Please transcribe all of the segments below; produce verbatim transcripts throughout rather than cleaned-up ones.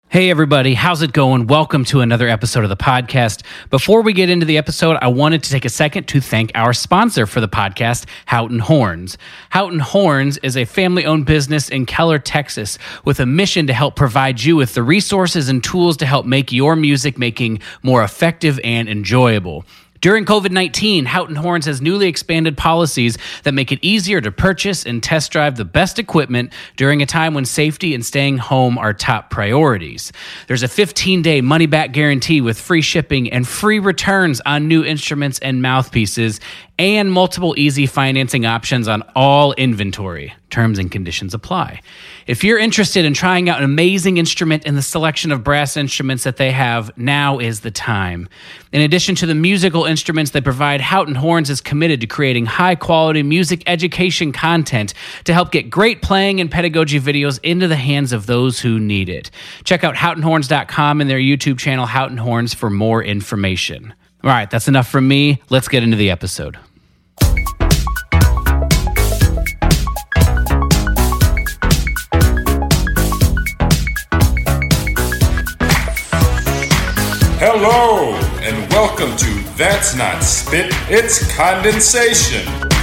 Hey everybody, how's it going? Welcome to another episode of the podcast. Before we get into the episode, I wanted to take a second to thank our sponsor for the podcast, Houghton Horns. Houghton Horns is a family-owned business in Keller, Texas, with a mission to help provide you with the resources and tools to help make your music making more effective and enjoyable. During covid nineteen, Houghton Horns has newly expanded policies that make it easier to purchase and test drive the best equipment during a time when safety and staying home are top priorities. There's a fifteen-day money-back guarantee with free shipping and free returns on new instruments and mouthpieces, and multiple easy financing options on all inventory. Terms and conditions apply. If you're interested in trying out an amazing instrument in the selection of brass instruments that they have, now is the time. In addition to the musical instruments they provide, Houghton Horns is committed to creating high-quality music education content to help get great playing and pedagogy videos into the hands of those who need it. Check out houghton horns dot com and their YouTube channel, Houghton Horns, for more information. All right, that's enough from me. Let's get into the episode. Hello, and welcome to That's Not Spit, It's Condensation.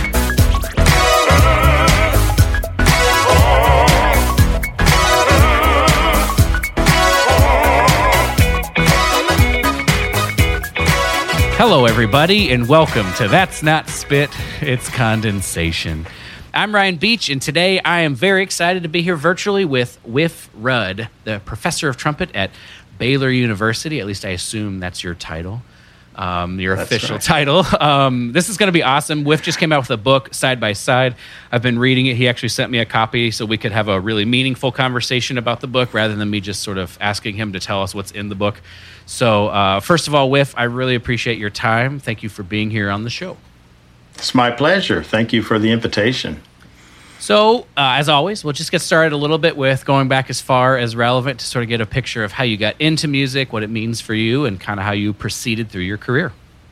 Hello, everybody, and welcome to That's Not Spit, It's Condensation. I'm Ryan Beach, and today I am very excited to be here virtually with Whiff Rudd, the professor of trumpet at Baylor University. At least I assume that's your title, um, your that's official right. title. Um, this is going to be awesome. Whiff just came out with a book, Side by Side. I've been reading it. He actually sent me a copy so we could have a really meaningful conversation about the book rather than me just sort of asking him to tell us what's in the book. So uh, first of all, Whiff, I really appreciate your time. Thank you for being here on the show. It's my pleasure. Thank you for the invitation. So, uh, as always, we'll just get started a little bit with going back as far as relevant to sort of get a picture of how you got into music, what it means for you, and kind of how you proceeded through your career.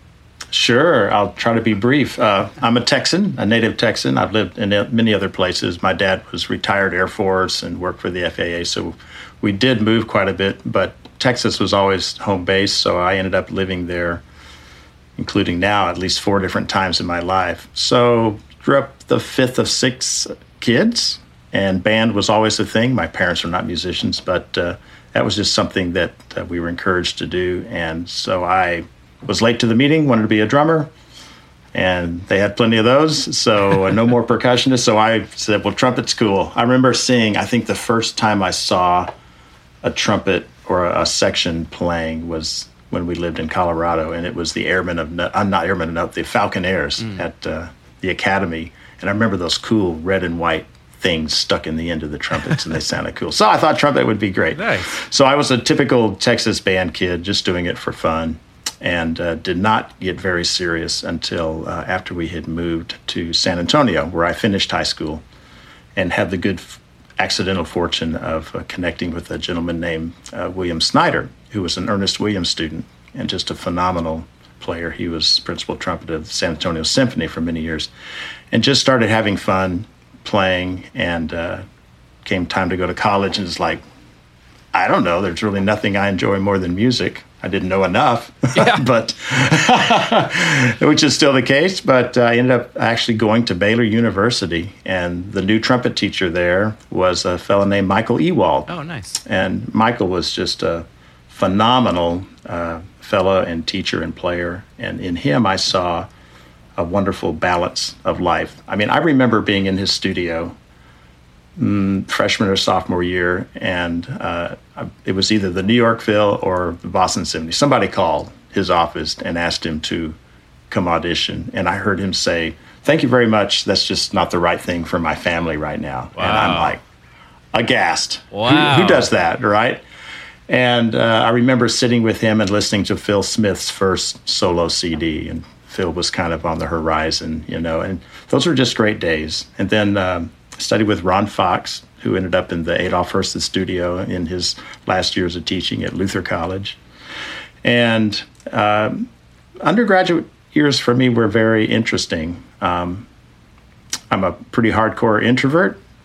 Sure. I'll try to be brief. Uh, I'm a Texan, a native Texan. I've lived in many other places. My dad was retired Air Force and worked for the F A A, so we did move quite a bit, but Texas was always home base, so I ended up living there, including now, at least four different times in my life. So grew up the fifth of six kids, and band was always a thing. My parents were not musicians, but uh, that was just something that uh, we were encouraged to do. And so I was late to the meeting, wanted to be a drummer, and they had plenty of those, so uh, no more percussionists. So I said, well, trumpet's cool. I remember seeing, I think the first time I saw a trumpet or a, a section playing was when we lived in Colorado, and it was the Airmen of, I'm not Airmen enough, the Falconeers mm. at uh, the Academy. And I remember those cool red and white things stuck in the end of the trumpets, and they sounded cool. So I thought trumpet would be great. Nice. So I was a typical Texas band kid, just doing it for fun, and uh, did not get very serious until uh, after we had moved to San Antonio, where I finished high school and had the good f- accidental fortune of uh, connecting with a gentleman named uh, William Snyder, who was an Ernest Williams student and just a phenomenal player. He was principal trumpet of the San Antonio Symphony for many years, and just started having fun playing, and uh, came time to go to college, and it's like, I don't know, there's really nothing I enjoy more than music. I didn't know enough, yeah. but which is still the case, but uh, I ended up actually going to Baylor University, and the new trumpet teacher there was a fellow named Michael Ewald. Oh, nice. And Michael was just a phenomenal uh, fellow and teacher and player, and in him I saw a wonderful balance of life. I mean, I remember being in his studio mm, freshman or sophomore year, and uh, it was either the New York Phil or the Boston Symphony. Somebody called his office and asked him to come audition, and I heard him say, "Thank you very much, that's just not the right thing for my family right now." Wow. And I'm like, aghast. Wow. Who, who does that, right? And uh, I remember sitting with him and listening to Phil Smith's first solo C D, and Phil was kind of on the horizon, you know, and those were just great days. And then um, studied with Ron Fox, who ended up in the Adolph Hurston studio in his last years of teaching at Luther College. And um, undergraduate years for me were very interesting. Um, I'm a pretty hardcore introvert.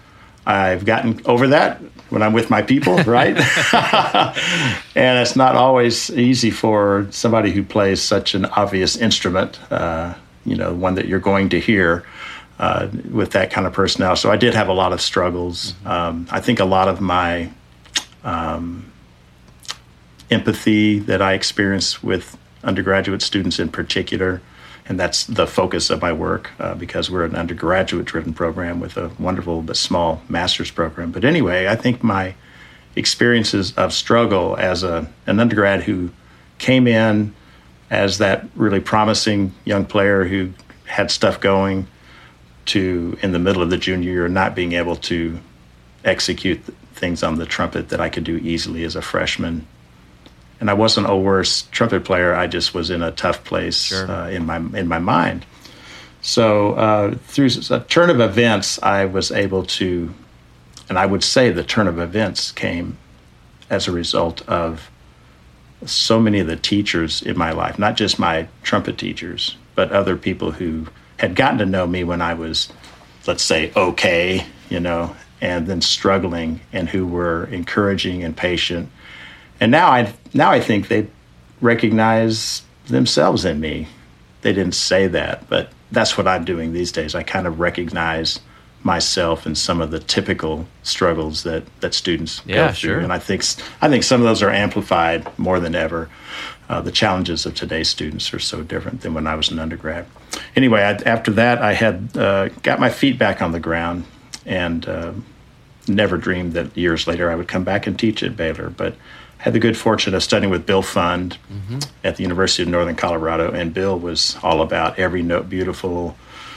I've gotten over that when I'm with my people, right? And it's not always easy for somebody who plays such an obvious instrument, uh, you know, one that you're going to hear uh, with that kind of personality. So I did have a lot of struggles. Mm-hmm. Um, I think a lot of my um, empathy that I experienced with undergraduate students in particular, and that's the focus of my work uh, because we're an undergraduate-driven program with a wonderful but small master's program. But anyway, I think my experiences of struggle as a, an undergrad who came in as that really promising young player who had stuff going to, in the middle of the junior year, not being able to execute things on the trumpet that I could do easily as a freshman. And I wasn't a worse trumpet player. I just was in a tough place sure. uh, in my in my mind. So uh, through a turn of events, I was able to, and I would say the turn of events came as a result of so many of the teachers in my life, not just my trumpet teachers, but other people who had gotten to know me when I was, let's say, okay, you know, and then struggling, and who were encouraging and patient. And now I now I think they recognize themselves in me. They didn't say that, but that's what I'm doing these days. I kind of recognize myself in some of the typical struggles that, that students yeah, go through. Sure. And I think I think some of those are amplified more than ever. Uh, the challenges of today's students are so different than when I was an undergrad. Anyway, I, after that, I had uh, got my feet back on the ground, and uh, never dreamed that years later I would come back and teach at Baylor. But had the good fortune of studying with Bill Fund mm-hmm. at the University of Northern Colorado, and Bill was all about every note beautiful.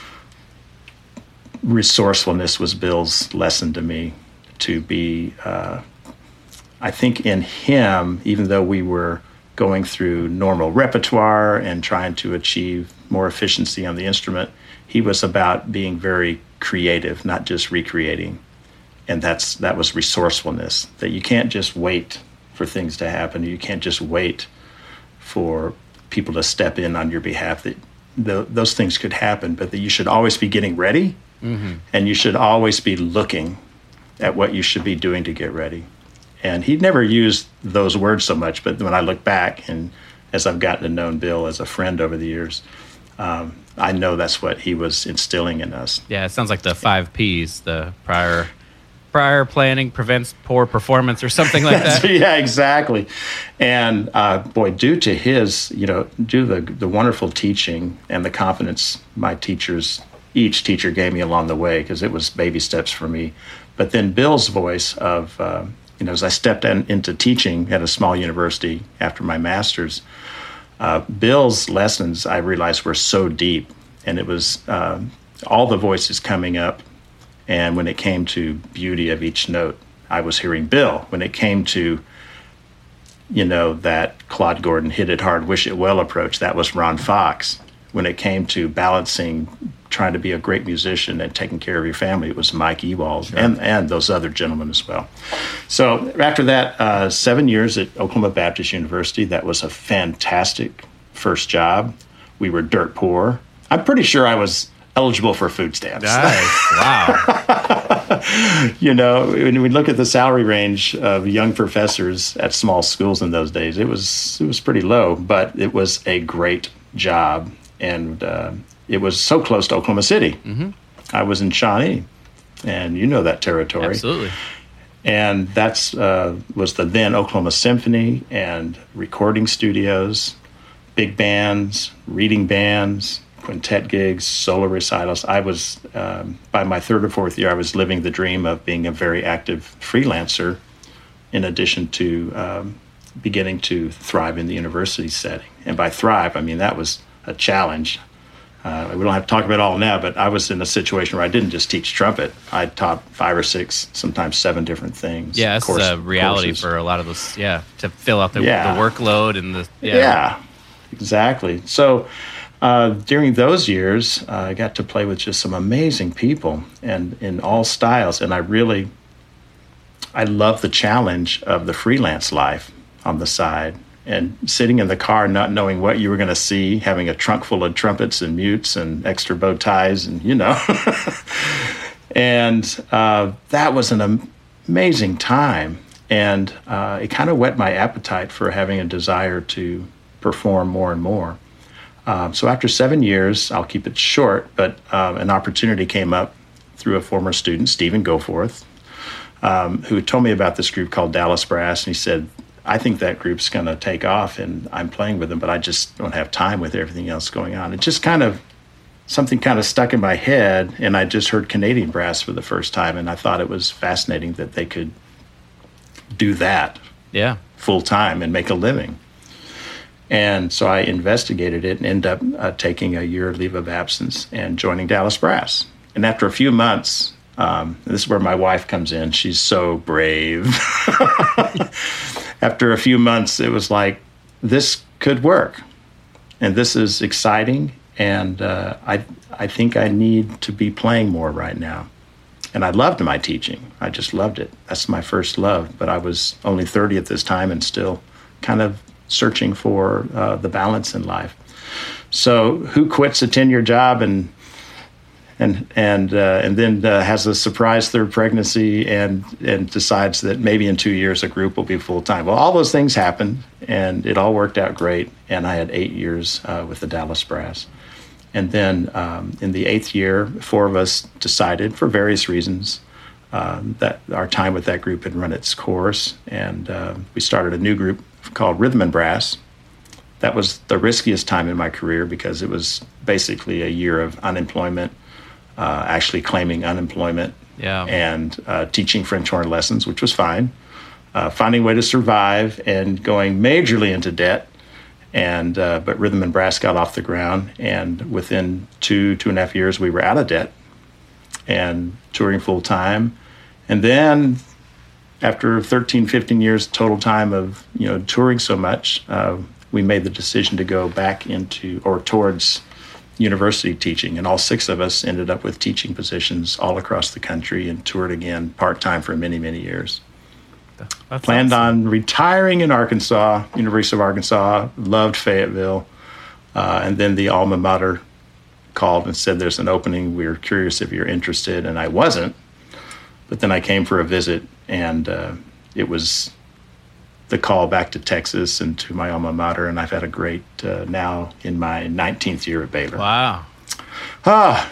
Resourcefulness was Bill's lesson to me, to be, uh, I think in him, even though we were going through normal repertoire and trying to achieve more efficiency on the instrument, he was about being very creative, not just recreating. And that's that was resourcefulness, that you can't just wait for things to happen. You can't just wait for people to step in on your behalf. That the, those things could happen, but that you should always be getting ready, mm-hmm. and you should always be looking at what you should be doing to get ready. And he never used those words so much, but when I look back, and as I've gotten to know Bill as a friend over the years, um, I know that's what he was instilling in us. Yeah, it sounds like the five P's, the prior... Prior planning prevents poor performance, or something like that. Yeah, exactly. And uh, boy, due to his, you know, due to the, the wonderful teaching and the confidence my teachers, each teacher gave me along the way, because it was baby steps for me. But then Bill's voice of, uh, you know, as I stepped in, into teaching at a small university after my master's, uh, Bill's lessons I realized were so deep, and it was uh, all the voices coming up. And when it came to beauty of each note, I was hearing Bill. When it came to, you know, that Claude Gordon hit it hard, wish it well approach, that was Ron Fox. When it came to balancing, trying to be a great musician and taking care of your family, it was Mike Ewald, sure. and, and those other gentlemen as well. So after that, uh, seven years at Oklahoma Baptist University, that was a fantastic first job. We were dirt poor. I'm pretty sure I was eligible for food stamps. Nice. Wow. You know, when we look at the salary range of young professors at small schools in those days, it was it was pretty low, but it was a great job, and uh, it was so close to Oklahoma City. Mm-hmm. I was in Shawnee, and you know that territory. Absolutely. And that's uh, was the then Oklahoma Symphony and recording studios, big bands, reading bands, quintet gigs, solo recitals. I was, um, by my third or fourth year, I was living the dream of being a very active freelancer, in addition to um, beginning to thrive in the university setting. And by thrive, I mean that was a challenge. Uh, we don't have to talk about it all now, but I was in a situation where I didn't just teach trumpet. I taught five or six, sometimes seven different things. Yeah, it's a reality courses. For a lot of those, yeah, to fill out the, yeah. the workload and the, yeah. Yeah, exactly. So, Uh, during those years, uh, I got to play with just some amazing people, and in all styles. And I really, I love the challenge of the freelance life on the side, and sitting in the car not knowing what you were going to see, having a trunk full of trumpets and mutes and extra bow ties, and you know. And uh, that was an amazing time. And uh, it kind of whet my appetite for having a desire to perform more and more. Um, so after seven years, I'll keep it short, but um, an opportunity came up through a former student, Stephen Goforth, um, who told me about this group called Dallas Brass. And he said, I think that group's going to take off, and I'm playing with them, but I just don't have time with everything else going on. It just kind of, something kind of stuck in my head, and I just heard Canadian brass for the first time, and I thought it was fascinating that they could do that yeah. full time and make a living. And so I investigated it and ended up uh, taking a year leave of absence and joining Dallas Brass. And after a few months, um, this is where my wife comes in. She's so brave. After a few months, it was like, this could work. And this is exciting. And uh, I, I think I need to be playing more right now. And I loved my teaching. I just loved it. That's my first love. But I was only thirty at this time and still kind of searching for uh, the balance in life. So who quits a ten-year job and and and uh, and then uh, has a surprise third pregnancy and and decides that maybe in two years a group will be full-time? Well, all those things happened, and it all worked out great. And I had eight years uh, with the Dallas Brass. And then um, in the eighth year, four of us decided, for various reasons, um, that our time with that group had run its course. And uh, we started a new group called Rhythm and Brass. That was the riskiest time in my career because it was basically a year of unemployment, uh, actually claiming unemployment, yeah. and uh, teaching French horn lessons, which was fine, uh, finding a way to survive and going majorly into debt. And uh, but Rhythm and Brass got off the ground, and within two, two and a half years, we were out of debt and touring full time. And then after thirteen, fifteen years total time of, you know, touring so much, uh, we made the decision to go back into or towards university teaching. And all six of us ended up with teaching positions all across the country and toured again part-time for many, many years. That's Planned awesome. on retiring in Arkansas, University of Arkansas, loved Fayetteville. Uh, and then the alma mater called and said, there's an opening. We're curious if you're interested. And I wasn't. But then I came for a visit, and uh, it was the call back to Texas and to my alma mater. And I've had a great, uh, now in my nineteenth year at Baylor. Wow. Ah,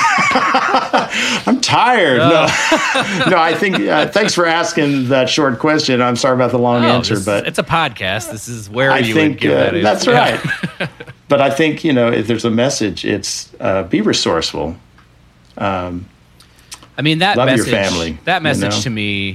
I'm tired. No, no. I think. Uh, thanks for asking that short question. I'm sorry about the long oh, answer, this, but it's a podcast. This is where I you think would give uh, that. That's yeah. right. But I think, you know, if there's a message, it's uh, be resourceful. Um, I mean that love message. your family, that message you know? to me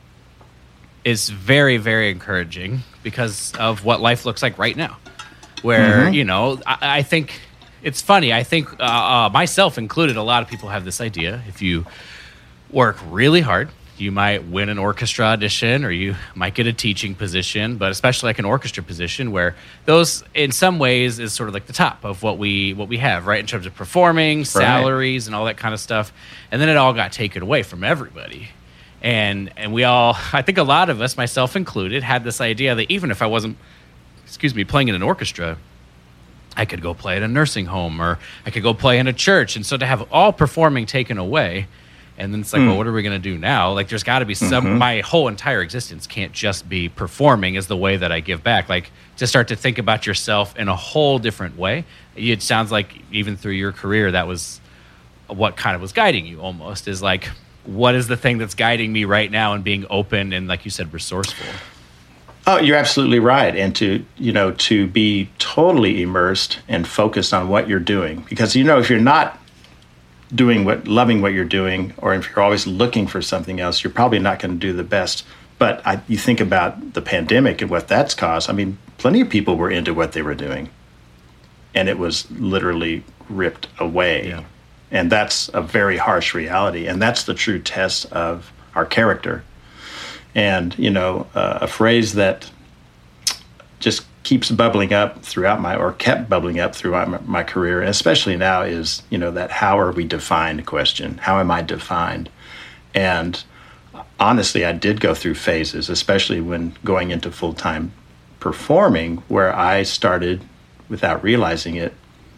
is very, very encouraging because of what life looks like right now. Where mm-hmm. you know, I, I think. It's funny. I think uh, uh, myself included, a lot of people have this idea. If you work really hard, you might win an orchestra audition or you might get a teaching position, but especially like an orchestra position where those in some ways is sort of like the top of what we what we have, right? In terms of performing, salaries, right. and all that kind of stuff. And then it all got taken away from everybody. And and we all, I think a lot of us, myself included, had this idea that even if I wasn't, excuse me, playing in an orchestra, I could go play at a nursing home or I could go play in a church. And so to have all performing taken away, and then it's like, mm. well, what are we going to do now? Like, there's got to be some, mm-hmm. my whole entire existence can't just be performing as the way that I give back. Like, to start to think about yourself in a whole different way. It sounds like even through your career, that was what kind of was guiding you almost, is like, what is the thing that's guiding me right now and being open and, like you said, resourceful? Oh, you're absolutely right. And to, you know, to be totally immersed and focused on what you're doing. Because, you know, if you're not doing what, loving what you're doing, or if you're always looking for something else, you're probably not going to do the best. But I, you think about the pandemic and what that's caused. I mean, plenty of people were into what they were doing. And it was literally ripped away. Yeah. And that's a very harsh reality. And that's the true test of our character. And, you know, uh, a phrase that just keeps bubbling up throughout my, or kept bubbling up throughout my, my career, and especially now, is, you know, that how are we defined question. How am I defined? And honestly, I did go through phases, especially when going into full-time performing, where I started, without realizing it,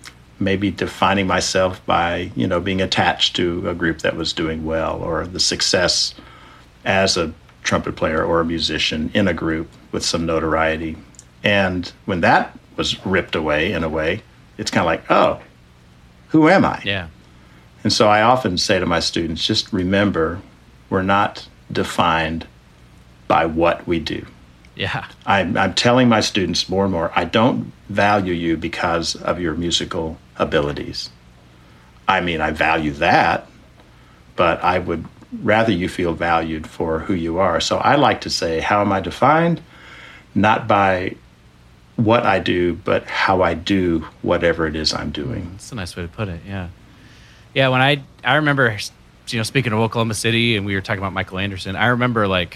maybe defining myself by, you know, being attached to a group that was doing well, or the success as a trumpet player or a musician in a group with some notoriety. And when that was ripped away in a way, it's kind of like, oh, who am I? Yeah. And so I often say to my students, just remember, we're not defined by what we do. Yeah. I'm, I'm telling my students more and more, I don't value you because of your musical abilities. I mean, I value that, but I would rather you feel valued for who you are. So I like to say, how am I defined? Not by what I do, but how I do whatever it is I'm doing. That's a nice way to put it, yeah. Yeah, when I, I remember, you know, speaking of Oklahoma City, and we were talking about Michael Anderson, I remember, like,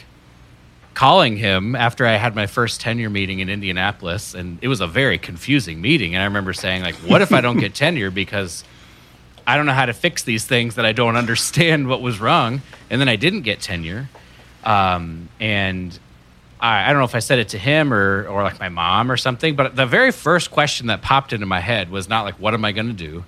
calling him after I had my first tenure meeting in Indianapolis, and it was a very confusing meeting. And I remember saying, like, what if I don't get tenure because I don't know how to fix these things that I don't understand what was wrong? And then I didn't get tenure. Um, and I, I don't know if I said it to him or, or like my mom or something, but the very first question that popped into my head was not like, what am I going to do?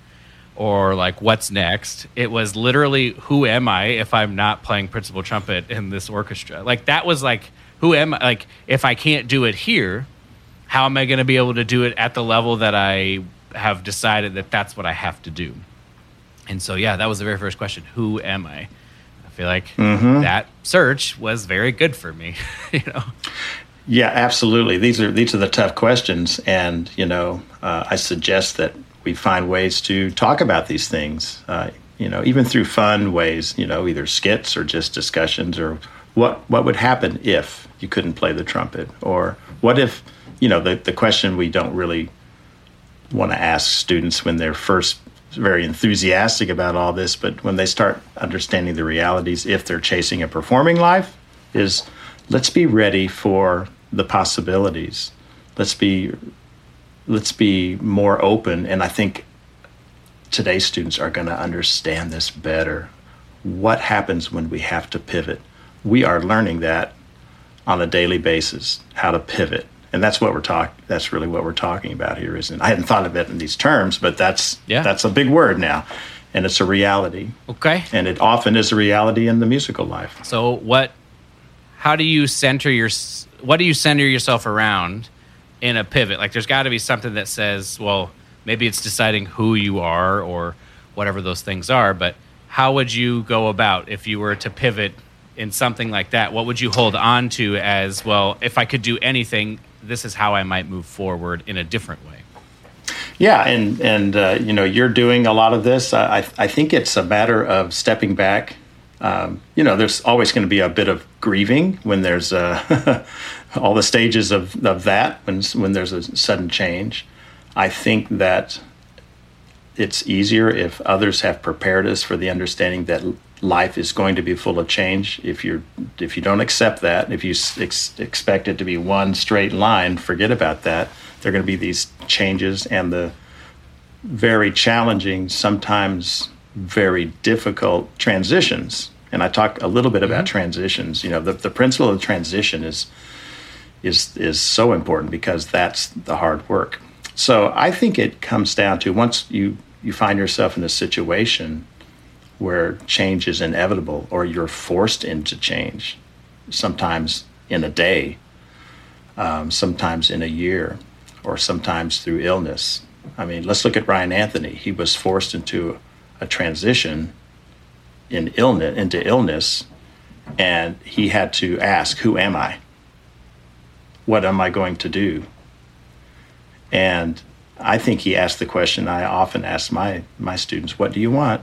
Or like, what's next? It was literally, who am I if I'm not playing principal trumpet in this orchestra? Like, that was like, who am I? Like, if I can't do it here, how am I going to be able to do it at the level that I have decided that that's what I have to do? And so, yeah, that was the very first question. Who am I? I feel like mm-hmm. that search was very good for me, you know? Yeah, absolutely. These are, these are the tough questions. And, you know, uh, I suggest that we find ways to talk about these things, uh, you know, even through fun ways, you know, either skits or just discussions, or what what would happen if you couldn't play the trumpet, or what if, you know, the, the question we don't really want to ask students when they're first very enthusiastic about all this, but when they start understanding the realities, if they're chasing a performing life, is let's be ready for the possibilities. Let's be let's be more open. And I think today's students are going to understand this better. What happens when we have to pivot? We are learning that on a daily basis, how to pivot. And that's what we're talking, that's really what we're talking about here, isn't it? I hadn't thought of it in these terms, but that's yeah. that's a big word now. And it's a reality. Okay. And it often is a reality in the musical life. So what, how do you center your, what do you center yourself around in a pivot? Like, there's got to be something that says, well, maybe it's deciding who you are or whatever those things are, but how would you go about if you were to pivot in something like that? What would you hold on to as, well, if I could do anything, this is how I might move forward in a different way? Yeah, and, and uh, you know, you're doing a lot of this. I, I think it's a matter of stepping back. Um, you know, there's always going to be a bit of grieving when there's uh, all the stages of, of that, when, when there's a sudden change. I think that it's easier if others have prepared us for the understanding that life is going to be full of change. If you're, if you don't accept that, if you ex- expect it to be one straight line, forget about that. There are going to be these changes and the very challenging, sometimes very difficult transitions. And I talk a little bit about mm-hmm. transitions. You know, the, the principle of transition is is is so important because that's the hard work. So I think it comes down to, once you, you find yourself in a situation where change is inevitable, or you're forced into change, sometimes in a day, um, sometimes in a year, or sometimes through illness. I mean, let's look at Ryan Anthony. He was forced into a transition in illness, into illness, and he had to ask, who am I? What am I going to do? And I think he asked the question I often ask my, my students, what do you want?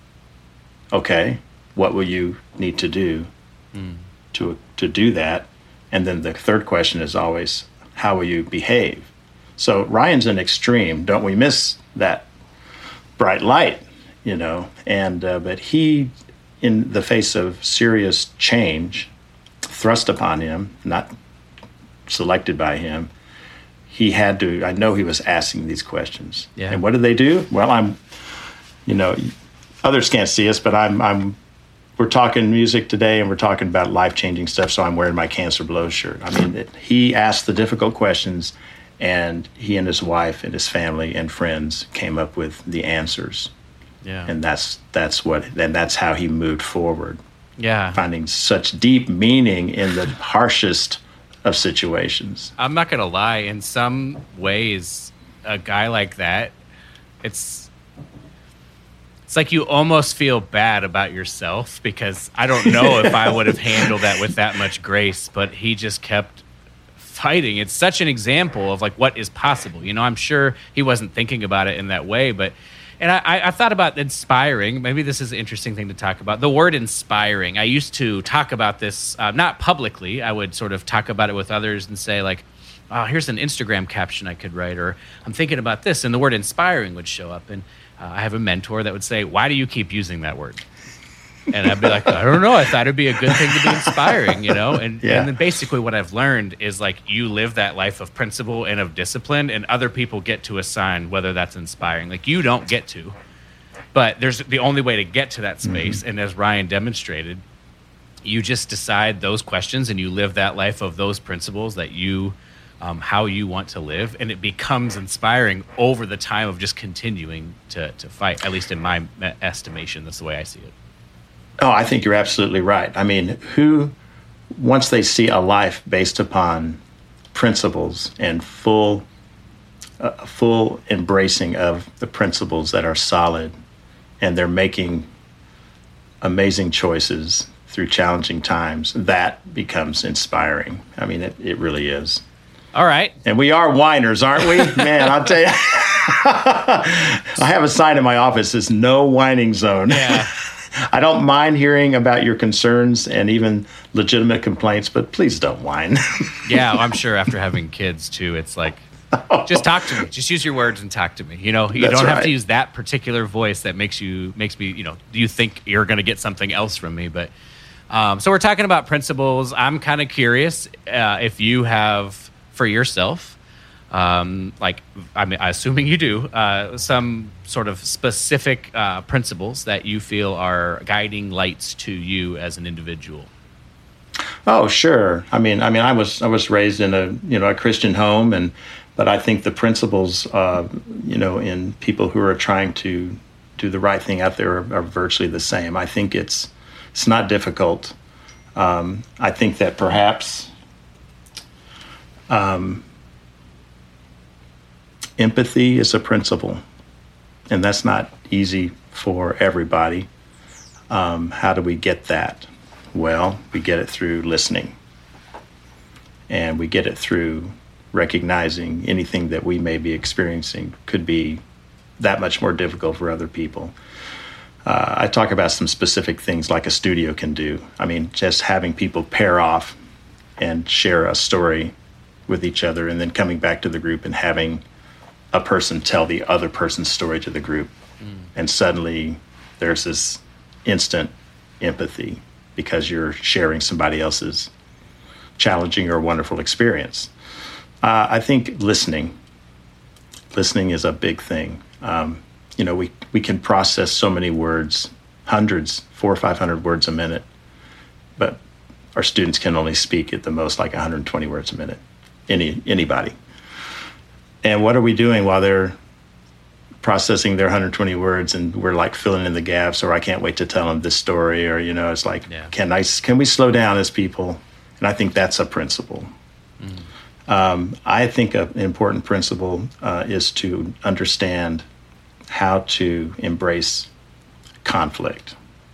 Okay, what will you need to do mm. to to do that? And then the third question is always, how will you behave? So Ryan's an extreme. Don't we miss that bright light, you know? And uh, but he, in the face of serious change thrust upon him, not selected by him, he had to, I know he was asking these questions. Yeah. And what did they do? Well, I'm, you know, others can't see us, but I'm, I'm, we're talking music today and we're talking about life-changing stuff, so I'm wearing my Cancer Below shirt. I mean, it, he asked the difficult questions, And he and his wife and his family and friends came up with the answers. Yeah. And that's that's what and that's how he moved forward. Yeah. Finding such deep meaning in the harshest of situations. I'm not going to lie. In some ways, a guy like that, it's it's like you almost feel bad about yourself, because I don't know if I would have handled that with that much grace, but he just kept fighting. It's such an example of like what is possible. You know, I'm sure he wasn't thinking about it in that way, but and I, I thought about inspiring. Maybe this is an interesting thing to talk about. The word inspiring. I used to talk about this, uh, not publicly. I would sort of talk about it with others and say like, oh, here's an Instagram caption I could write, or I'm thinking about this, and the word inspiring would show up. And uh, I have a mentor that would say, why do you keep using that word? And I'd be like, I don't know. I thought it'd be a good thing to be inspiring, you know? And, yeah. and then basically what I've learned is like you live that life of principle and of discipline, and other people get to assign whether that's inspiring. Like you don't get to, but there's the only way to get to that space. Mm-hmm. And as Ryan demonstrated, you just decide those questions and you live that life of those principles that you, um, how you want to live. And it becomes inspiring over the time of just continuing to, to fight, at least in my estimation. That's the way I see it. Oh, I think you're absolutely right. I mean, who, once they see a life based upon principles and full, uh, full embracing of the principles that are solid, and they're making amazing choices through challenging times, that becomes inspiring. I mean, it, it really is. All right. And we are whiners, aren't we? Man, I'll tell you. I have a sign in my office that says no whining zone. Yeah. I don't mind hearing about your concerns and even legitimate complaints, but please don't whine. Yeah, well, I'm sure after having kids too, it's like, just talk to me. Just use your words and talk to me. You know, you That's don't have right. to use that particular voice that makes you makes me. You know, do you think you're going to get something else from me? But um, so we're talking about principles. I'm kind of curious uh, if you have for yourself. Um, like, I mean, assuming you do, uh, some sort of specific uh, principles that you feel are guiding lights to you as an individual. Oh, sure. I mean, I mean, I was I was raised in a you know a Christian home, and but I think the principles, uh, you know, in people who are trying to do the right thing out there are, are virtually the same. I think it's it's not difficult. Um, I think that perhaps. Um, Empathy is a principle, and that's not easy for everybody. Um, how do we get that? Well, we get it through listening, and we get it through recognizing anything that we may be experiencing could be that much more difficult for other people. Uh, I talk about some specific things like a studio can do. I mean, just having people pair off and share a story with each other, and then coming back to the group and having a person tell the other person's story to the group. Mm. And suddenly there's this instant empathy because you're sharing somebody else's challenging or wonderful experience. Uh, I think listening, listening is a big thing. Um, you know, we, we can process so many words, hundreds, four or five hundred words a minute, but our students can only speak at the most like one hundred twenty words a minute, any anybody. And what are we doing while they're processing their one hundred twenty words, and we're like filling in the gaps, or I can't wait to tell them this story, or, you know, it's like, yeah. can I, can we slow down as people? And I think that's a principle. Mm. Um, I think an important principle uh, is to understand how to embrace conflict.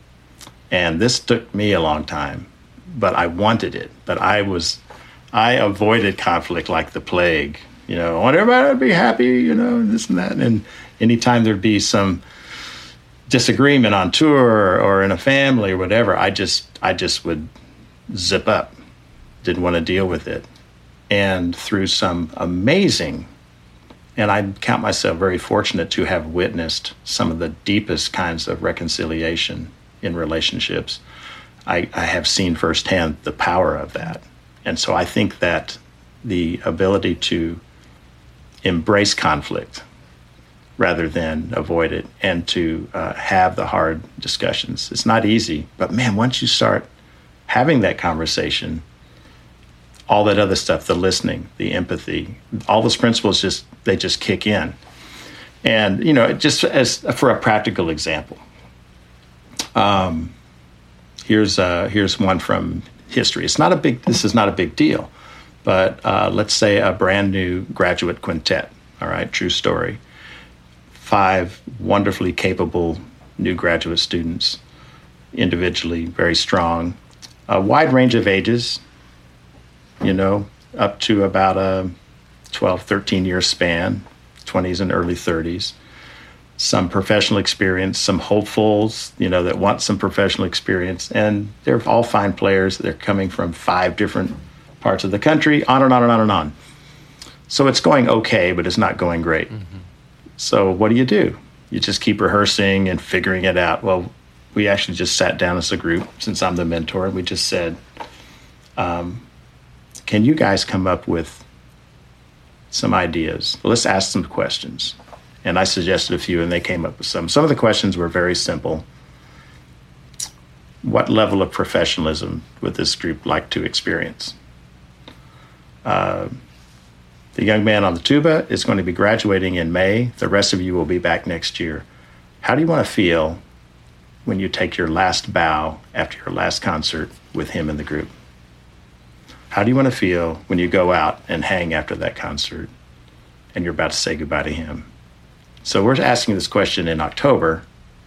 And this took me a long time, but I wanted it. But I was, I avoided conflict like the plague. You know, I want everybody to be happy, you know, and this and that. And anytime there'd be some disagreement on tour or, or in a family or whatever, I just I just would zip up. Didn't want to deal with it. And through some amazing, and I count myself very fortunate to have witnessed some of the deepest kinds of reconciliation in relationships, I, I have seen firsthand the power of that. And so I think that the ability to embrace conflict rather than avoid it, and to uh, have the hard discussions. It's not easy, but man, once you start having that conversation, all that other stuff, the listening, the empathy, all those principles just they just kick in. And you know, just as for a practical example, um, here's uh, here's one from history. It's not a big. This is not a big deal, but uh, let's say a brand new graduate quintet. All right, true story. Five wonderfully capable new graduate students, individually very strong, a wide range of ages. You know, up to about a twelve, thirteen year span, twenties and early thirties. Some professional experience, some hopefuls, you know, that want some professional experience. And they're all fine players. They're coming from five different parts of the country, on and on and on and on. So it's going okay, but it's not going great. Mm-hmm. So what do you do? You just keep rehearsing and figuring it out. Well, we actually just sat down as a group, since I'm the mentor, and we just said, um, can you guys come up with some ideas? Well, let's ask some questions. And I suggested a few, and they came up with some. Some of the questions were very simple. What level of professionalism would this group like to experience? Uh, the young man on the tuba is going to be graduating in May. The rest of you will be back next year. How do you want to feel when you take your last bow after your last concert with him in the group? How do you want to feel when you go out and hang after that concert and you're about to say goodbye to him? So we're asking this question in October.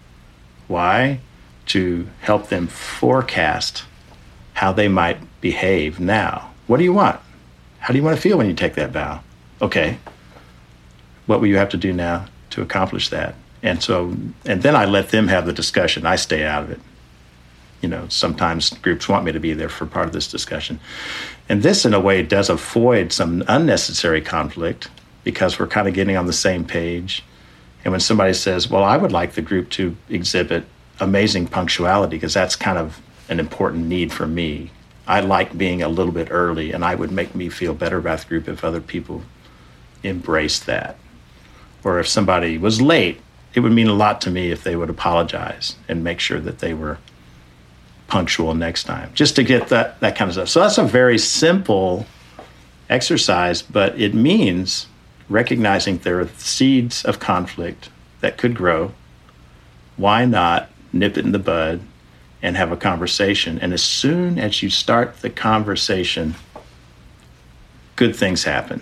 Why? To help them forecast how they might behave now. What do you want? How do you want to feel when you take that bow? Okay. What will you have to do now to accomplish that? And so, and then I let them have the discussion. I stay out of it. You know, sometimes groups want me to be there for part of this discussion. And this, in a way, does avoid some unnecessary conflict because we're kind of getting on the same page. And when somebody says, well, I would like the group to exhibit amazing punctuality because that's kind of an important need for me. I like being a little bit early, and I would make me feel better about the group if other people embraced that. Or if somebody was late, it would mean a lot to me if they would apologize and make sure that they were punctual next time, just to get that that kind of stuff. So that's a very simple exercise, but it means recognizing there are seeds of conflict that could grow. Why not nip it in the bud and have a conversation? And as soon as you start the conversation, good things happen.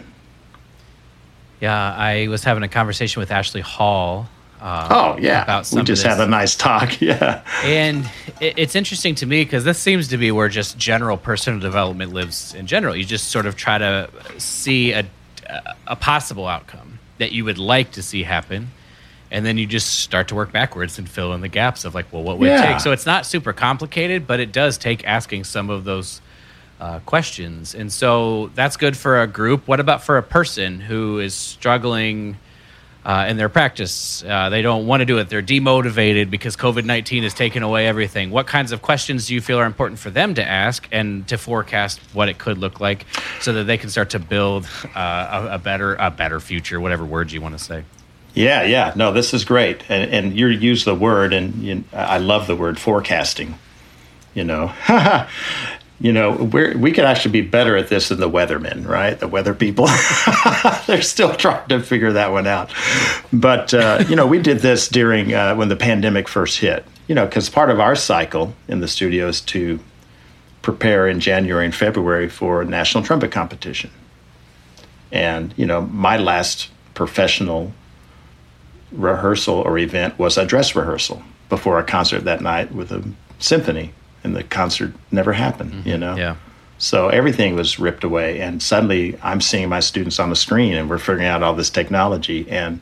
Yeah, I was having a conversation with Ashley Hall. Uh, oh, yeah. About some we just of this. had a nice talk. Yeah. And it, it's interesting to me because this seems to be where just general personal development lives in general. You just sort of try to see a, a possible outcome that you would like to see happen. And then you just start to work backwards and fill in the gaps of like, well, what would yeah. it take? So it's not super complicated, but it does take asking some of those uh, questions. And so that's good for a group. What about for a person who is struggling uh, in their practice? Uh, they don't want to do it. They're demotivated because covid nineteen has taken away everything. What kinds of questions do you feel are important for them to ask and to forecast what it could look like so that they can start to build uh, a, a better a better future, whatever words you want to say? Yeah, yeah. No, this is great. And, and you use the word, and you, I love the word forecasting. You know, you know, we're, we could actually be better at this than the weathermen, right? The weather people. They're still trying to figure that one out. But, uh, you know, we did this during uh, when the pandemic first hit, you know, because part of our cycle in the studio is to prepare in January and February for a national trumpet competition. And, you know, my last professional rehearsal or event was a dress rehearsal before a concert that night with a symphony, and the concert never happened, mm-hmm. you know? Yeah. So everything was ripped away, and suddenly I'm seeing my students on the screen, and we're figuring out all this technology, and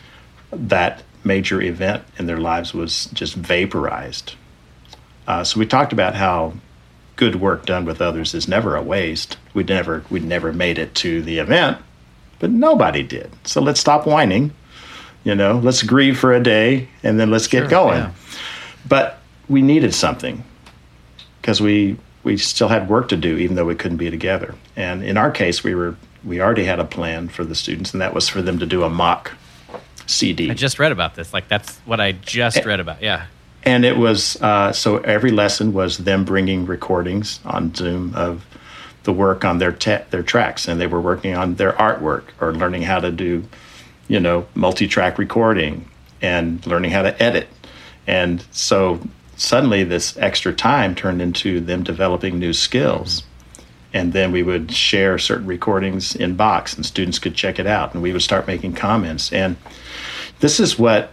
that major event in their lives was just vaporized. Uh, so we talked about how good work done with others is never a waste. We'd never, we'd never made it to the event, but nobody did. So let's stop whining. You know, let's grieve for a day and then let's get sure, going. Yeah. But we needed something because we we still had work to do, even though we couldn't be together. And in our case, we were we already had a plan for the students, and that was for them to do a mock C D. I just read about this. Like, that's what I just and, read about. Yeah. And it was, uh, so every lesson was them bringing recordings on Zoom of the work on their te- their tracks, and they were working on their artwork or learning how to do, you know, multi-track recording and learning how to edit. And so suddenly this extra time turned into them developing new skills. Mm-hmm. And then we would share certain recordings in Box, and students could check it out, and we would start making comments. And this is what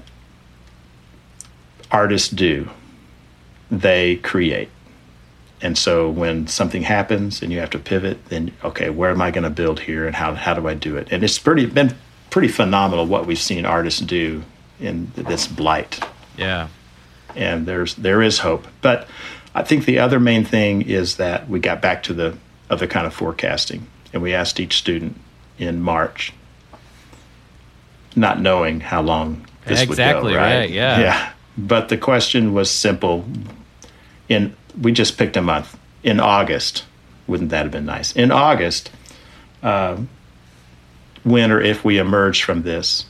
artists do. They create. And so when something happens and you have to pivot, then, okay, where am I going to build here, and how how do I do it? And it's pretty been pretty phenomenal what we've seen artists do in this blight. Yeah. And there's there is hope. But I think the other main thing is that we got back to the other kind of forecasting. And we asked each student in March, not knowing how long this exactly, would go, right? right? Yeah. Yeah. But the question was simple. In we just picked a month. In August, wouldn't that have been nice? In August, uh, when or if we emerge from this,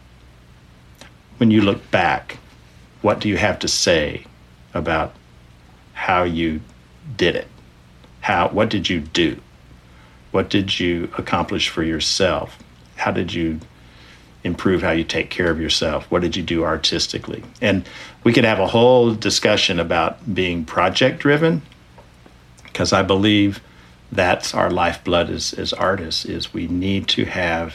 when you look back, what do you have to say about how you did it? How, what did you do? What did you accomplish for yourself? How did you improve how you take care of yourself? What did you do artistically? And we could have a whole discussion about being project-driven, because I believe that's our lifeblood as, as artists, is we need to have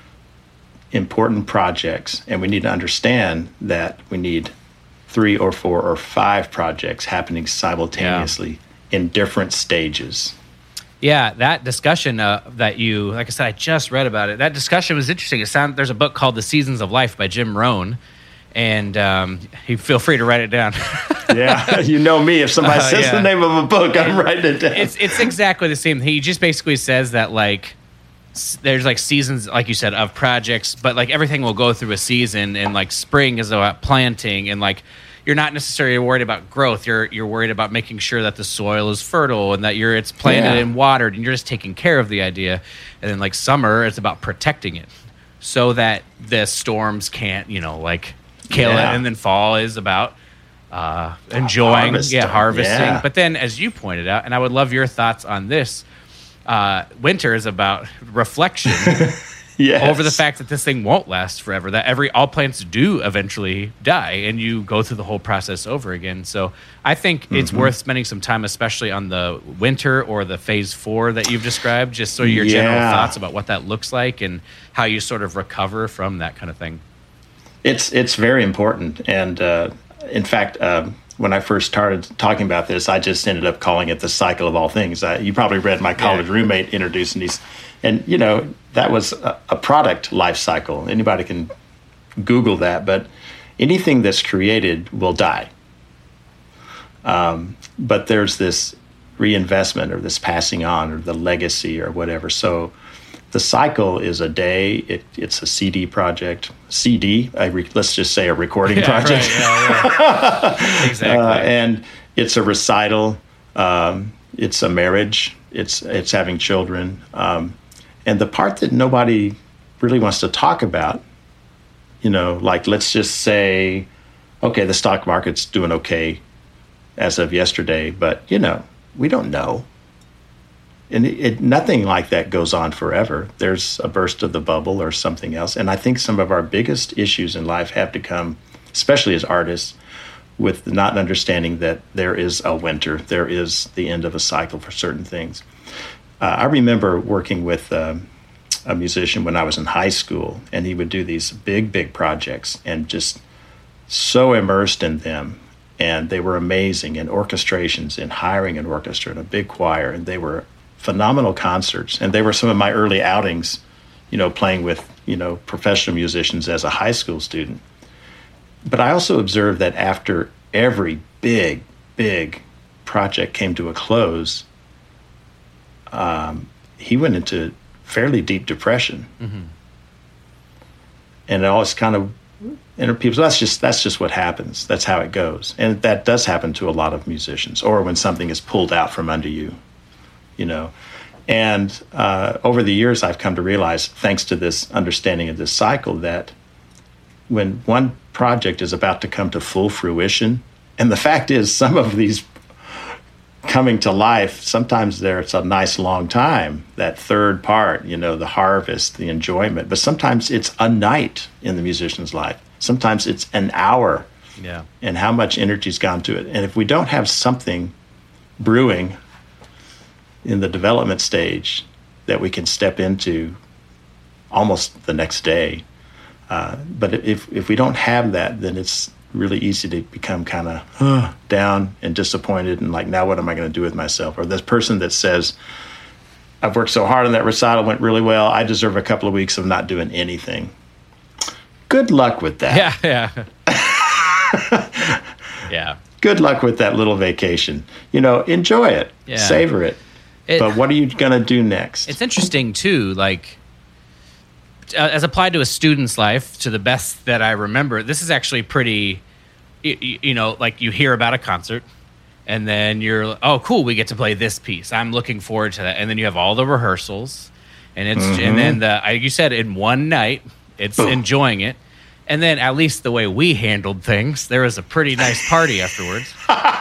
important projects, and we need to understand that we need three or four or five projects happening simultaneously yeah. in different stages. Yeah, that discussion uh, that you, like I said, I just read about it. That discussion was interesting. It sound, there's a book called The Seasons of Life by Jim Rohn, and um, you feel free to write it down. Yeah, you know me. If somebody uh, says yeah. the name of a book, I'm and writing it down. It's it's exactly the same. He just basically says that, like, there's like seasons, like you said, of projects, but like everything will go through a season, and like spring is about planting, and like you're not necessarily worried about growth. You're you're worried about making sure that the soil is fertile and that you're it's planted yeah. and watered, and you're just taking care of the idea. And then like summer, it's about protecting it so that the storms can't, you know, like kill yeah. it. And then fall is about uh, enjoying, harvesting. yeah, harvesting. Yeah. But then, as you pointed out, and I would love your thoughts on this, uh, winter is about reflection. Yes. Over the fact that this thing won't last forever, that every all plants do eventually die, and you go through the whole process over again. So I think mm-hmm. it's worth spending some time, especially on the winter or the phase four that you've described, just so your yeah. general thoughts about what that looks like and how you sort of recover from that kind of thing. It's it's very important, and uh, in fact, uh, when I first started talking about this, I just ended up calling it the cycle of all things. Uh, you probably read my college yeah. roommate introducing these. And, you know, that was a, a product life cycle. Anybody can Google that, but anything that's created will die. Um, but there's this reinvestment or this passing on or the legacy or whatever. So the cycle is a day. It, it's a C D project. C D, a re, let's just say a recording yeah, project. Right, yeah, yeah. Exactly. Uh, and it's a recital. Um, it's a marriage. It's it's having children. Um, And the part that nobody really wants to talk about, you know, like let's just say, okay, the stock market's doing okay as of yesterday, but, you know, we don't know. And it, it, nothing like that goes on forever. There's a burst of the bubble or something else. And I think some of our biggest issues in life have to come, especially as artists, with not understanding that there is a winter, there is the end of a cycle for certain things. Uh, I remember working with uh, a musician when I was in high school, and he would do these big, big projects and just so immersed in them. And they were amazing in orchestrations, in hiring an orchestra and a big choir. And they were phenomenal concerts. And they were some of my early outings, you know, playing with, you know, professional musicians as a high school student. But I also observed that after every big, big project came to a close, Um, he went into fairly deep depression, mm-hmm. and it always kind of, and people. So that's just that's just what happens. That's how it goes, and that does happen to a lot of musicians, or when something is pulled out from under you, you know. And uh, over the years, I've come to realize, thanks to this understanding of this cycle, that when one project is about to come to full fruition, and the fact is, some of these coming to life, sometimes there's a nice long time, that third part, you know, the harvest, the enjoyment. But sometimes it's a night in the musician's life. Sometimes it's an hour. Yeah. And how much energy's gone to it. And if we don't have something brewing in the development stage that we can step into almost the next day, uh, but if if we don't have that, then it's really easy to become kind of uh, down and disappointed and like, now what am I going to do with myself? Or this person that says, I've worked so hard on that recital, went really well, I deserve a couple of weeks of not doing anything. Good luck with that. Yeah, yeah. Yeah. Good luck with that little vacation. You know, enjoy it, yeah. savor it. it. But what are you going to do next? It's interesting, too, like, uh, as applied to a student's life, to the best that I remember, this is actually pretty, you, you know, like you hear about a concert, and then you're, oh, cool, we get to play this piece. I'm looking forward to that. And then you have all the rehearsals, and it's mm-hmm. and then, the you said, in one night, it's Ugh. enjoying it. And then, at least the way we handled things, there was a pretty nice party afterwards.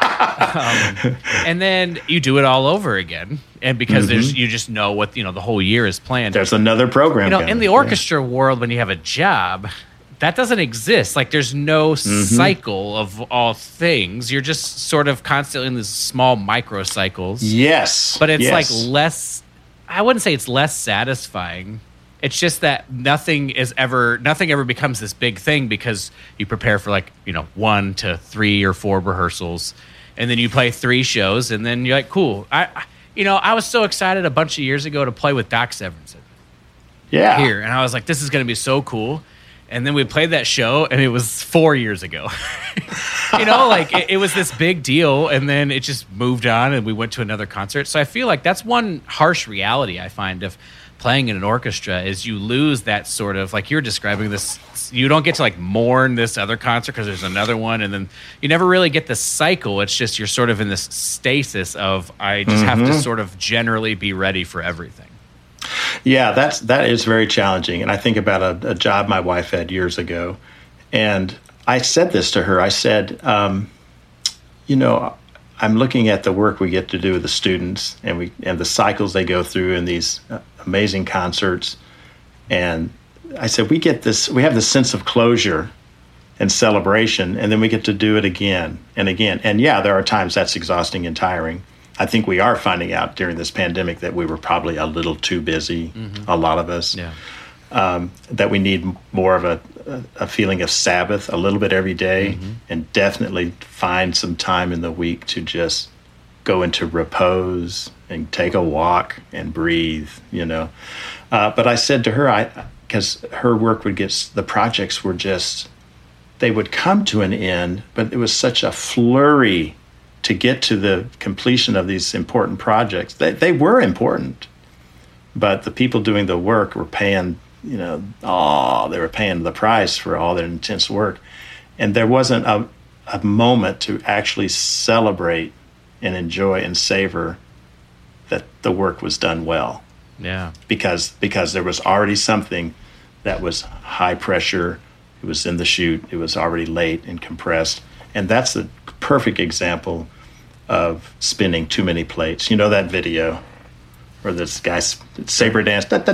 um, and then you do it all over again, and because mm-hmm. there's you just know what you know the whole year is planned. There's another program. You know, coming. in the orchestra yeah. world, when you have a job, that doesn't exist. Like, there's no mm-hmm. cycle of all things. You're just sort of constantly in these small micro cycles. Yes, but it's yes. like less. I wouldn't say it's less satisfying. It's just that nothing is ever, nothing ever becomes this big thing because you prepare for like, you know, one to three or four rehearsals, and then you play three shows, and then you're like, cool. I, you know, I was so excited a bunch of years ago to play with Doc Severinsen. Yeah. Here, and I was like, this is going to be so cool. And then we played that show, and it was four years ago. You know, like it, it was this big deal, and then it just moved on, and we went to another concert. So I feel like that's one harsh reality I find of playing in an orchestra is you lose that sort of, like you're describing this, you don't get to like mourn this other concert because there's another one, and then you never really get the cycle. It's just you're sort of in this stasis of I just mm-hmm. have to sort of generally be ready for everything. Yeah, that's that is very challenging. And I think about a, a job my wife had years ago, and I said this to her. I said, um, you know, I'm looking at the work we get to do with the students, and we and the cycles they go through in these uh, amazing concerts. And I said, we get this, we have this sense of closure and celebration, and then we get to do it again and again. And yeah, there are times that's exhausting and tiring. I think we are finding out during this pandemic that we were probably a little too busy, mm-hmm. a lot of us, yeah. um, that we need more of a, a feeling of Sabbath a little bit every day, mm-hmm. and definitely find some time in the week to just go into repose and take a walk and breathe, you know. Uh, but I said to her, I because her work would get, the projects were just, they would come to an end, but it was such a flurry to get to the completion of these important projects. They they were important, but the people doing the work were paying, you know, oh, they were paying the price for all their intense work. And there wasn't a, a moment to actually celebrate and enjoy and savor that the work was done well. Yeah. Because because there was already something that was high pressure. It was in the chute. It was already late and compressed. And that's the perfect example of spinning too many plates. You know that video where this guy's saber dance, and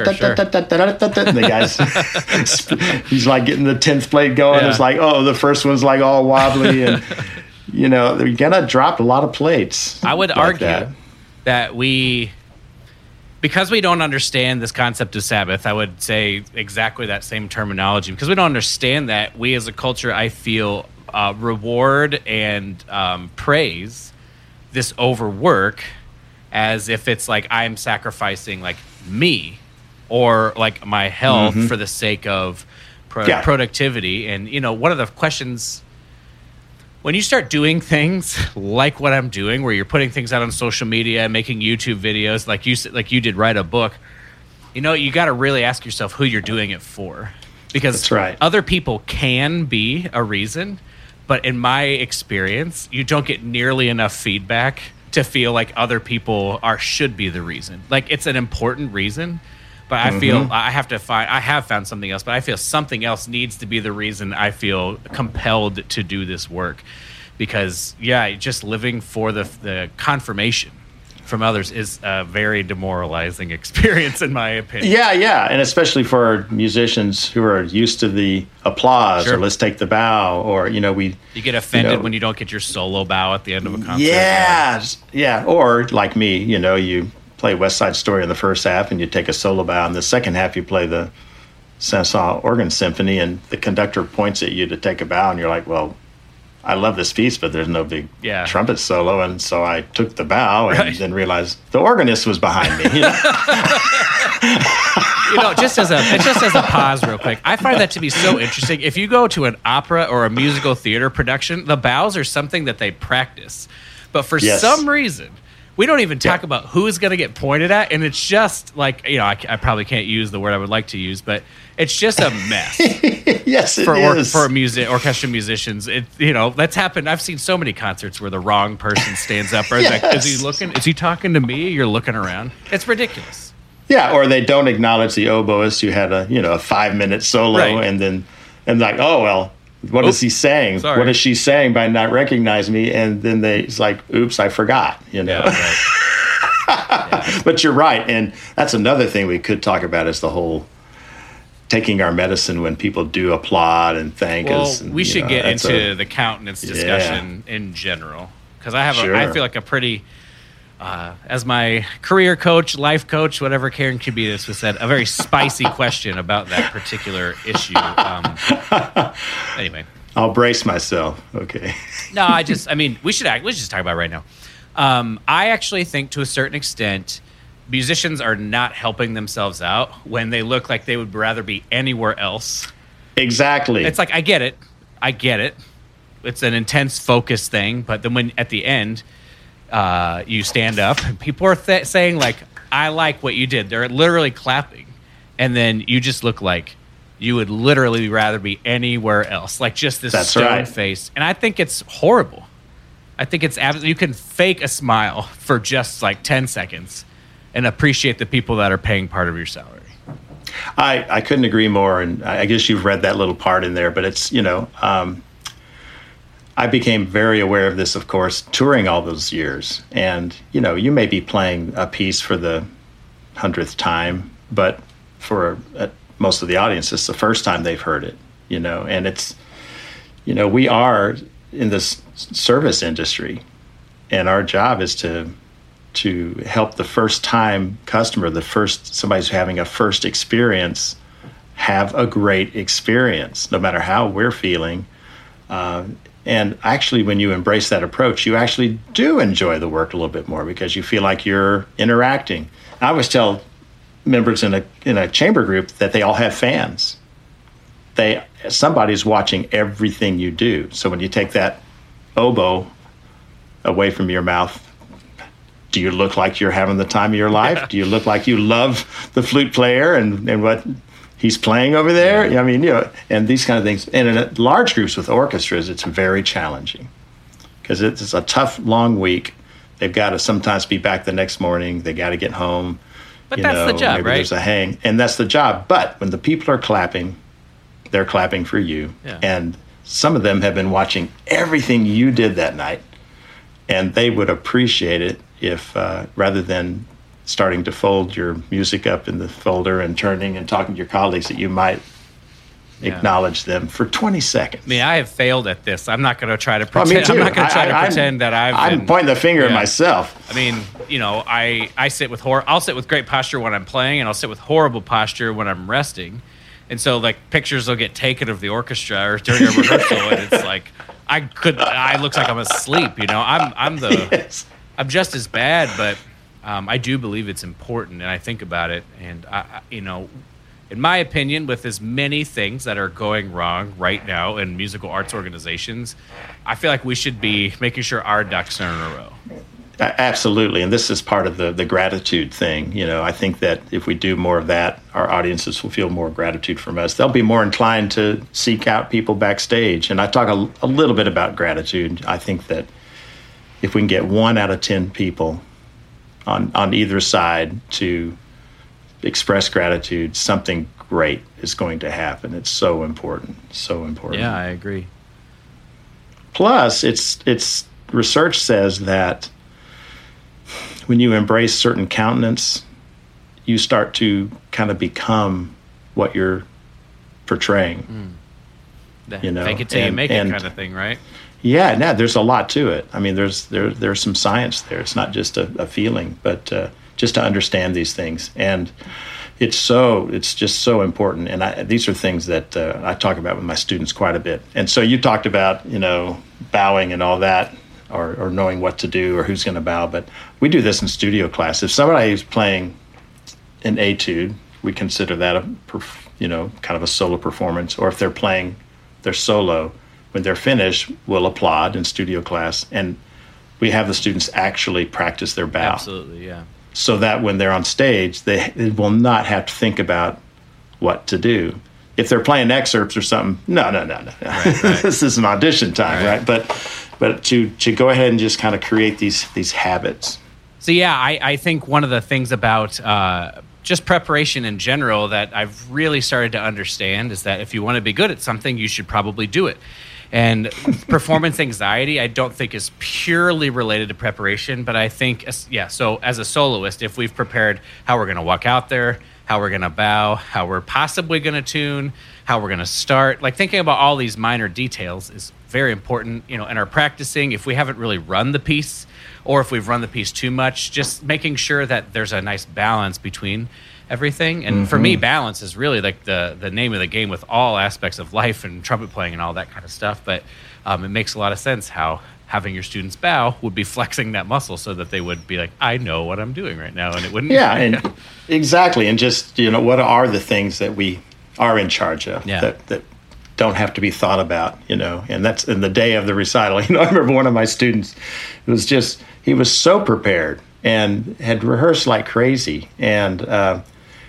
the guy's, he's like getting the tenth plate going. Yeah. It's like, oh, the first one's like all wobbly, and you know, you're gonna drop a lot of plates. I would like argue that. that we, because we don't understand this concept of Sabbath, I would say exactly that same terminology. Because we don't understand that, we as a culture, I feel, uh, reward and um, praise this overwork as if it's like I'm sacrificing like me or like my health mm-hmm. for the sake of pro- yeah. productivity. And, you know, one of the questions, when you start doing things like what I'm doing, where you're putting things out on social media, making YouTube videos, like you like you did, write a book, you know, you got to really ask yourself who you're doing it for. Because That's right. other people can be a reason, but in my experience, you don't get nearly enough feedback to feel like other people are should be the reason. Like, it's an important reason, but I mm-hmm. feel I have to find, I have found something else, but I feel something else needs to be the reason I feel compelled to do this work. because yeah, just living for the the confirmation from others is a very demoralizing experience, in my opinion. Yeah, yeah, and especially for musicians who are used to the applause, Sure. or let's take the bow, or you know we. You get offended you know, when you don't get your solo bow at the end of a concert. Yeah, yeah, or like me, you know, you play West Side Story in the first half, and you take a solo bow. In the second half, you play the Saint-Saëns Organ Symphony, and the conductor points at you to take a bow, and you're like, well, I love this piece, but there's no big Yeah. trumpet solo, and so I took the bow and Right. then realized the organist was behind me. You know? You know, just as a just as a pause, real quick, I find that to be so interesting. If you go to an opera or a musical theater production, the bows are something that they practice, but for Yes. some reason, we don't even talk Yeah. about who is going to get pointed at, and it's just like, you know, I, I probably can't use the word I would like to use, but it's just a mess. Yes, it for or, is. for music orchestra musicians. It you know that's happened. I've seen so many concerts where the wrong person stands up. Or it's like, is he Yes. looking? Is he talking to me? You're looking around. It's ridiculous. Yeah, or they don't acknowledge the oboist who had a you know a five minute solo, Right. and then and like, oh well, what is Oops. he saying? Sorry. What is she saying by not recognizing me? And then they it's like, oops, I forgot. You know. Yeah, right. But you're right, and that's another thing we could talk about is the whole taking our medicine when people do applaud and thank Well, us. And, we you should know, get that's into a- the countenance discussion in general, because I have, a, Sure. I feel like a pretty, uh, as my career coach, life coach, whatever Karen Kubitis was said, a very spicy question about that particular issue. Um, anyway, I'll brace myself. Okay. no, I just, I mean, we should act. Let's just talk about it right now. Um, I actually think, to a certain extent, musicians are not helping themselves out when they look like they would rather be anywhere else. Exactly. It's like, I get it. I get it. It's an intense focus thing. But then when at the end, uh, you stand up, and people are th- saying, like, I like what you did. They're literally clapping. And then you just look like you would literally rather be anywhere else. Like, just this That's stone right. face. And I think it's horrible. I think it's absolutely, you can fake a smile for just like ten seconds and appreciate the people that are paying part of your salary. I, I couldn't agree more, and I guess you've read that little part in there, but it's, you know, um, I became very aware of this, of course, touring all those years. And, you know, you may be playing a piece for the hundredth time, but for uh, most of the audience, it's the first time they've heard it, you know, and it's, you know, we are in this service industry, and our job is to to help the first time customer, the first somebody who's having a first experience, have a great experience, no matter how we're feeling. Uh, and actually, when you embrace that approach, you actually do enjoy the work a little bit more because you feel like you're interacting. I always tell members in a in a chamber group that they all have fans. They somebody's watching everything you do. So when you take that oboe away from your mouth, do you look like you're having the time of your life? Do you look like you love the flute player and, and what he's playing over there? I mean, you know, and these kind of things. And in a, large groups with orchestras, it's very challenging because it's a tough, long week. They've got to sometimes be back the next morning. They got to get home. But you that's know, the job, maybe right? There's a hang, and that's the job. But when the people are clapping, they're clapping for you. Yeah. And some of them have been watching everything you did that night, and they would appreciate it if, uh, rather than starting to fold your music up in the folder and turning and talking to your colleagues, that you might Yeah. acknowledge them for twenty seconds. I mean, I have failed at this. I'm not going to try to Well, pretend. me too. I'm not going to try I- to I- I'm- pretend that I've. I'm been, pointing the finger at Yeah. myself. I mean, you know, I I sit with hor- I'll sit with great posture when I'm playing, and I'll sit with horrible posture when I'm resting. And so, like, pictures will get taken of the orchestra or during a rehearsal, and it's like I could. I looks like I'm asleep. You know, I'm I'm the. Yes. I'm just as bad, but um, I do believe it's important, and I think about it, and I, I, you know, in my opinion, with as many things that are going wrong right now in musical arts organizations, I feel like we should be making sure our ducks are in a row. A- Absolutely, and this is part of the the gratitude thing. You know, I think that if we do more of that, our audiences will feel more gratitude from us. They'll be more inclined to seek out people backstage. And I talk a, a little bit about gratitude. I think that if we can get one out of ten people on on either side to express gratitude, something great is going to happen. It's so important, so important. Yeah, I agree. plus, it's it's research says that when you embrace certain countenance, you start to kind of become what you're portraying. Mm. You know, fake it till you and, make and, it kind of thing, right? Yeah, no, there's a lot to it. I mean, there's there there's some science there. It's not just a, a feeling, but uh, just to understand these things. And it's so it's just so important. And I, these are things that uh, I talk about with my students quite a bit. And so you talked about, you know, bowing and all that, or, or knowing what to do or who's going to bow. But we do this in studio class. If somebody is playing an etude, we consider that a perf- you know kind of a solo performance. Or if they're playing their solo, when they're finished, we'll applaud in studio class, and we have the students actually practice their bow. Absolutely, yeah. So that when they're on stage, they, they will not have to think about what to do. If they're playing excerpts or something, no, no, no, no. Right, right. This is an audition time, right? right? But but to to go ahead and just kind of create these these habits. So yeah, I, I think one of the things about uh, just preparation in general that I've really started to understand is that if you want to be good at something, you should probably do it. And performance anxiety, I don't think is purely related to preparation, but I think, yeah, so as a soloist, if we've prepared how we're going to walk out there, how we're going to bow, how we're possibly going to tune, how we're going to start, like thinking about all these minor details is very important, you know, in our practicing. If we haven't really run the piece, or if we've run the piece too much, just making sure that there's a nice balance between everything. And mm-hmm. for me, balance is really like the the name of the game with all aspects of life and trumpet playing and all that kind of stuff. But um, it makes a lot of sense how having your students bow would be flexing that muscle so that they would be like, I know what I'm doing right now. And it wouldn't. Yeah, and exactly. And just, you know, what are the things that we are in charge of yeah. that, that don't have to be thought about, you know? And that's in the day of the recital. You know, I remember one of my students, it was just, he was so prepared and had rehearsed like crazy. And, uh,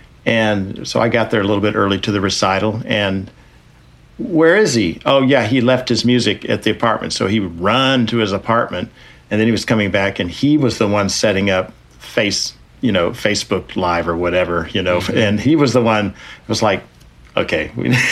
And so I got there a little bit early to the recital, and where is he? Oh, yeah, he left his music at the apartment. So he would run to his apartment, and then he was coming back, and he was the one setting up face, you know, Facebook Live or whatever, you know, mm-hmm. and he was the one who was like, okay,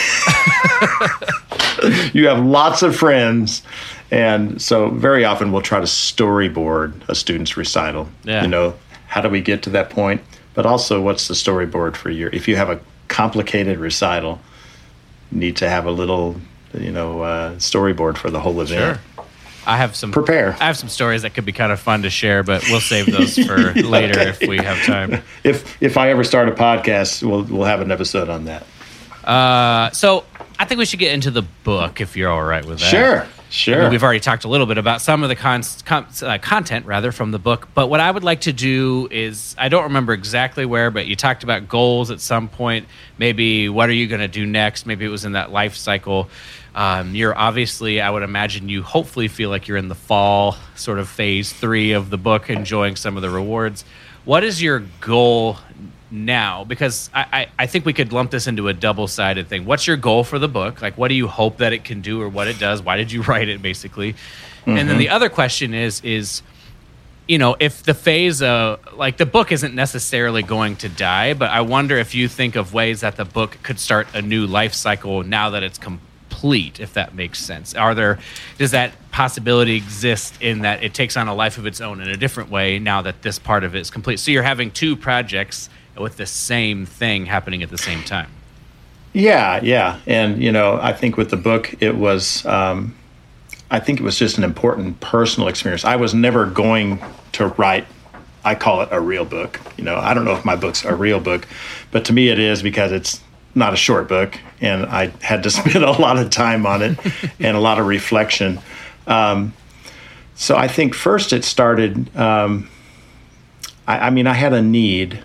you have lots of friends. And so very often we'll try to storyboard a student's recital. Yeah. You know, how do we get to that point? But also, what's the storyboard for your? If you have a complicated recital, you need to have a little, you know, uh, storyboard for the whole event. Sure. I have some prepare. I have some stories that could be kind of fun to share, but we'll save those for later if we have time. If if I ever start a podcast, we'll we'll have an episode on that. Uh, so I think we should get into the book if you're all right with that. Sure. Sure. I mean, we've already talked a little bit about some of the con- con- uh, content, rather, from the book. But what I would like to do is, I don't remember exactly where, but you talked about goals at some point. Maybe what are you going to do next? Maybe it was in that life cycle. Um, you're obviously, I would imagine you hopefully feel like you're in the fall sort of phase three of the book, enjoying some of the rewards. What is your goal now? Because I, I, I think we could lump this into a double-sided thing. What's your goal for the book? Like, what do you hope that it can do, or what it does? Why did you write it, basically? Mm-hmm. And then the other question is, is, you know, if the phase of, like, the book isn't necessarily going to die, but I wonder if you think of ways that the book could start a new life cycle now that it's complete, if that makes sense. Are there, does that possibility exist in that it takes on a life of its own in a different way now that this part of it is complete? So you're having two projects with the same thing happening at the same time. Yeah, yeah. And, you know, I think with the book, it was, um, I think it was just an important personal experience. I was never going to write, I call it a real book. You know, I don't know if my book's a real book, but to me it is, because it's not a short book, and I had to spend a lot of time on it and a lot of reflection. Um, so I think first it started, um, I, I mean, I had a need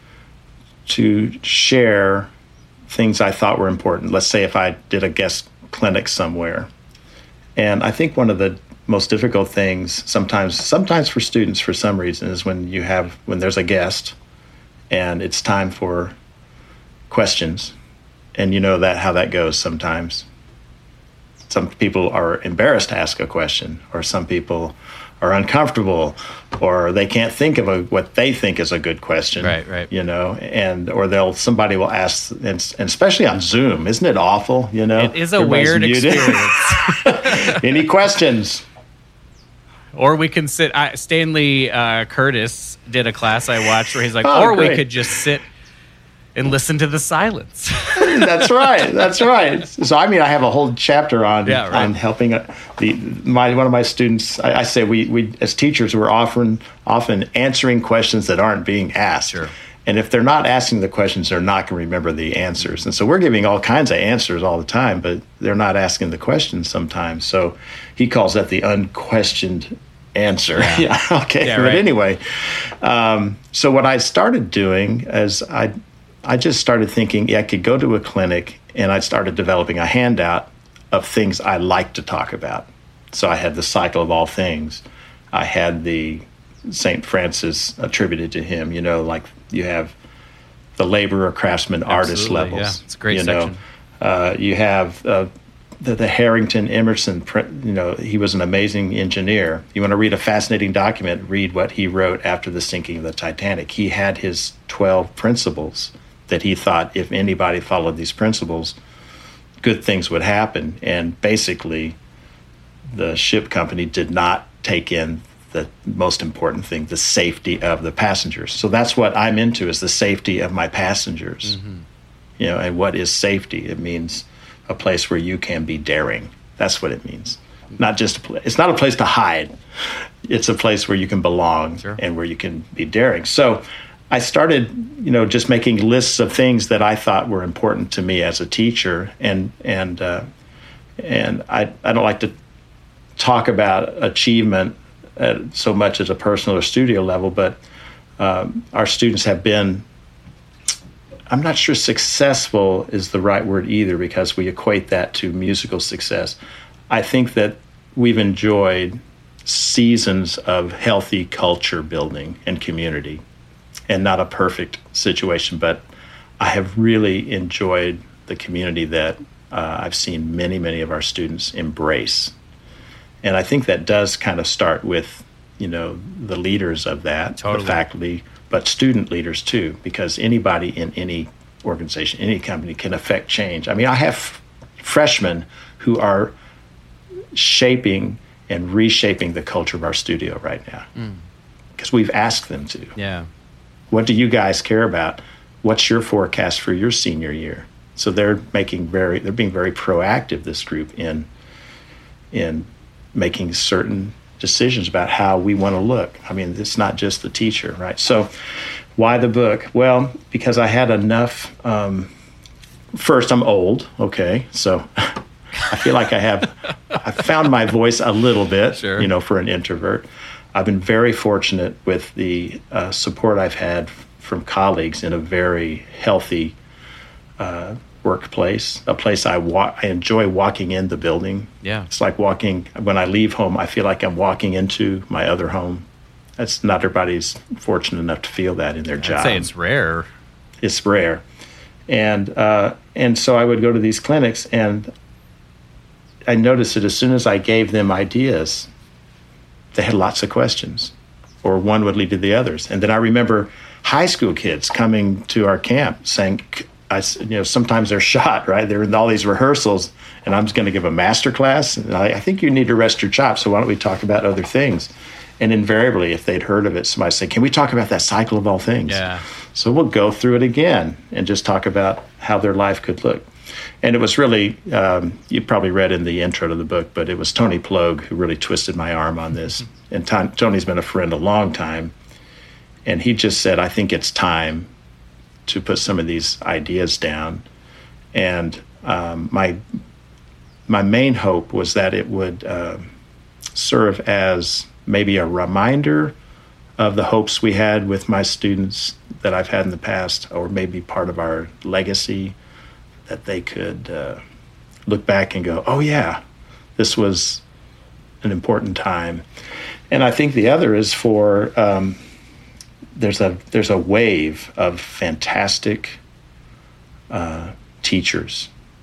to share things I thought were important. Let's say if I did a guest clinic somewhere. And I think one of the most difficult things sometimes, sometimes for students for some reason, is when you have, when there's a guest and it's time for questions. And you know that how that goes sometimes. Some people are embarrassed to ask a question, or some people are uncomfortable, or they can't think of a, what they think is a good question. Right, right. You know, and or they'll somebody will ask, and, and especially on Zoom, isn't it awful? You know, it is a Everybody's weird muted. experience. Any questions? Or we can sit. I, Stanley uh, Curtis did a class I watched where he's like, Oh, or we great. could just sit and listen to the silence. That's right. That's right. So I mean, I have a whole chapter on Yeah, right. on helping uh, the my one of my students. I, I say we we as teachers we're often often answering questions that aren't being asked. Sure. And if they're not asking the questions, they're not going to remember the answers. And so we're giving all kinds of answers all the time, but they're not asking the questions sometimes. So he calls that the unquestioned answer. Yeah. Yeah. Okay. Yeah, but right. anyway, um, so what I started doing is I, I just started thinking, yeah, I could go to a clinic, and I started developing a handout of things I like to talk about. So I had the cycle of all things. I had the Saint Francis attributed to him, you know, like you have the laborer, craftsman, artist Absolutely, levels. yeah. It's a great you section. know, uh, you have uh, the, the Harrington Emerson, pr- you know, he was an amazing engineer. You want to read a fascinating document, read what he wrote after the sinking of the Titanic. He had his twelve principles that he thought if anybody followed these principles, good things would happen. And basically, the ship company did not take in the most important thing, the safety of the passengers. So that's what I'm into, is the safety of my passengers. Mm-hmm. You know, and what is safety? It means a place where you can be daring. That's what it means. Not just a place. It's not a place to hide. It's a place where you can belong. Sure. And where you can be daring. So I started, you know, just making lists of things that I thought were important to me as a teacher, and and uh, and I I don't like to talk about achievement at so much as a personal or studio level, but um, our students have been, I'm not sure successful is the right word either, because we equate that to musical success. I think that we've enjoyed seasons of healthy culture building and community, and not a perfect situation, but I have really enjoyed the community that uh, I've seen many, many of our students embrace. And I think that does kind of start with, you know, the leaders of that, Totally. the faculty, but student leaders too, because anybody in any organization, any company can affect change. I mean, I have freshmen who are shaping and reshaping the culture of our studio right now, because mm. we've asked them to. Yeah. What do you guys care about? What's your forecast for your senior year? So they're making very, they're being very proactive, this group, in in making certain decisions about how we want to look. I mean, it's not just the teacher, right? So why the book? Well, because I had enough, um, first, I'm old, okay? So I feel like I have, I found my voice a little bit, Sure. you know, for an introvert. I've been very fortunate with the uh, support I've had from colleagues in a very healthy uh, workplace, a place I wa- I enjoy walking in the building. Yeah. It's like walking, when I leave home, I feel like I'm walking into my other home. That's not everybody's fortunate enough to feel that in their I'd job. say it's rare. It's rare. And, uh, and so I would go to these clinics, and I noticed that as soon as I gave them ideas, they had lots of questions, or one would lead to the others. And then I remember high school kids coming to our camp saying, I, you know, sometimes they're shot, right? They're in all these rehearsals, and I'm just going to give a master class. And I, I think you need to rest your chops, so why don't we talk about other things? And invariably, if they'd heard of it, somebody said, can we talk about that cycle of all things? Yeah. So we'll go through it again and just talk about how their life could look. And it was really, um, you probably read in the intro to the book, but it was Tony Plogue who really twisted my arm on this. And Ton- Tony's been a friend a long time. And he just said, I think it's time to put some of these ideas down. And um, my my main hope was that it would uh, serve as maybe a reminder of the hopes we had with my students that I've had in the past, or maybe part of our legacy, that they could uh, look back and go, oh yeah, this was an important time. And I think the other is for, um, there's a there's a wave of fantastic uh, teachers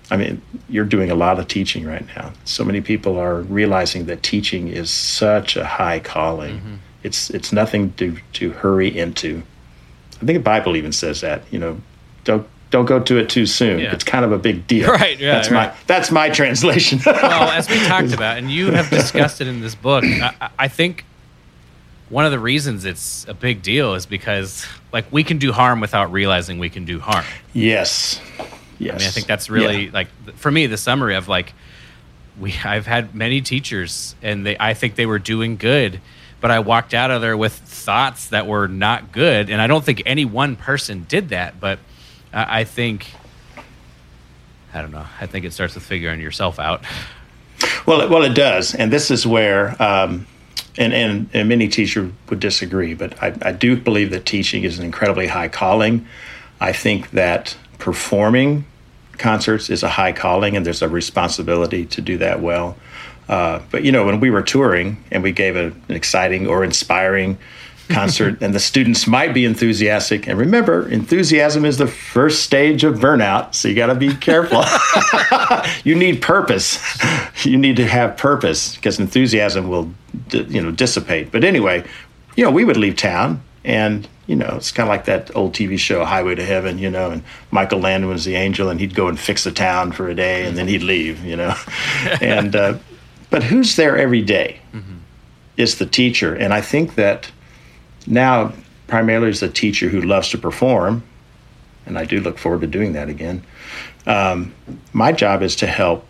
I mean, you're doing a lot of teaching right now. So many people are realizing that teaching is such a high calling. Mm-hmm. It's it's nothing to, to hurry into. I think the Bible even says that, you know, don't don't go to it too soon. Yeah. It's kind of a big deal. Right, yeah. That's right. my that's my translation. Well, as we talked about, and you have discussed it in this book, I, I think one of the reasons it's a big deal is because, like, we can do harm without realizing we can do harm. Yes. Yes. I mean, I think that's really, yeah. like, for me, the summary of, like, we I've had many teachers, and they I think they were doing good, but I walked out of there with thoughts that were not good, and I don't think any one person did that, but I, I think, I don't know, I think it starts with figuring yourself out. Well, it, well, it does, and this is where, um, and, and, and many teachers would disagree, but I, I do believe that teaching is an incredibly high calling. I think that performing concerts is a high calling, and there's a responsibility to do that well. Uh, but, you know, when we were touring and we gave a, an exciting or inspiring concert, and the students might be enthusiastic. And remember, enthusiasm is the first stage of burnout, so you got to be careful. You need purpose. You need to have purpose, because enthusiasm will, you know, dissipate. But anyway, you know, we would leave town, and, you know, it's kind of like that old T V show, Highway to Heaven, you know, and Michael Landon was the angel, and he'd go and fix the town for a day, and then he'd leave, you know. And uh, but who's there every day? Mm-hmm. Is the teacher. And I think that now, primarily as a teacher who loves to perform, and I do look forward to doing that again, um, my job is to help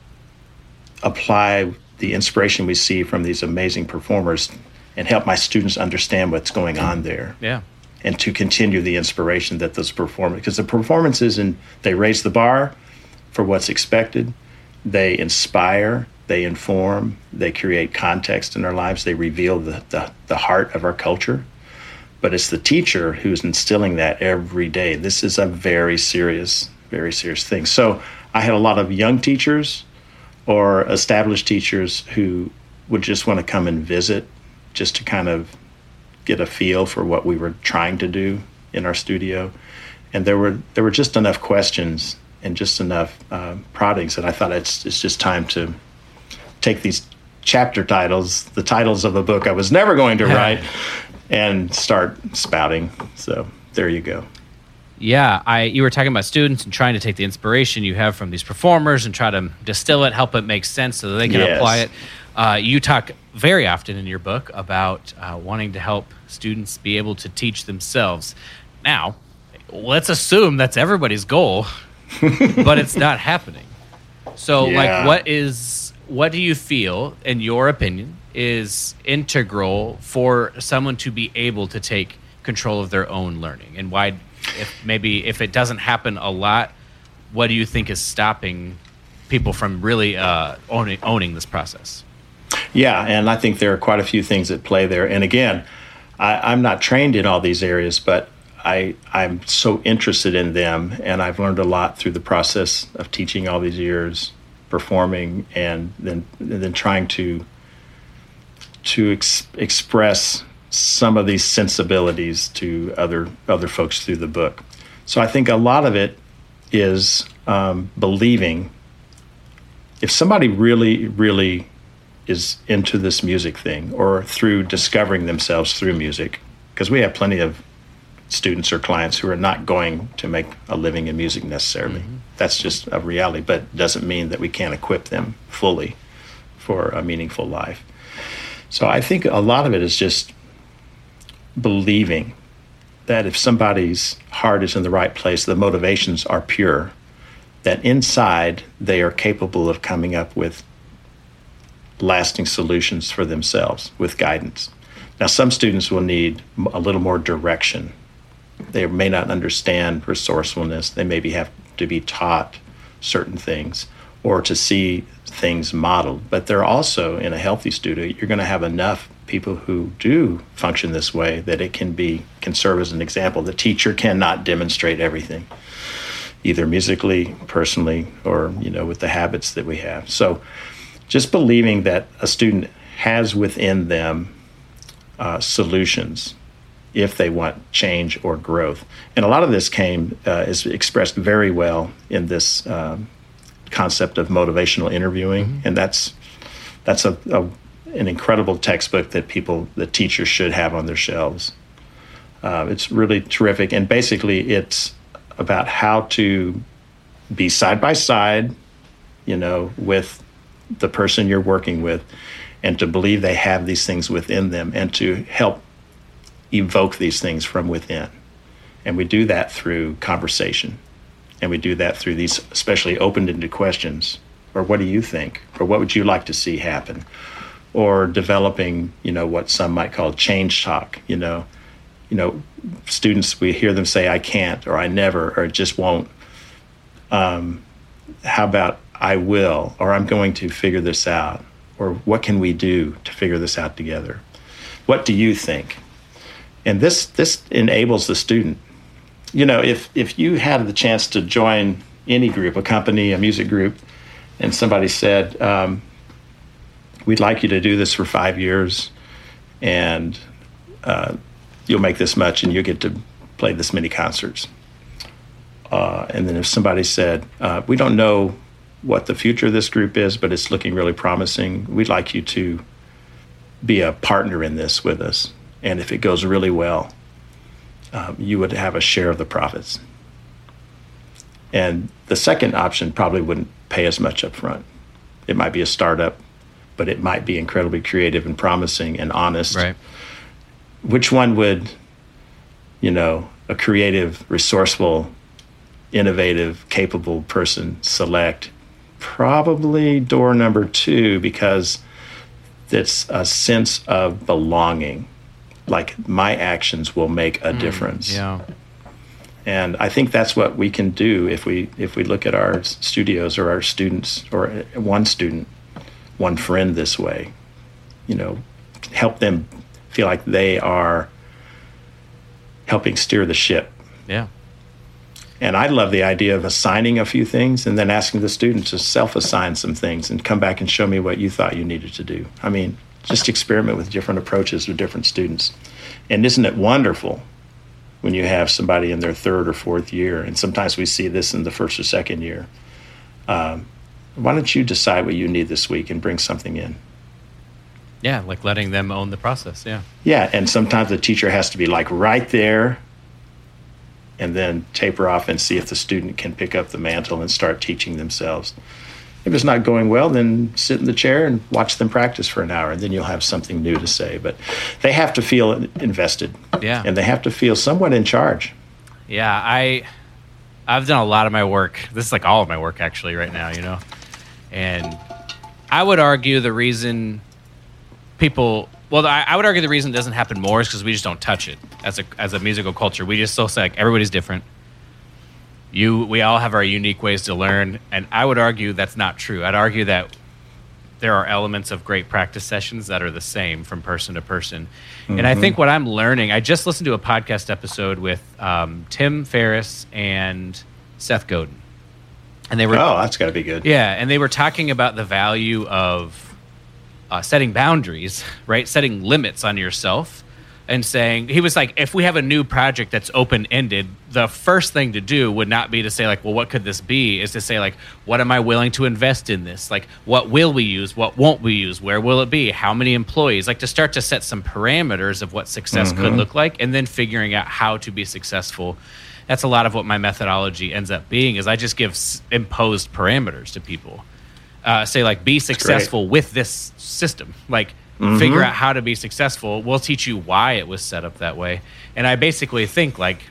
apply the inspiration we see from these amazing performers and help my students understand what's going on there. Yeah. And to continue the inspiration that those performers, because the performances, and they raise the bar for what's expected, they inspire, they inform, they create context in our lives, they reveal the, the, the heart of our culture. But it's the teacher who's instilling that every day. This is a very serious, very serious thing. So I had a lot of young teachers or established teachers who would just want to come and visit, just to kind of get a feel for what we were trying to do in our studio. And there were there were just enough questions and just enough uh, proddings that I thought it's it's just time to take these chapter titles, the titles of a book I was never going to write, and start spouting. So there you go. Yeah, I you were talking about students and trying to take the inspiration you have from these performers and try to distill it, help it make sense so that they can yes. apply it. Uh, you talk very often in your book about uh, wanting to help students be able to teach themselves. Now, let's assume that's everybody's goal, but it's not happening. So, yeah. like, what is what do you feel, in your opinion, is integral for someone to be able to take control of their own learning? And why, if maybe if it doesn't happen a lot, what do you think is stopping people from really uh, owning, owning this process? Yeah, and I think there are quite a few things at play there. And again, I, I'm not trained in all these areas, but I, I'm so interested in them, and I've learned a lot through the process of teaching all these years, performing, and then and then trying to to ex- express some of these sensibilities to other other folks through the book. So I think a lot of it is um, believing. If somebody really, really is into this music thing, or through discovering themselves through music, because we have plenty of students or clients who are not going to make a living in music necessarily. Mm-hmm. That's just a reality, but doesn't mean that we can't equip them fully for a meaningful life. So I think a lot of it is just believing that if somebody's heart is in the right place, the motivations are pure, that inside they are capable of coming up with lasting solutions for themselves with guidance. Now, some students will need a little more direction. They may not understand resourcefulness. They maybe have to be taught certain things or to see things modeled. But they're also, in a healthy studio, you're going to have enough people who do function this way that it can be can serve as an example. The teacher cannot demonstrate everything, either musically, personally, or, you know, with the habits that we have. So just believing that a student has within them uh, solutions if they want change or growth. And a lot of this came, uh, is expressed very well in this um, concept of motivational interviewing, mm-hmm. and that's that's a, a an incredible textbook that people, that teachers should have on their shelves. Uh, it's really terrific, and basically it's about how to be side by side, you know, with the person you're working with, and to believe they have these things within them, and to help evoke these things from within. And we do that through conversation, and we do that through these especially open-ended questions, or what do you think, or what would you like to see happen, or developing, you know, what some might call change talk. You know, you know, students, we hear them say, I can't, or I never, or it just won't. Um, how about I will, or I'm going to figure this out, or what can we do to figure this out together? What do you think? And this this enables the student. You know, if if you had the chance to join any group, a company, a music group, and somebody said, um, we'd like you to do this for five years, and uh, you'll make this much, and you'll get to play this many concerts. Uh, and then if somebody said, uh, we don't know what the future of this group is, but it's looking really promising, we'd like you to be a partner in this with us. And if it goes really well, um, you would have a share of the profits. And the second option probably wouldn't pay as much up front. It might be a startup, but it might be incredibly creative and promising and honest. Right. Which one would, you know, a creative, resourceful, innovative, capable person select? Probably door number two, because it's a sense of belonging. Like, my actions will make a mm, difference. Yeah. And I think that's what we can do if we if we look at our studios or our students, or one student, one friend this way. You know, help them feel like they are helping steer the ship. Yeah. And I love the idea of assigning a few things and then asking the students to self-assign some things and come back and show me what you thought you needed to do. I mean, just experiment with different approaches with different students. And isn't it wonderful when you have somebody in their third or fourth year, and sometimes we see this in the first or second year, um, why don't you decide what you need this week and bring something in? Yeah, like letting them own the process, yeah. Yeah, and sometimes the teacher has to be like right there, and then taper off and see if the student can pick up the mantle and start teaching themselves. If it's not going well, then sit in the chair and watch them practice for an hour, and then you'll have something new to say. But they have to feel invested. Yeah. And they have to feel somewhat in charge. Yeah, I, I've done a lot of my work. This is like all of my work, actually, right now, you know. And I would argue the reason people... Well, I, I would argue the reason it doesn't happen more is because we just don't touch it as a as a musical culture. We just so say, like, everybody's different. You, we all have our unique ways to learn, and I would argue that's not true. I'd argue that there are elements of great practice sessions that are the same from person to person. Mm-hmm. And I think what I'm learning, I just listened to a podcast episode with um, Tim Ferriss and Seth Godin, and they were oh, that's got to be good. Yeah, and they were talking about the value of Uh, setting boundaries, right? Setting limits on yourself, and saying, he was like, if we have a new project that's open-ended, the first thing to do would not be to say, like, well, what could this be? Is to say, like, what am I willing to invest in this? Like, what will we use? What won't we use? Where will it be? How many employees? Like, to start to set some parameters of what success mm-hmm. could look like, and then figuring out how to be successful. That's a lot of what my methodology ends up being, is I just give s- imposed parameters to people. Uh, say, like, be successful with this system. Like, mm-hmm. figure out how to be successful. We'll teach you why it was set up that way. And I basically think, like,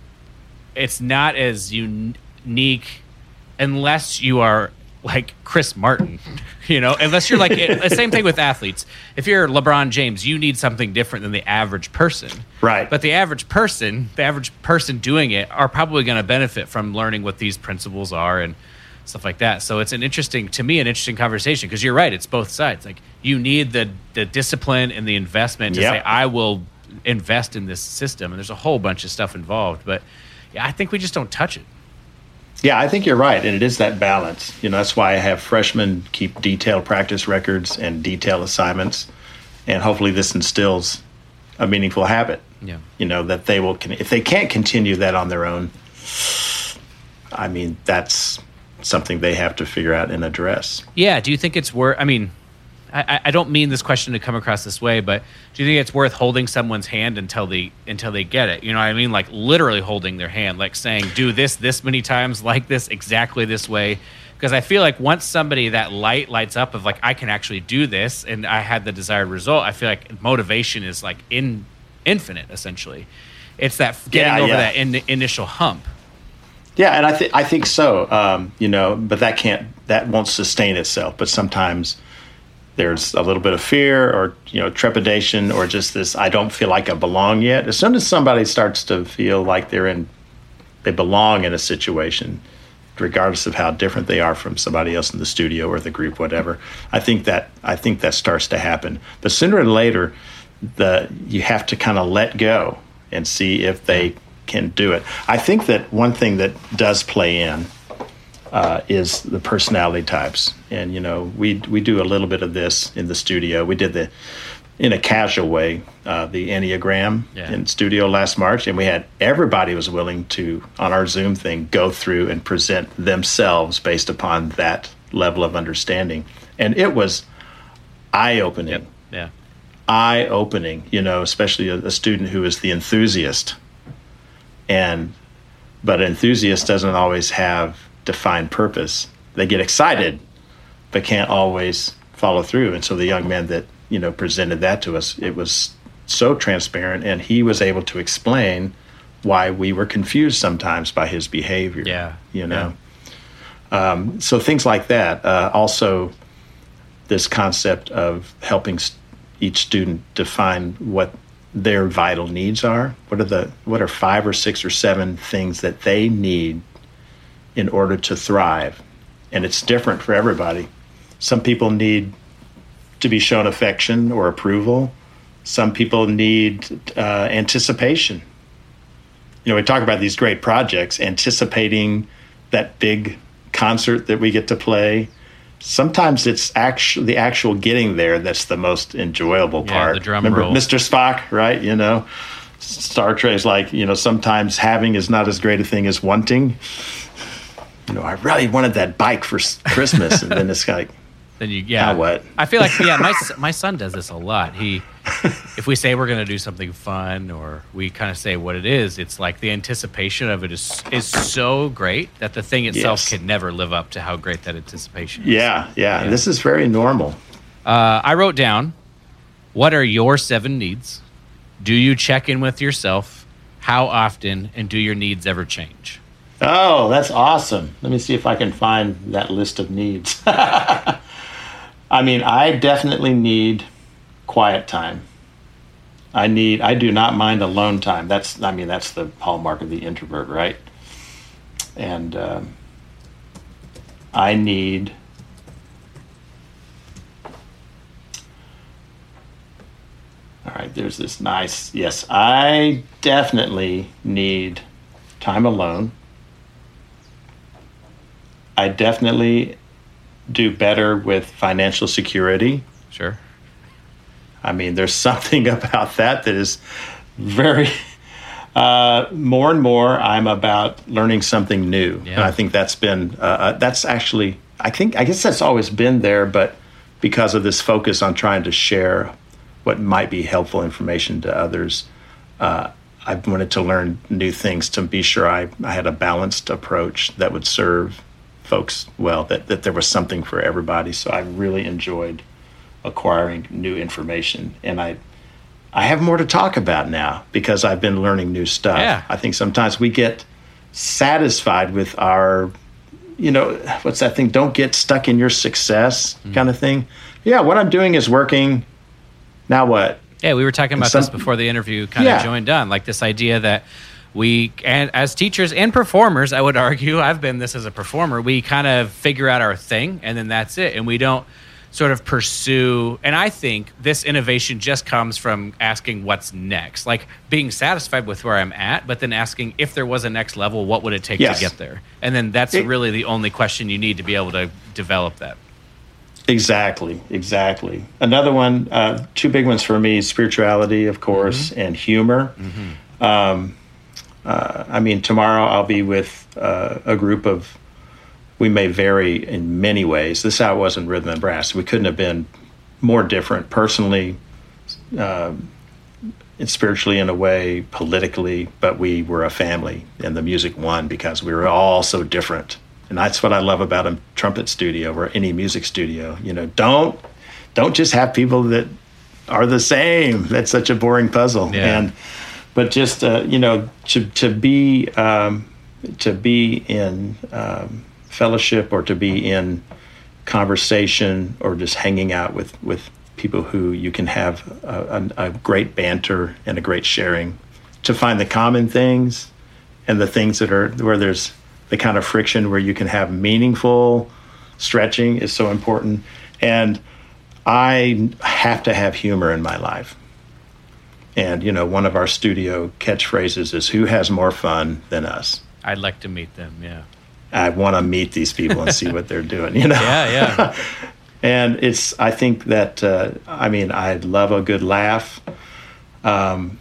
it's not as unique unless you are, like, Chris Martin, you know? Unless you're, like, it, the same thing with athletes. If you're LeBron James, you need something different than the average person. Right. But the average person, the average person doing it, are probably going to benefit from learning what these principles are and stuff like that. So it's an interesting, to me, an interesting conversation, because you're right, it's both sides. Like, you need the the discipline and the investment to yep. say, I will invest in this system, and there's a whole bunch of stuff involved. But yeah, I think we just don't touch it. Yeah, I think you're right, and it is that balance. You know, that's why I have freshmen keep detailed practice records and detailed assignments, and hopefully this instills a meaningful habit. Yeah, you know, that they will, if they can't continue that on their own, I mean, that's something they have to figure out and address. Yeah. Do you think it's worth, I mean, I, I don't mean this question to come across this way, but do you think it's worth holding someone's hand until they until they get it? You know what I mean? Like literally holding their hand, like saying, do this this many times, like this, exactly this way. Because I feel like once somebody, that light lights up of like, I can actually do this and I had the desired result, I feel like motivation is like in infinite, essentially. It's that getting yeah, over yeah. that in, initial hump. Yeah, and I think I think so. Um, you know, but that can't that won't sustain itself. But sometimes there's a little bit of fear or, you know, trepidation or just this, I don't feel like I belong yet. As soon as somebody starts to feel like they're in, they belong in a situation, regardless of how different they are from somebody else in the studio or the group, whatever, I think that I think that starts to happen. But sooner or later, the you have to kind of let go and see if they can do it. I think that one thing that does play in uh, is the personality types. And, you know, we we do a little bit of this in the studio. We did the, in a casual way, uh, the Enneagram yeah. in studio last March. And we had, everybody was willing to, on our Zoom thing, go through and present themselves based upon that level of understanding. And it was eye-opening. Yep. Yeah. Eye-opening, you know, especially a, a student who is the enthusiast. And, but enthusiast doesn't always have defined purpose. They get excited, but can't always follow through. And so the young man that, you know, presented that to us, it was so transparent, and he was able to explain why we were confused sometimes by his behavior. Yeah. You know? Yeah. Um, so things like that. Uh, also, this concept of helping st- each student define what their vital needs are. What are the what are five or six or seven things that they need in order to thrive? And it's different for everybody. Some people need to be shown affection or approval. Some people need uh, anticipation. You know, we talk about these great projects, anticipating that big concert that we get to play. Sometimes it's actually the actual getting there that's the most enjoyable yeah, part. The drum Remember roll. Mister Spock, right? You know, Star Trek's like, you know, sometimes having is not as great a thing as wanting. You know, I really wanted that bike for Christmas, and then it's like, then you, yeah. Now what? I feel like, yeah, my my son does this a lot. He, if we say we're going to do something fun, or we kind of say what it is, it's like the anticipation of it is is so great that the thing itself Yes. can never live up to how great that anticipation is. Yeah, yeah, Yeah. This is very normal. Uh, I wrote down, what are your seven needs? Do you check in with yourself? How often? And do your needs ever change? Oh, that's awesome. Let me see if I can find that list of needs. I mean, I definitely need quiet time. I need, I do not mind alone time. That's, I mean, that's the hallmark of the introvert, right? And um, I need, all right, there's this nice, yes, I definitely need time alone. I definitely do better with financial security. Sure. I mean, there's something about that that is very, uh, more and more I'm about learning something new. Yeah. And I think that's been, uh, uh, that's actually, I think, I guess that's always been there, but because of this focus on trying to share what might be helpful information to others, uh, I wanted to learn new things to be sure I, I had a balanced approach that would serve folks well, that, that there was something for everybody. So I really enjoyed acquiring new information. And I I have more to talk about now because I've been learning new stuff. Yeah. I think sometimes we get satisfied with our, you know, what's that thing? Don't get stuck in your success mm-hmm. kind of thing. Yeah, what I'm doing is working. Now what? Yeah, we were talking about some, this before the interview kind yeah. of joined on, like this idea that we, and as teachers and performers, I would argue, I've been this as a performer, we kind of figure out our thing and then that's it. And we don't sort of pursue, and I think this innovation just comes from asking what's next, like being satisfied with where I'm at, but then asking if there was a next level, what would it take yes. to get there? And then that's it, really the only question you need to be able to develop that. Exactly, exactly. Another one, uh, two big ones for me, spirituality, of course, mm-hmm. and humor. Mm-hmm. Um, uh, I mean, tomorrow I'll be with uh, a group of we may vary in many ways. This is how it was in rhythm and brass. We couldn't have been more different personally, uh, and spiritually in a way, politically, but we were a family, and the music won because we were all so different. And that's what I love about a trumpet studio or any music studio. You know, don't don't just have people that are the same. That's such a boring puzzle. Yeah. And but just uh, you know, to to be um, to be in um, fellowship or to be in conversation or just hanging out with with people who you can have a, a, a great banter and a great sharing, to find the common things and the things that are where there's the kind of friction where you can have meaningful stretching is so important. And I have to have humor in my life. And, you know, one of our studio catchphrases is, who has more fun than us? I'd like to meet them, yeah. I want to meet these people and see what they're doing, you know? Yeah, yeah. And it's, I think that, uh, I mean, I love a good laugh. Um,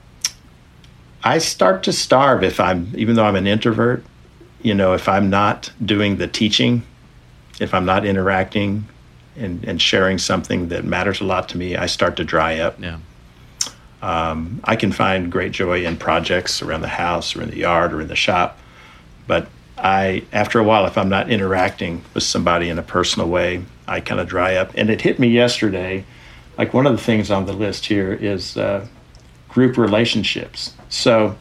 I start to starve if I'm, even though I'm an introvert, you know, if I'm not doing the teaching, if I'm not interacting and, and sharing something that matters a lot to me, I start to dry up. Yeah. Um, I can find great joy in projects around the house or in the yard or in the shop, but I, after a while, if I'm not interacting with somebody in a personal way, I kind of dry up. And it hit me yesterday, like one of the things on the list here is uh, group relationships. So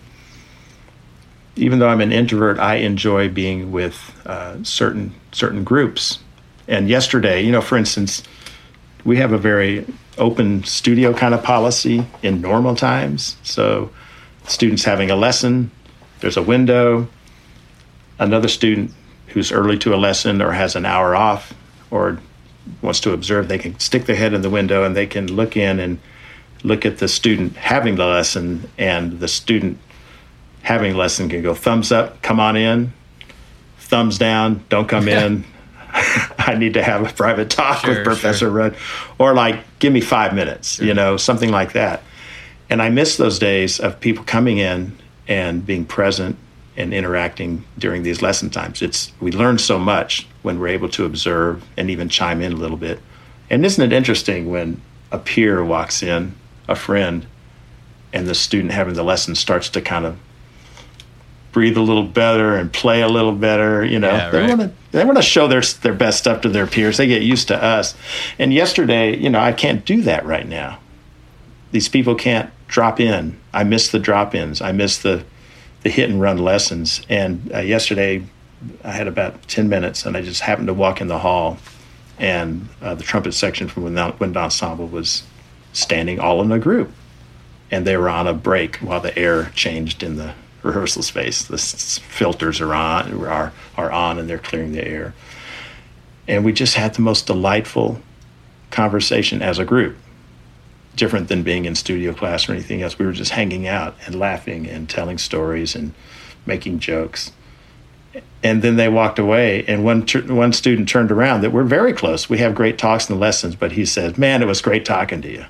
even though I'm an introvert, I enjoy being with uh, certain certain groups. And yesterday, you know, for instance, we have a very open studio kind of policy in normal times. So students having a lesson, there's a window. Another student who's early to a lesson or has an hour off or wants to observe, they can stick their head in the window and they can look in and look at the student having the lesson, and the student having a lesson can go thumbs up, come on in, thumbs down, don't come in. I need to have a private talk sure, with Professor sure. Rudd, or like, give me five minutes, sure. you know, something like that. And I miss those days of people coming in and being present and interacting during these lesson times. It's we learn so much when we're able to observe and even chime in a little bit. And isn't it interesting when a peer walks in, a friend, and the student having the lesson starts to kind of breathe a little better and play a little better, you know. Yeah, they right. want to they want to show their their best stuff to their peers. They get used to us. And yesterday, you know, I can't do that right now. These people can't drop in. I miss the drop-ins. I miss the the hit and run lessons. And uh, yesterday I had about ten minutes and I just happened to walk in the hall, and uh, the trumpet section from Wind, Wind Ensemble was standing all in a group, and they were on a break while the air changed in the rehearsal space. The s- filters are on, are, are on and they're clearing the air. And we just had the most delightful conversation as a group. Different than being in studio class or anything else. We were just hanging out and laughing and telling stories and making jokes. And then they walked away, and one ter- one student turned around that we're very close. We have great talks in the lessons, but he says, "Man, it was great talking to you."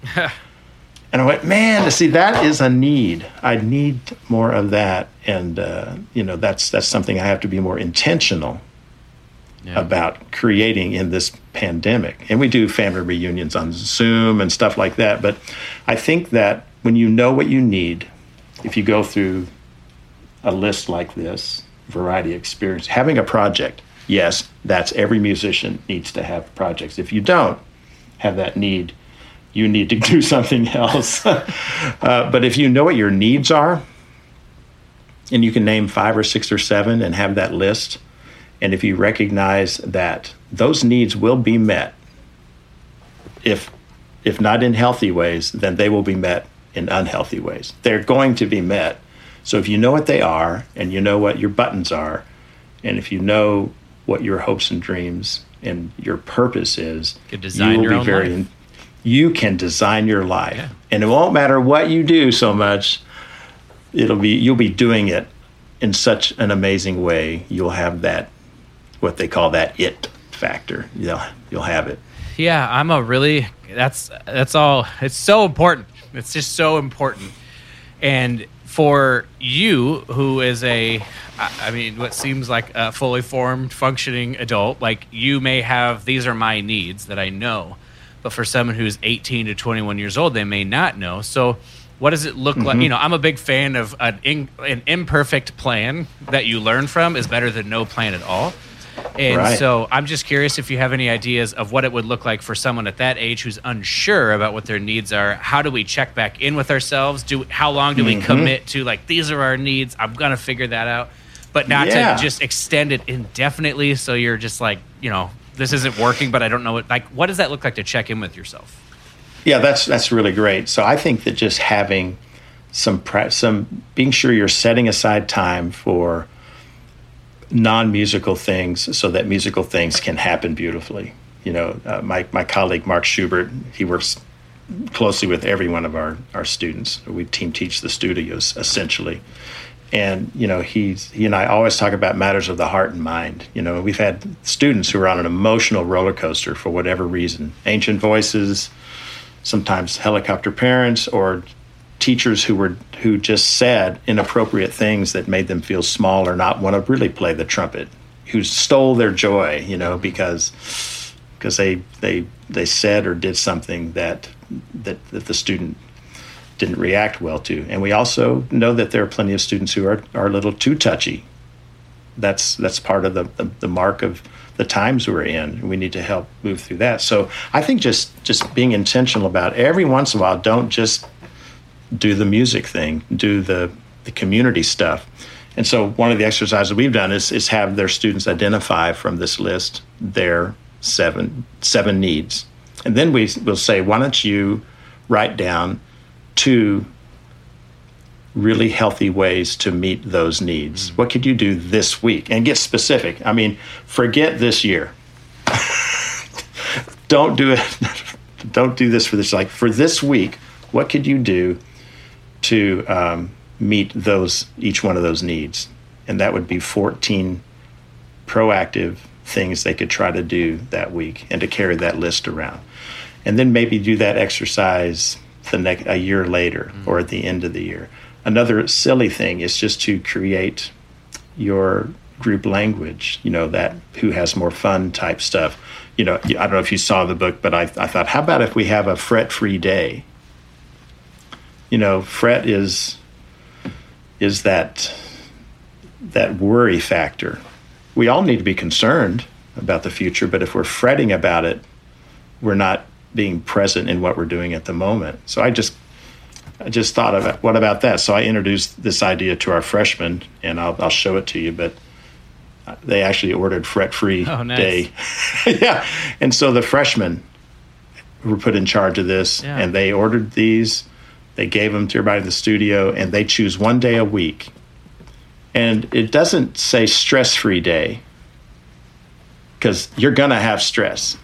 And I went, man, see, that is a need. I need more of that. And, uh, you know, that's that's something I have to be more intentional Yeah. about creating in this pandemic. And we do family reunions on Zoom and stuff like that. But I think that when you know what you need, if you go through a list like this, variety of experience, having a project, yes, that's every musician needs to have projects. If you don't have that need, you need to do something else. uh, but if you know what your needs are, and you can name five or six or seven and have that list, and if you recognize that those needs will be met, if if not in healthy ways, then they will be met in unhealthy ways. They're going to be met. So if you know what they are, and you know what your buttons are, and if you know what your hopes and dreams and your purpose is, you, design you will your be own very. life. In, you can design your life, yeah. and it won't matter what you do so much. It'll be you'll be doing it in such an amazing way. You'll have that. What they call that it factor. You'll you'll have it. Yeah, I'm a really that's that's all. It's so important. It's just so important. And for you, who is a, I mean, what seems like a fully formed, functioning adult, like you may have, these are my needs that I know. But for someone who's eighteen to twenty-one years old, they may not know. So what does it look mm-hmm. like? You know, I'm a big fan of an, in, an imperfect plan that you learn from is better than no plan at all. And right. so I'm just curious if you have any ideas of what it would look like for someone at that age who's unsure about what their needs are. How do we check back in with ourselves? Do How long do mm-hmm. we commit to, like, these are our needs, I'm going to figure that out, but not yeah. to just extend it indefinitely so you're just like, you know, this isn't working, but I don't know what, like, what does that look like to check in with yourself? Yeah, that's that's really great. So I think that just having some, some being sure you're setting aside time for non-musical things so that musical things can happen beautifully. You know, uh, my, my colleague, Mark Schubert, he works closely with every one of our, our students. We team teach the studios, essentially. And, you know, he's, he and I always talk about matters of the heart and mind. You know, we've had students who are on an emotional roller coaster for whatever reason. Ancient voices, sometimes helicopter parents, or teachers who were who just said inappropriate things that made them feel small or not want to really play the trumpet, who stole their joy, you know, because because they they they said or did something that that that the student didn't react well to. And we also know that there are plenty of students who are, are a little too touchy. That's that's part of the, the, the mark of the times we're in. We need to help move through that. So I think just just being intentional about every once in a while, don't just do the music thing, do the, the community stuff. And so one of the exercises we've done is is have their students identify from this list their seven seven needs. And then we will say, why don't you write down two really healthy ways to meet those needs? What could you do this week? And get specific. I mean, forget this year. Don't do it. Don't do this for this. Like, for this week, what could you do to um, meet those each one of those needs? And that would be fourteen proactive things they could try to do that week, and to carry that list around. And then maybe do that exercise the next a year later mm-hmm. or at the end of the year. Another silly thing is just to create your group language, you know, that who has more fun type stuff. You know, I don't know if you saw the book, but I, I thought, how about if we have a fret-free day? You know, fret is is that that worry factor. We all need to be concerned about the future, but if we're fretting about it, we're not being present in what we're doing at the moment. So I just I just thought of it, what about that? So I introduced this idea to our freshmen, and I'll, I'll show it to you, but they actually ordered fret-free oh, nice. day. Yeah. And so the freshmen were put in charge of this, yeah. and they ordered these. They gave them to everybody in the studio, and they choose one day a week. And it doesn't say stress-free day, because you're going to have stress.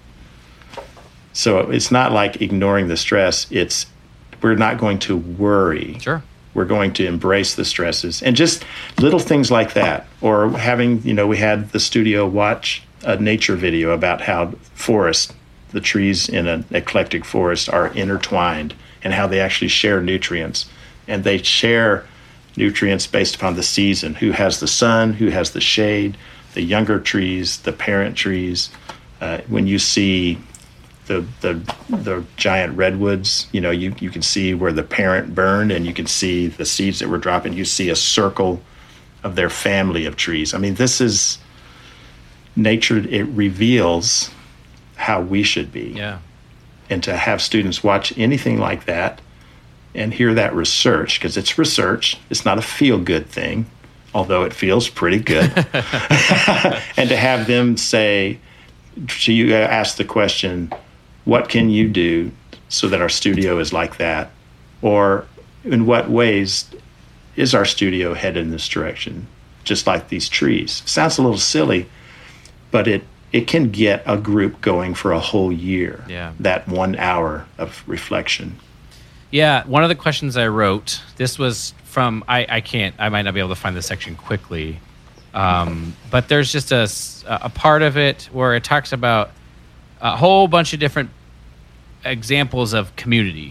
So it's not like ignoring the stress. It's we're not going to worry. Sure. We're going to embrace the stresses. And just little things like that. Or having, you know, we had the studio watch a nature video about how forest, the trees in an eclectic forest are intertwined, and how they actually share nutrients. And they share nutrients based upon the season. Who has the sun, who has the shade, the younger trees, the parent trees. Uh, when you see the the the giant redwoods, you know, you, you can see where the parent burned, and you can see the seeds that were dropping. You see a circle of their family of trees. I mean, this is nature. It reveals how we should be. Yeah. And to have students watch anything like that and hear that research, because it's research, it's not a feel-good thing, although it feels pretty good. And to have them say, so you ask the question, what can you do so that our studio is like that? Or in what ways is our studio headed in this direction, just like these trees? Sounds a little silly, but it it can get a group going for a whole year, yeah. that one hour of reflection. Yeah, one of the questions I wrote, this was from, I, I can't, I might not be able to find this section quickly, um, but there's just a, a part of it where it talks about a whole bunch of different examples of community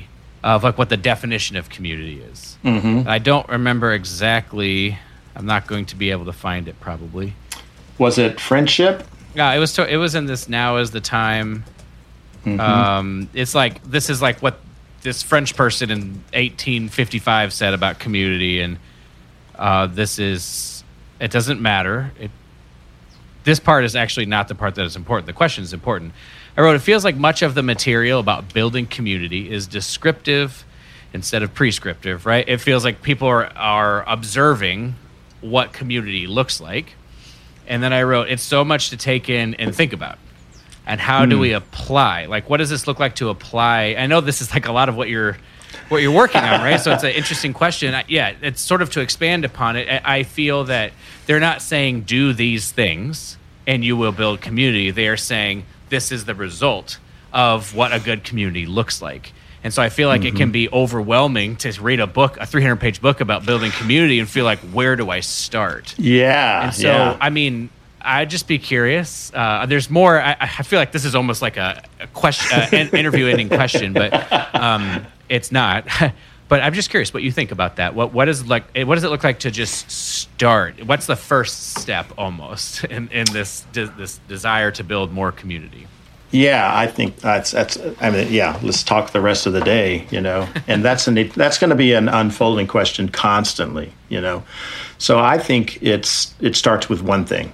of like what the definition of community is. Mm-hmm. I don't remember exactly. I'm not going to be able to find it probably. Was it friendship? Yeah, it was. To, it was in this Now Is the Time. Mm-hmm. Um, it's like this is like what this French person in eighteen fifty-five said about community, and uh, this is. It doesn't matter. It. This part is actually not the part that is important. The question is important. I wrote, it feels like much of the material about building community is descriptive instead of prescriptive, right? It feels like people are, are observing what community looks like. And then I wrote, it's so much to take in and think about. And how mm. do we apply? Like, what does this look like to apply? I know this is like a lot of what you're what you're working on, right? So it's an interesting question. I, yeah, it's sort of to expand upon it. I, I feel that they're not saying do these things and you will build community. They are saying this is the result of what a good community looks like. And so I feel like mm-hmm. it can be overwhelming to read a book, a three hundred page book about building community and feel like, where do I start? Yeah. And so, yeah. I mean, I'd just be curious. Uh, there's more. I, I feel like this is almost like a, a question, uh, an interview ending question, but um, it's not. But I'm just curious what you think about that. What what is like? What does it look like to just start? What's the first step, almost, in, in this de- this desire to build more community? Yeah, I think that's that's. I mean, yeah. Let's talk the rest of the day, you know. And that's an that's going to be an unfolding question constantly, you know. So I think it's it starts with one thing,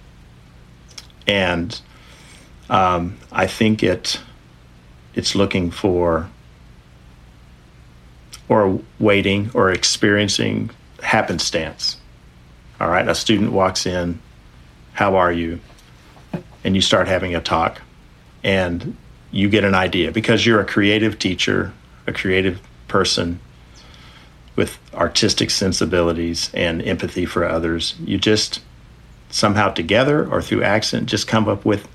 and um, I think it it's looking for. Or waiting or experiencing happenstance. All right, a student walks in, how are you? And you start having a talk and you get an idea because you're a creative teacher, a creative person with artistic sensibilities and empathy for others. You just somehow together or through accident just come up with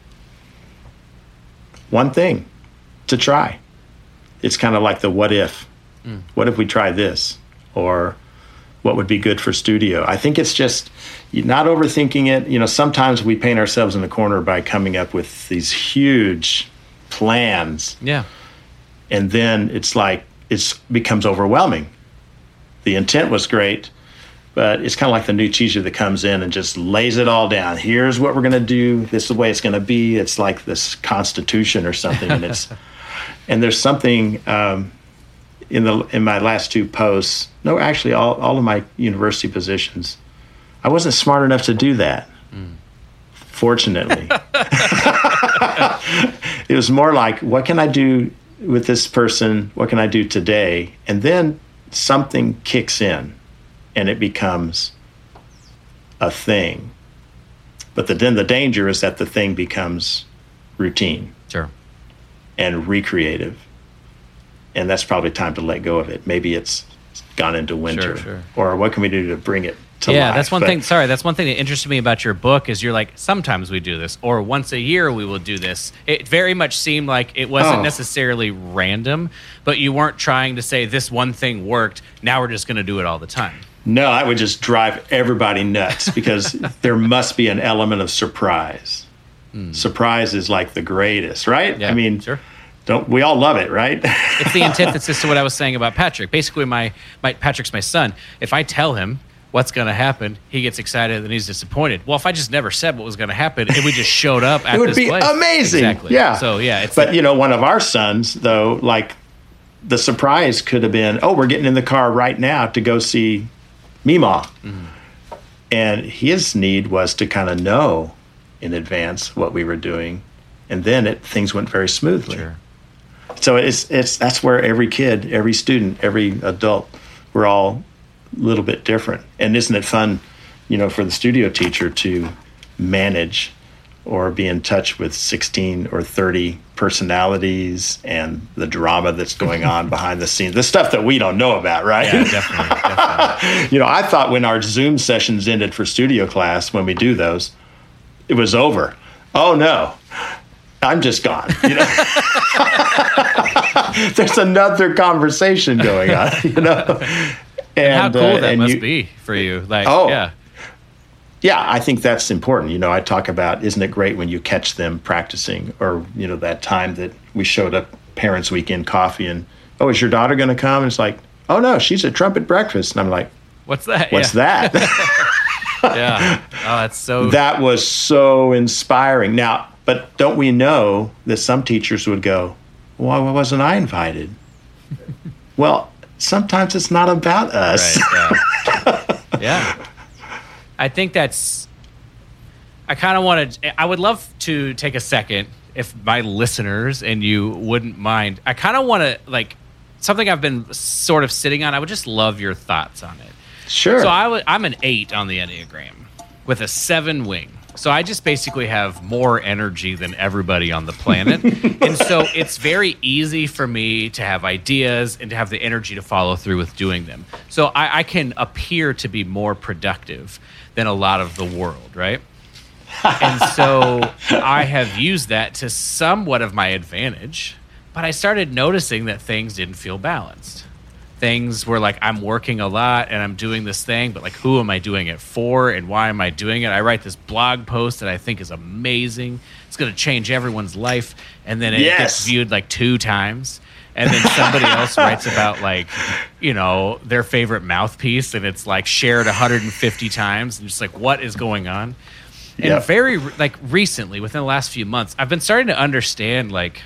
one thing to try. It's kind of like the what if. Mm. What if we try this? Or what would be good for studio? I think it's just not overthinking it. You know, sometimes we paint ourselves in the corner by coming up with these huge plans. Yeah. And then it's like, it becomes overwhelming. The intent was great, but it's kind of like the new teacher that comes in and just lays it all down. Here's what we're going to do. This is the way it's going to be. It's like this constitution or something. And it's, and there's something, um, In the in my last two posts, no, actually, all, all of my university positions, I wasn't smart enough to do that. Mm. Fortunately, it was more like, what can I do with this person? What can I do today? And then something kicks in, and it becomes a thing. But the, then the danger is that the thing becomes routine, sure, and recreative. And that's probably time to let go of it. Maybe it's gone into winter. Sure, sure. Or what can we do to bring it to yeah, life? Yeah, that's one but, thing. Sorry, that's one thing that interested me about your book is you're like, sometimes we do this, or once a year we will do this. It very much seemed like it wasn't oh. necessarily random, but you weren't trying to say this one thing worked, now we're just going to do it all the time. No, I would just drive everybody nuts because there must be an element of surprise. Mm. Surprise is like the greatest, right? Yeah, I mean, sure. Don't we all love it, right? It's the antithesis to what I was saying about Patrick. Basically, my, my Patrick's my son. If I tell him what's going to happen, he gets excited and he's disappointed. Well, if I just never said what was going to happen and we just showed up at it would this be place, amazing. Exactly. Yeah. So yeah, it's but you know, one of our sons though, like the surprise could have been, oh, we're getting in the car right now to go see Meemaw, mm-hmm. and his need was to kind of know in advance what we were doing, and then it things went very smoothly. Sure. So it's it's that's where every kid, every student, every adult, we're all a little bit different. And isn't it fun, you know, for the studio teacher to manage or be in touch with sixteen or thirty personalities and the drama that's going on behind the scenes, the stuff that we don't know about, right? Yeah, definitely. definitely. You know, I thought when our Zoom sessions ended for studio class, when we do those, it was over. Oh no. I'm just gone. You know, there's another conversation going on. You know, and, and how cool uh, that must you, be for you. Like, oh, yeah, yeah. I think that's important. You know, I talk about, isn't it great when you catch them practicing, or you know, that time that we showed up Parents' Weekend Coffee, and oh, is your daughter going to come? And it's like, oh, no, she's at trumpet breakfast. And I'm like, what's that? What's yeah. that? yeah. Oh, that's so. That was so inspiring. Now, but don't we know that some teachers would go, why wasn't I invited? Well, sometimes it's not about us. Right, yeah. yeah. I think that's, I kind of want to, I would love to take a second, if my listeners and you wouldn't mind. I kind of want to, like, something I've been sort of sitting on. I would just love your thoughts on it. Sure. So I w- I'm an eight on the Enneagram with a seven wing. So I just basically have more energy than everybody on the planet. And so it's very easy for me to have ideas and to have the energy to follow through with doing them. So I, I can appear to be more productive than a lot of the world, right? And so I have used that to somewhat of my advantage, but I started noticing that things didn't feel balanced. Things were like, I'm working a lot and I'm doing this thing, but like, who am I doing it for and why am I doing it? I write this blog post that I think is amazing. It's going to change everyone's life. And then it yes. gets viewed like two times. And then somebody else writes about, like, you know, their favorite mouthpiece, and it's like shared one hundred fifty times. And just like, what is going on? And yep. very, like, recently, within the last few months, I've been starting to understand, like,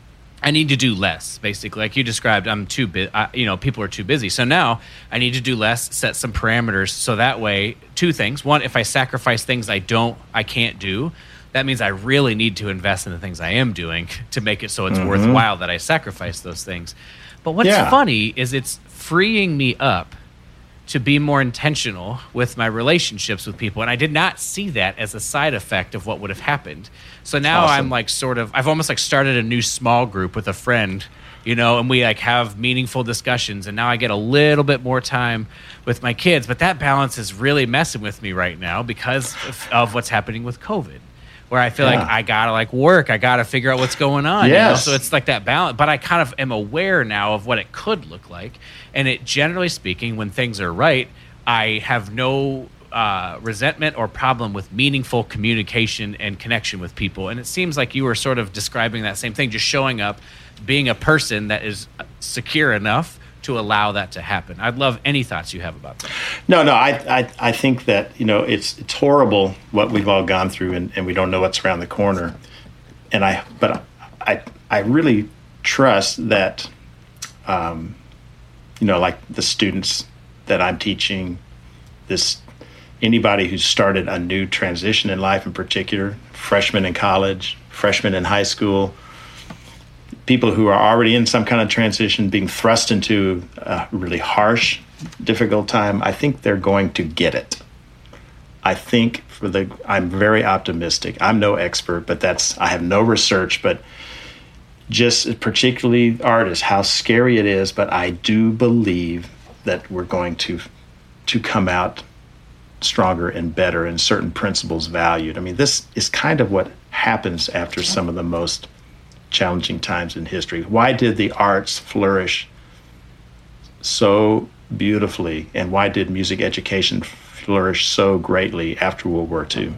I need to do less, basically. Like you described, I'm too busy. You know, people are too busy. So now I need to do less, set some parameters. So that way, two things. One, if I sacrifice things I don't, I can't do, that means I really need to invest in the things I am doing to make it so it's mm-hmm. worthwhile that I sacrifice those things. But what's yeah. funny is it's freeing me up to be more intentional with my relationships with people. And I did not see that as a side effect of what would have happened. So now awesome. I'm like sort of, I've almost like started a new small group with a friend, you know, and we like have meaningful discussions. And now I get a little bit more time with my kids. But that balance is really messing with me right now because of, of what's happening with COVID, where I feel yeah. like I gotta like work, I gotta figure out what's going on. Yes. You know? So it's like that balance. But I kind of am aware now of what it could look like. And it, generally speaking, when things are right, I have no uh, resentment or problem with meaningful communication and connection with people. And it seems like you were sort of describing that same thing, just showing up, being a person that is secure enough to allow that to happen. I'd love any thoughts you have about that. No, no, I, I, I think that, you know, it's it's horrible what we've all gone through, and, and we don't know what's around the corner. And I, but I, I really trust that, um, you know, like the students that I'm teaching, this anybody who's started a new transition in life, in particular, freshmen in college, freshmen in high school, people who are already in some kind of transition, being thrust into a really harsh, difficult time, I think they're going to get it. I think for the, I'm very optimistic. I'm no expert, but that's, I have no research, but just particularly artists, how scary it is, but I do believe that we're going to to come out stronger and better, and certain principles valued. I mean, this is kind of what happens after some of the most challenging times in history. Why did the arts flourish so beautifully, and why did music education flourish so greatly after World War Two?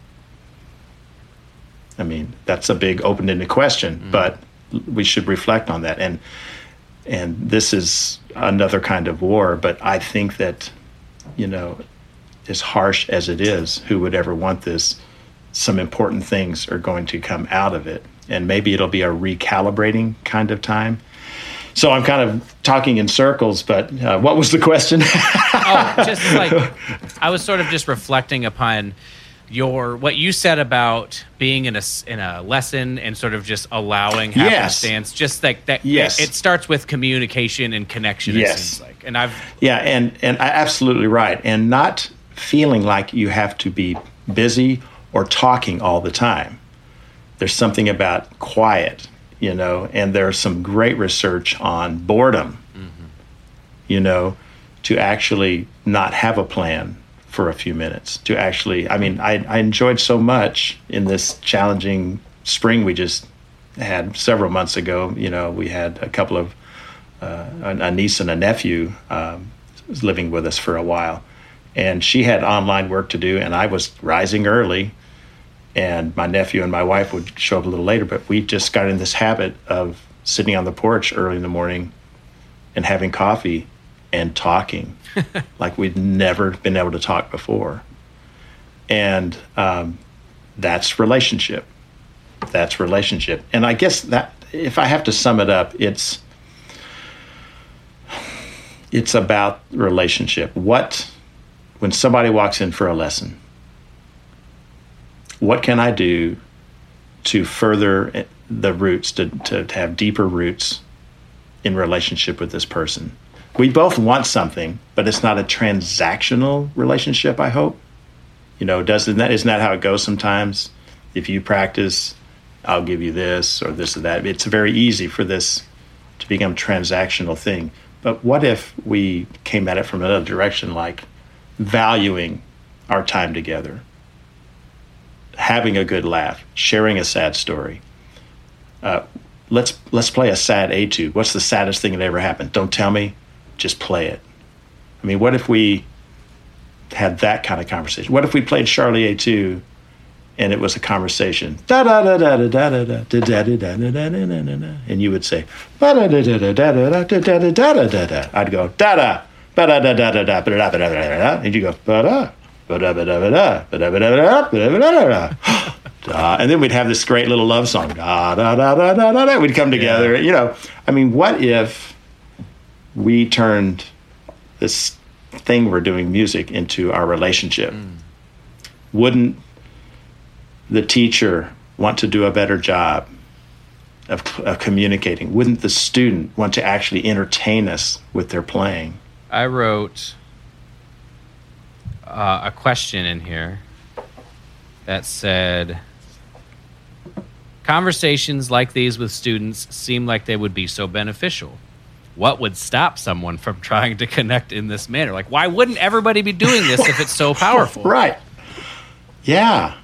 I mean, that's a big open-ended question, mm-hmm. but we should reflect on that. And and this is another kind of war, but I think that, you know, as harsh as it is, who would ever want this, some important things are going to come out of it. And maybe it'll be a recalibrating kind of time. So I'm kind of talking in circles, but uh, what was the question? oh, just like, I was sort of just reflecting upon your what you said about being in a in a lesson and sort of just allowing happenstance, yes. just like that. Yes, it, it starts with communication and connection. Yes, it seems like, and I've yeah, and and I absolutely right, and not feeling like you have to be busy or talking all the time. There's something about quiet, you know, and there's some great research on boredom. Mm-hmm. You know, to actually not have a plan for a few minutes, to actually, I mean, I, I enjoyed so much in this challenging spring we just had several months ago. You know, we had a couple of, uh, a, a niece and a nephew um, was living with us for a while. And she had online work to do, and I was rising early, and my nephew and my wife would show up a little later, but we just got in this habit of sitting on the porch early in the morning and having coffee and talking like we'd never been able to talk before. And um, that's relationship. That's relationship. And I guess that if I have to sum it up, it's it's about relationship. What, when somebody walks in for a lesson, what can I do to further the roots, to, to, to have deeper roots in relationship with this person? We both want something, but it's not a transactional relationship, I hope. You know, doesn't that, isn't that how it goes sometimes? If you practice, I'll give you this or this or that. It's very easy for this to become a transactional thing. But what if we came at it from another direction, like valuing our time together, having a good laugh, sharing a sad story? Uh, let's let's play a sad etude. What's the saddest thing that ever happened? Don't tell me, just play it. I mean, what if we had that kind of conversation? What if we played Charlie Etude and it was a conversation? Da da da da da da da da da da da da da da, and you would say da da da da da da da da da da da da. I'd go da da ba da da da da da da da da, and you go ba da ba da ba da ba da ba da ba da ba da ba da, and then we'd have this great little love song. Da da da da da da. We'd come together. You know, I mean, what if we turned this thing we're doing, music, into our relationship? Mm. Wouldn't the teacher want to do a better job of, of communicating? Wouldn't the student want to actually entertain us with their playing? I wrote uh, a question in here that said, conversations like these with students seem like they would be so beneficial. What would stop someone from trying to connect in this manner? Like, why wouldn't everybody be doing this if it's so powerful? Right. Yeah.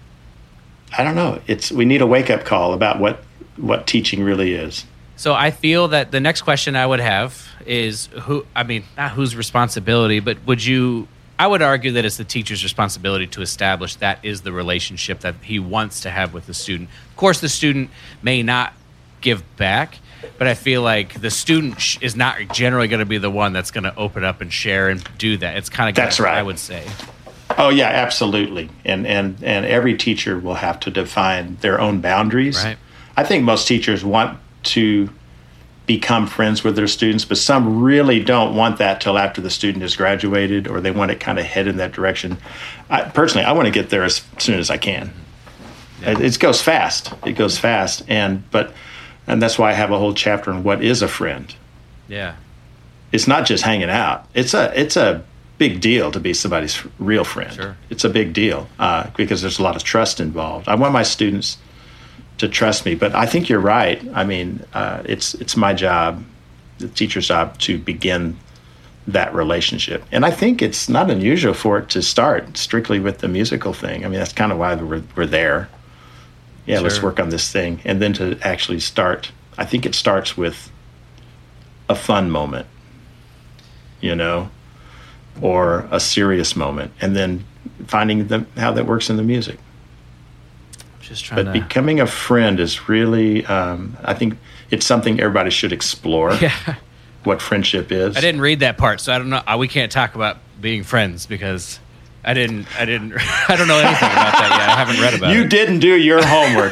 I don't know. It's we need a wake-up call about what, what teaching really is. So I feel that the next question I would have is who, I mean, not whose responsibility, but would you, I would argue that it's the teacher's responsibility to establish that is the relationship that he wants to have with the student. Of course, the student may not give back, but I feel like the student sh- is not generally going to be the one that's going to open up and share and do that. It's kind of that's right. I would say. Oh yeah, absolutely. And and and every teacher will have to define their own boundaries. Right. I think most teachers want to become friends with their students, but some really don't want that till after the student has graduated, or they want to kind of head in that direction. I, personally, I want to get there as soon as I can. Yeah. It, it goes fast. It goes fast, and but. And that's why I have a whole chapter on what is a friend. Yeah. It's not just hanging out. It's a it's a big deal to be somebody's real friend. Sure. It's a big deal uh, because there's a lot of trust involved. I want my students to trust me, but I think you're right. I mean, uh, it's it's my job, the teacher's job, to begin that relationship. And I think it's not unusual for it to start strictly with the musical thing. I mean, that's kind of why we're we're there. Yeah, sure. Let's work on this thing. And then to actually start, I think it starts with a fun moment, you know, or a serious moment, and then finding the, how that works in the music. Just trying but to... becoming a friend is really, um, I think it's something everybody should explore, yeah. what friendship is. I didn't read that part, so I don't know. We can't talk about being friends because... I didn't, I didn't, I don't know anything about that yet. I haven't read about you it. You didn't do your homework.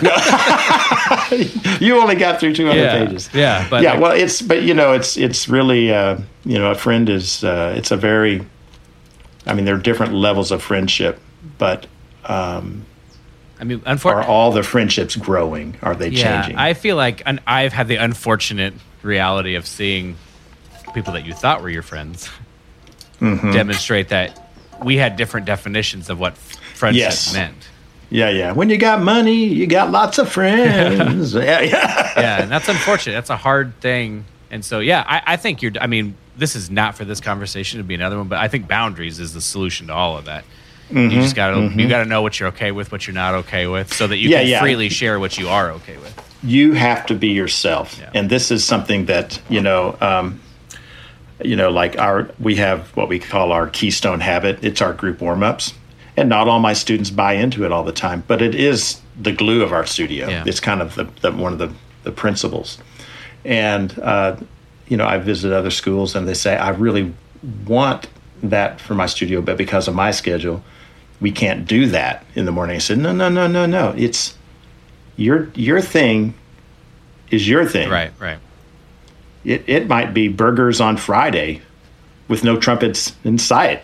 You only got through two hundred yeah, pages. Yeah. But yeah. like, well, it's, but you know, it's, it's really, uh, you know, a friend is, uh, it's a very, I mean, there are different levels of friendship, but, um, I mean, unfortunately, are all the friendships growing? Are they yeah, changing? I feel like and I've had the unfortunate reality of seeing people that you thought were your friends mm-hmm. demonstrate that we had different definitions of what friendship yes. meant. Yeah, yeah. When you got money, you got lots of friends. yeah, yeah. yeah, and that's unfortunate. That's a hard thing. And so, yeah, I, I think you're, I mean, this is not for this conversation to be another one, but I think boundaries is the solution to all of that. Mm-hmm, you just got to, mm-hmm. you got to know what you're okay with, what you're not okay with, so that you yeah, can yeah. freely share what you are okay with. You have to be yourself. Yeah. And this is something that, you know, um, you know, like our, we have what we call our Keystone Habit. It's our group warm-ups. And not all my students buy into it all the time, but it is the glue of our studio. Yeah. It's kind of the, the one of the, the principles. And uh, you know, I visit other schools and they say, I really want that for my studio, but because of my schedule, we can't do that in the morning. I said, no, no, no, no, no. It's your your thing is your thing. Right, right. It it might be burgers on Friday with no trumpets in sight.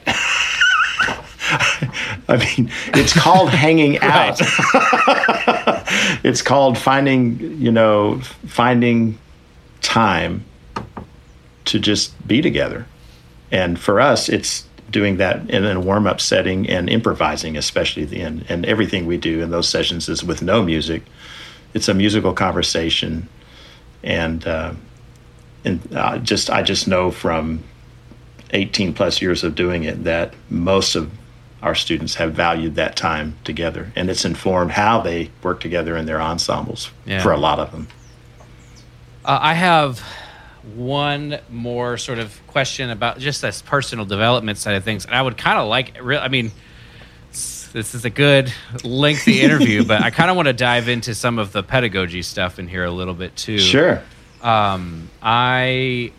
I mean, it's called hanging out. It's called finding, you know, finding time to just be together. And for us, it's doing that in a warm-up setting and improvising, especially at the end. And everything we do in those sessions is with no music. It's a musical conversation. And uh, and uh, just I just know from eighteen plus years of doing it that most of our students have valued that time together, and it's informed how they work together in their ensembles Yeah. for a lot of them. Uh, I have one more sort of question about just this personal development side of things. And I would kind of like, I mean, this is a good lengthy interview, but I kind of want to dive into some of the pedagogy stuff in here a little bit too. Sure. Um, I,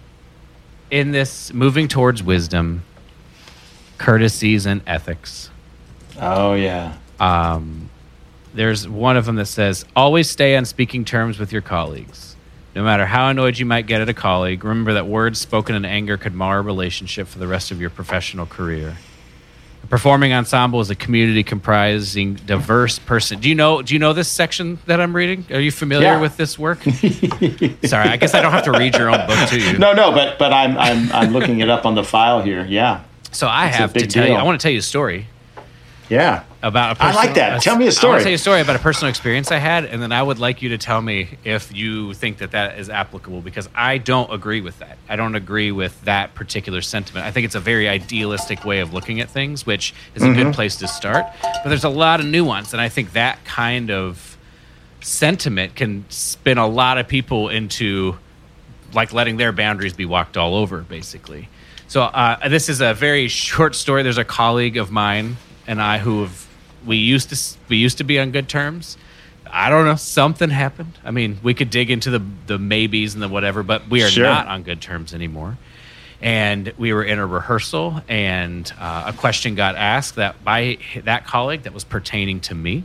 in this moving towards wisdom, courtesies, and ethics. Oh, yeah. Um, there's one of them that says, always stay on speaking terms with your colleagues. No matter how annoyed you might get at a colleague, remember that words spoken in anger could mar a relationship for the rest of your professional career. A performing ensemble is a community comprising diverse person. Do you know Do you know this section that I'm reading? Are you familiar Yeah. with this work? Sorry, I guess I don't have to read your own book to you. No, no, but but I'm I'm I'm looking it up on the file here. Yeah. So I It's a have to big tell you, deal. I want to tell you a story about about a I personal, like that. Tell me a I want story. to tell you a story about a personal experience I had, and then I would like you to tell me if you think that that is applicable, because I don't agree with that. I don't agree with that particular sentiment. I think it's a very idealistic way of looking at things, which is a Mm-hmm. good place to start. But there's a lot of nuance, and I think that kind of sentiment can spin a lot of people into like letting their boundaries be walked all over, basically. So uh, this is a very short story. There's a colleague of mine and I who have we used to we used to be on good terms. I don't know, something happened. I mean, we could dig into the the maybes and the whatever, but we are Sure. not on good terms anymore. And we were in a rehearsal, and uh, a question got asked that by that colleague that was pertaining to me.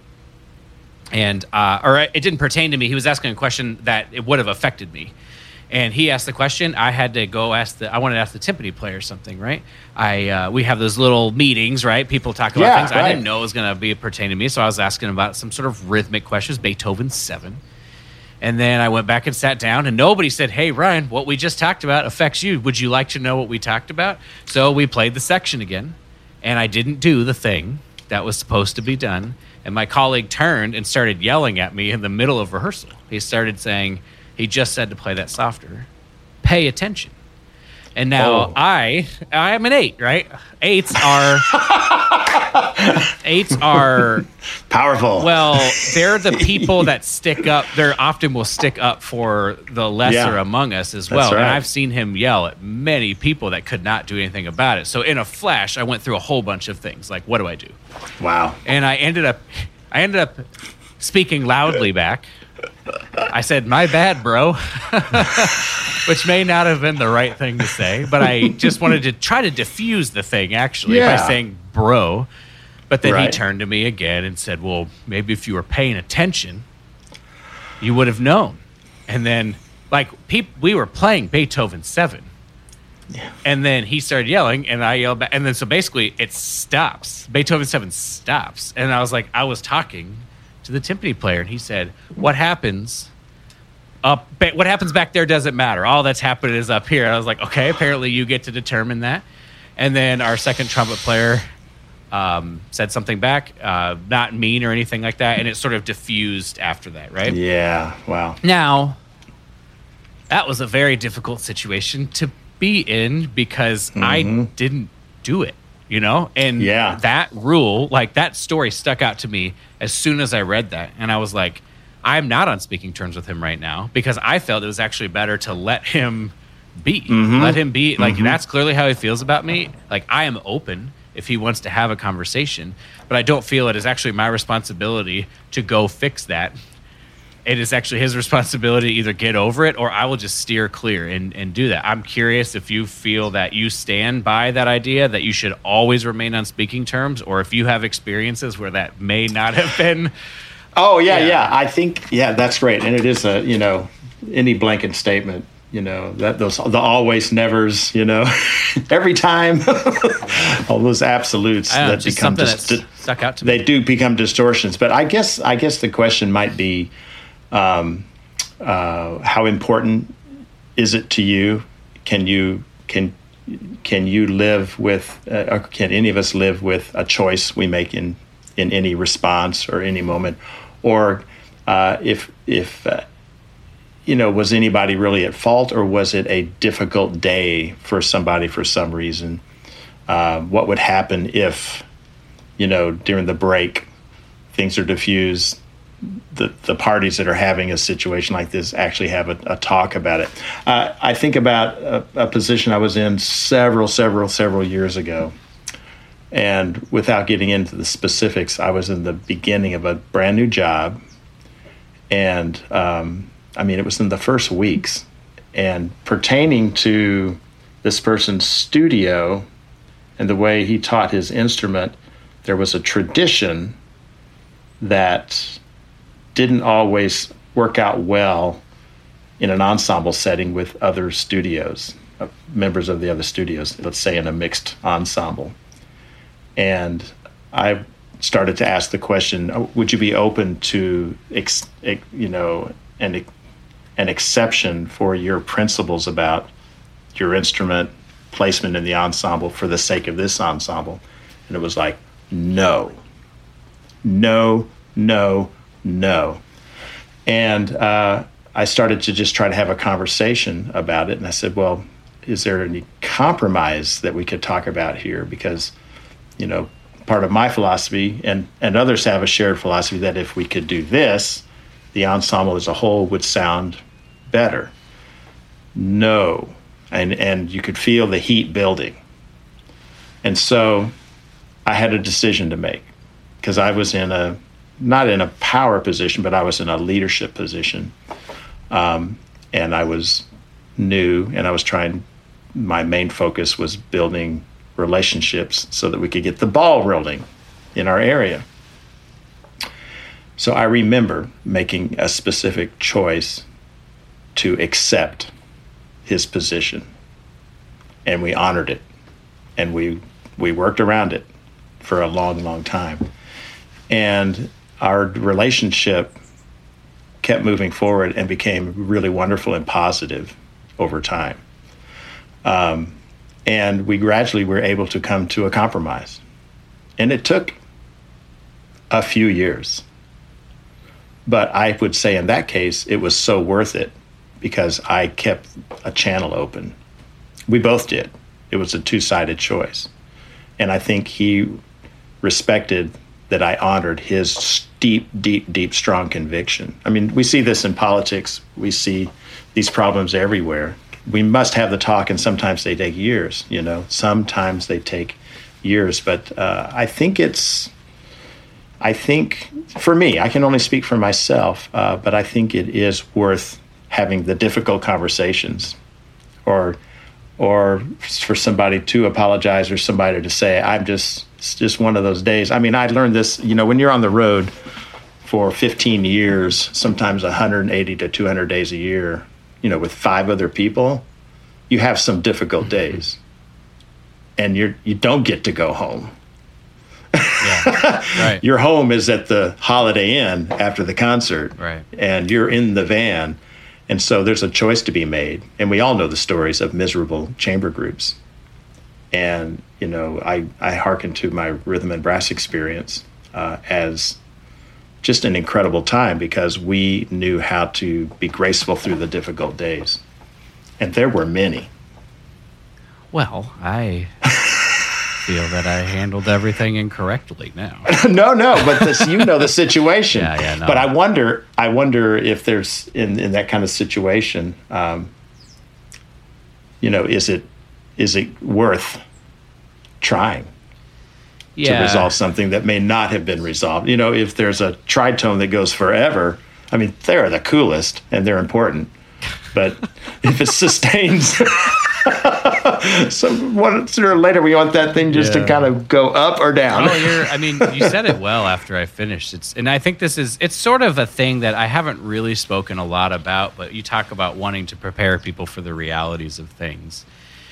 And uh, or it didn't pertain to me. He was asking a question that it would have affected me. And he asked the question. I had to go ask the. I wanted to ask the timpani player something, right? I uh, we have those little meetings, right? People talk about Yeah, things. I right. didn't know it was going to be pertaining to me, so I was asking about some sort of rhythmic questions, Beethoven seven. And then I went back and sat down, and nobody said, "Hey, Ryan, what we just talked about affects you. Would you like to know what we talked about?" So we played the section again, and I didn't do the thing that was supposed to be done. And my colleague turned and started yelling at me in the middle of rehearsal. He started saying, he just said to play that softer. Pay attention. And now Oh. I, I'm an eight, right? Eights are, eights are, Powerful. well, they're the people that stick up. They're often will stick up for the lesser Yeah. among us as That's well. And right. I've seen him yell at many people that could not do anything about it. So in a flash, I went through a whole bunch of things. Like, what do I do? Wow. And I ended up, I ended up speaking loudly back. I said, "My bad, bro," which may not have been the right thing to say, but I just wanted to try to diffuse the thing, actually, by Yeah. saying "bro." But then he Right. turned to me again and said, "Well, maybe if you were paying attention, you would have known." And then, like, peop- we were playing Beethoven seven. And then he started yelling, and I yelled back. And then, so basically, it stops. Beethoven seven stops. And I was like, I was talking to the timpani player, and he said, "What happens up? ba- What happens back there doesn't matter. All that's happening is up here." I was like, "Okay, apparently you get to determine that." And then our second trumpet player um, said something back, uh, not mean or anything like that, and it sort of diffused after that, right? Yeah. Wow. Now, that was a very difficult situation to be in because I didn't do it, you know? And Yeah. that rule, like that story stuck out to me as soon as I read that. And I was like, I'm not on speaking terms with him right now because I felt it was actually better to let him be. Let him be. Like, that's clearly how he feels about me. Like, I am open if he wants to have a conversation, but I don't feel it is actually my responsibility to go fix that it is actually his responsibility to either get over it or I will just steer clear and, and do that. I'm curious if you feel that you stand by that idea that you should always remain on speaking terms, or if you have experiences where that may not have been. Oh, yeah, yeah. yeah. I think, yeah, that's right. And it is a, you know, any blanket statement, you know, that those, the always nevers, you know, every time, all those absolutes know, that become, just dis- stuck out to me. They do become distortions. But I guess, I guess the question might be, um, uh, how important is it to you? Can you, can, can you live with, uh, or can any of us live with a choice we make in, in any response or any moment? Or, uh, if, if, uh, you know, was anybody really at fault, or was it a difficult day for somebody for some reason? Uh, what would happen if, you know, during the break, things are diffused, the, the parties that are having a situation like this actually have a, a talk about it. Uh, I think about a, a position I was in several, several, several years ago. And without getting into the specifics, I was in the beginning of a brand new job. And, um, I mean, it was in the first weeks. And pertaining to this person's studio and the way he taught his instrument, there was a tradition that didn't always work out well in an ensemble setting with other studios, uh, members of the other studios, let's say in a mixed ensemble. And I started to ask the question, would you be open to, ex, you know, an, an exception for your principles about your instrument placement in the ensemble for the sake of this ensemble? And it was like, no, no, no, no. And uh, I started to just try to have a conversation about it. And I said, well, is there any compromise that we could talk about here? Because, you know, part of my philosophy, and, and others have a shared philosophy, that if we could do this, the ensemble as a whole would sound better. No. And, and you could feel the heat building. And so I had a decision to make, because I was in a, not in a power position, but I was in a leadership position. Um, and I was new, and I was trying, my main focus was building relationships so that we could get the ball rolling in our area. So I remember making a specific choice to accept his position, and we honored it, and we we worked around it for a long, long time. And our relationship kept moving forward and became really wonderful and positive over time. Um, and we gradually were able to come to a compromise. And it took a few years. But I would say in that case, it was so worth it because I kept a channel open. We both did. It was a two-sided choice. And I think he respected that I honored his deep, deep, deep, strong conviction. I mean, we see this in politics. We see these problems everywhere. We must have the talk, and sometimes they take years, you know. Sometimes they take years. But uh, I think it's, I think, for me, I can only speak for myself, uh, but I think it is worth having the difficult conversations, or or for somebody to apologize, or somebody to say, I'm just, it's just one of those days. I mean, I learned this, you know, when you're on the road for fifteen years, sometimes one hundred eighty to two hundred days a year, you know, with five other people, you have some difficult days, and you're, you don't get to go home. Yeah, right. Your home is at the Holiday Inn after the concert, right? And you're in the van. And so there's a choice to be made. And we all know the stories of miserable chamber groups. And, you know, I, I hearken to my rhythm and brass experience uh, as just an incredible time, because we knew how to be graceful through the difficult days. And there were many. Well, I feel that I handled everything incorrectly now. no, no, but this, you know the situation. yeah, yeah, no. But I wonder, I wonder if there's in, in that kind of situation, um, you know, is it is it worth trying yeah. to resolve something that may not have been resolved? You know, if there's a tritone that goes forever, I mean, they're the coolest and they're important. But if it sustains, so what, sooner or later we want that thing just yeah. to kind of go up or down. Oh, you're, I mean, you said it well after I finished. It's, and I think this is, it's sort of a thing that I haven't really spoken a lot about, but you talk about wanting to prepare people for the realities of things.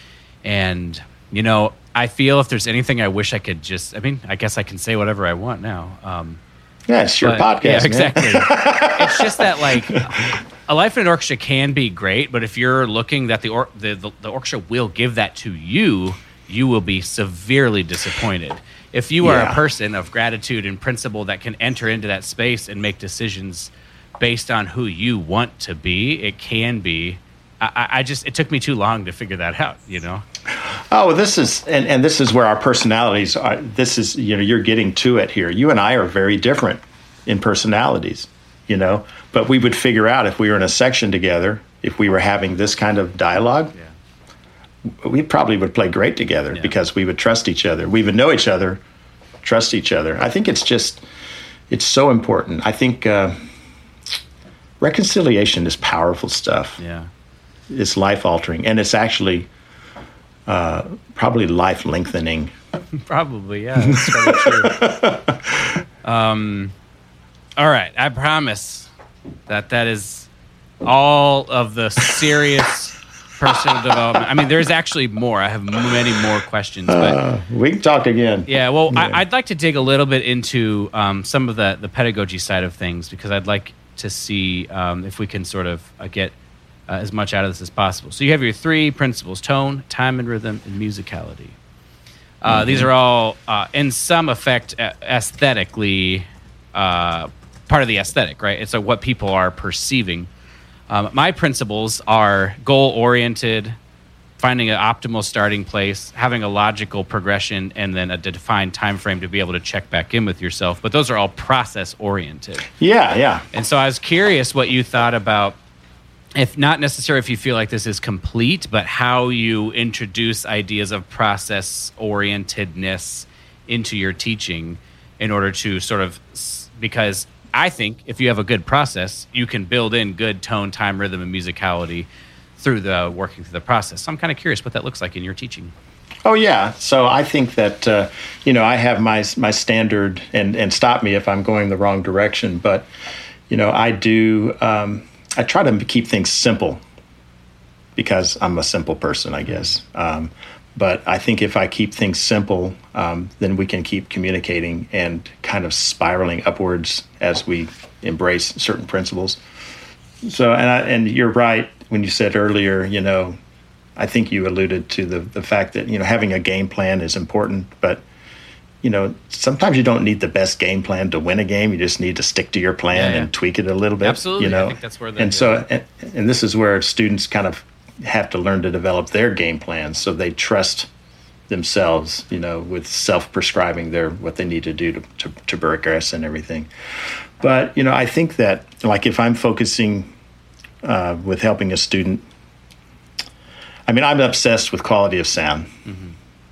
And, you know, I feel if there's anything I wish I could just, I mean, I guess I can say whatever I want now. Um, yeah, it's your but, podcast. Yeah, exactly. It's just that, like, a life in an orchestra can be great, but if you're looking that the, or, the, the the orchestra will give that to you, you will be severely disappointed. If you are yeah. a person of gratitude and principle that can enter into that space and make decisions based on who you want to be, it can be. I, I just it took me too long to figure that out, you know. Oh, this is and, and this is where our personalities are. This is, you know, you're getting to it here. You and I are very different in personalities, you know, but we would figure out if we were in a section together, if we were having this kind of dialogue, yeah. we probably would play great together yeah. because we would trust each other. We would know each other, trust each other. I think it's just, it's so important. I think uh, reconciliation is powerful stuff. Yeah. It's life-altering, and it's actually uh, probably life-lengthening. Probably, yeah. That's probably true. um, all right, I promise that that is all of the serious personal development. I mean, there's actually more. I have many more questions. But uh, we can talk again. Yeah, well, yeah. I, I'd like to dig a little bit into um, some of the, the pedagogy side of things, because I'd like to see um, if we can sort of uh, get Uh, as much out of this as possible. So you have your three principles: tone, time and rhythm, and musicality. Uh, mm-hmm. These are all, uh, in some effect, uh, aesthetically, uh, part of the aesthetic, right? It's uh, what people are perceiving. Um, my principles are goal-oriented, finding an optimal starting place, having a logical progression, and then a defined time frame to be able to check back in with yourself. But those are all process-oriented. Yeah, yeah. And so I was curious what you thought about, if not necessarily if you feel like this is complete, but how you introduce ideas of process-orientedness into your teaching in order to sort of, because I think if you have a good process, you can build in good tone, time, rhythm, and musicality through the working through the process. So I'm kind of curious what that looks like in your teaching. Oh, yeah. So I think that, uh, you know, I have my my standard, and, and stop me if I'm going the wrong direction, but, you know, I do... Um, I try to keep things simple because I'm a simple person, I guess. Um, but I think if I keep things simple, um, then we can keep communicating and kind of spiraling upwards as we embrace certain principles. So, and I, and you're right when you said earlier, you know, I think you alluded to the the fact that, you know, having a game plan is important, but you know, sometimes you don't need the best game plan to win a game. You just need to stick to your plan yeah, yeah. and tweak it a little bit. Absolutely. You know? I think that's where and so, and, and this is where students kind of have to learn to develop their game plans, so they trust themselves, you know, with self-prescribing their what they need to do to, to, to progress and everything. But, you know, I think that, like, if I'm focusing uh, with helping a student, I mean, I'm obsessed with quality of sound. Mm-hmm.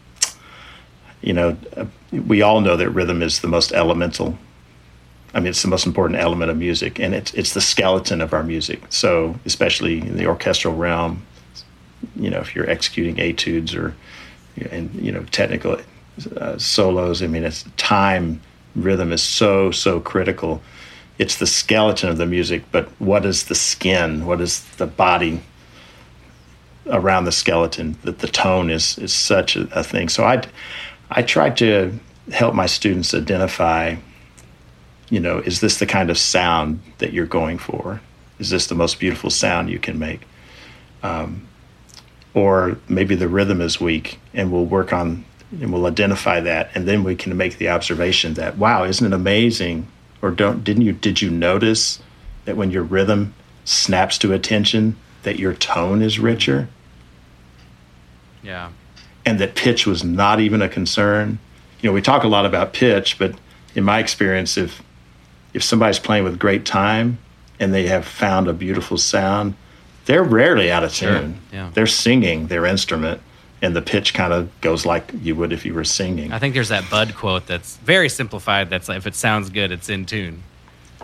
You know, we all know that rhythm is the most elemental. I mean, it's the most important element of music, and it's it's the skeleton of our music. So, especially in the orchestral realm, you know, if you're executing etudes or, and you know, technical uh, solos, I mean, it's time, rhythm is so so critical. It's the skeleton of the music, but what is the skin? What is the body around the skeleton? That the tone is is such a, a thing. So I. I try to help my students identify, you know, is this the kind of sound that you're going for? Is this the most beautiful sound you can make? Um, or maybe the rhythm is weak, and we'll work on, and we'll identify that, and then we can make the observation that, wow, isn't it amazing? Or don't, didn't you, did you notice that when your rhythm snaps to attention, that your tone is richer? Yeah. And that pitch was not even a concern. You know, we talk a lot about pitch, but in my experience, if if somebody's playing with great time and they have found a beautiful sound, they're rarely out of tune. Sure. Yeah. They're singing their instrument, and the pitch kind of goes like you would if you were singing. I think there's that Bud quote that's very simplified. That's like, if it sounds good, it's in tune.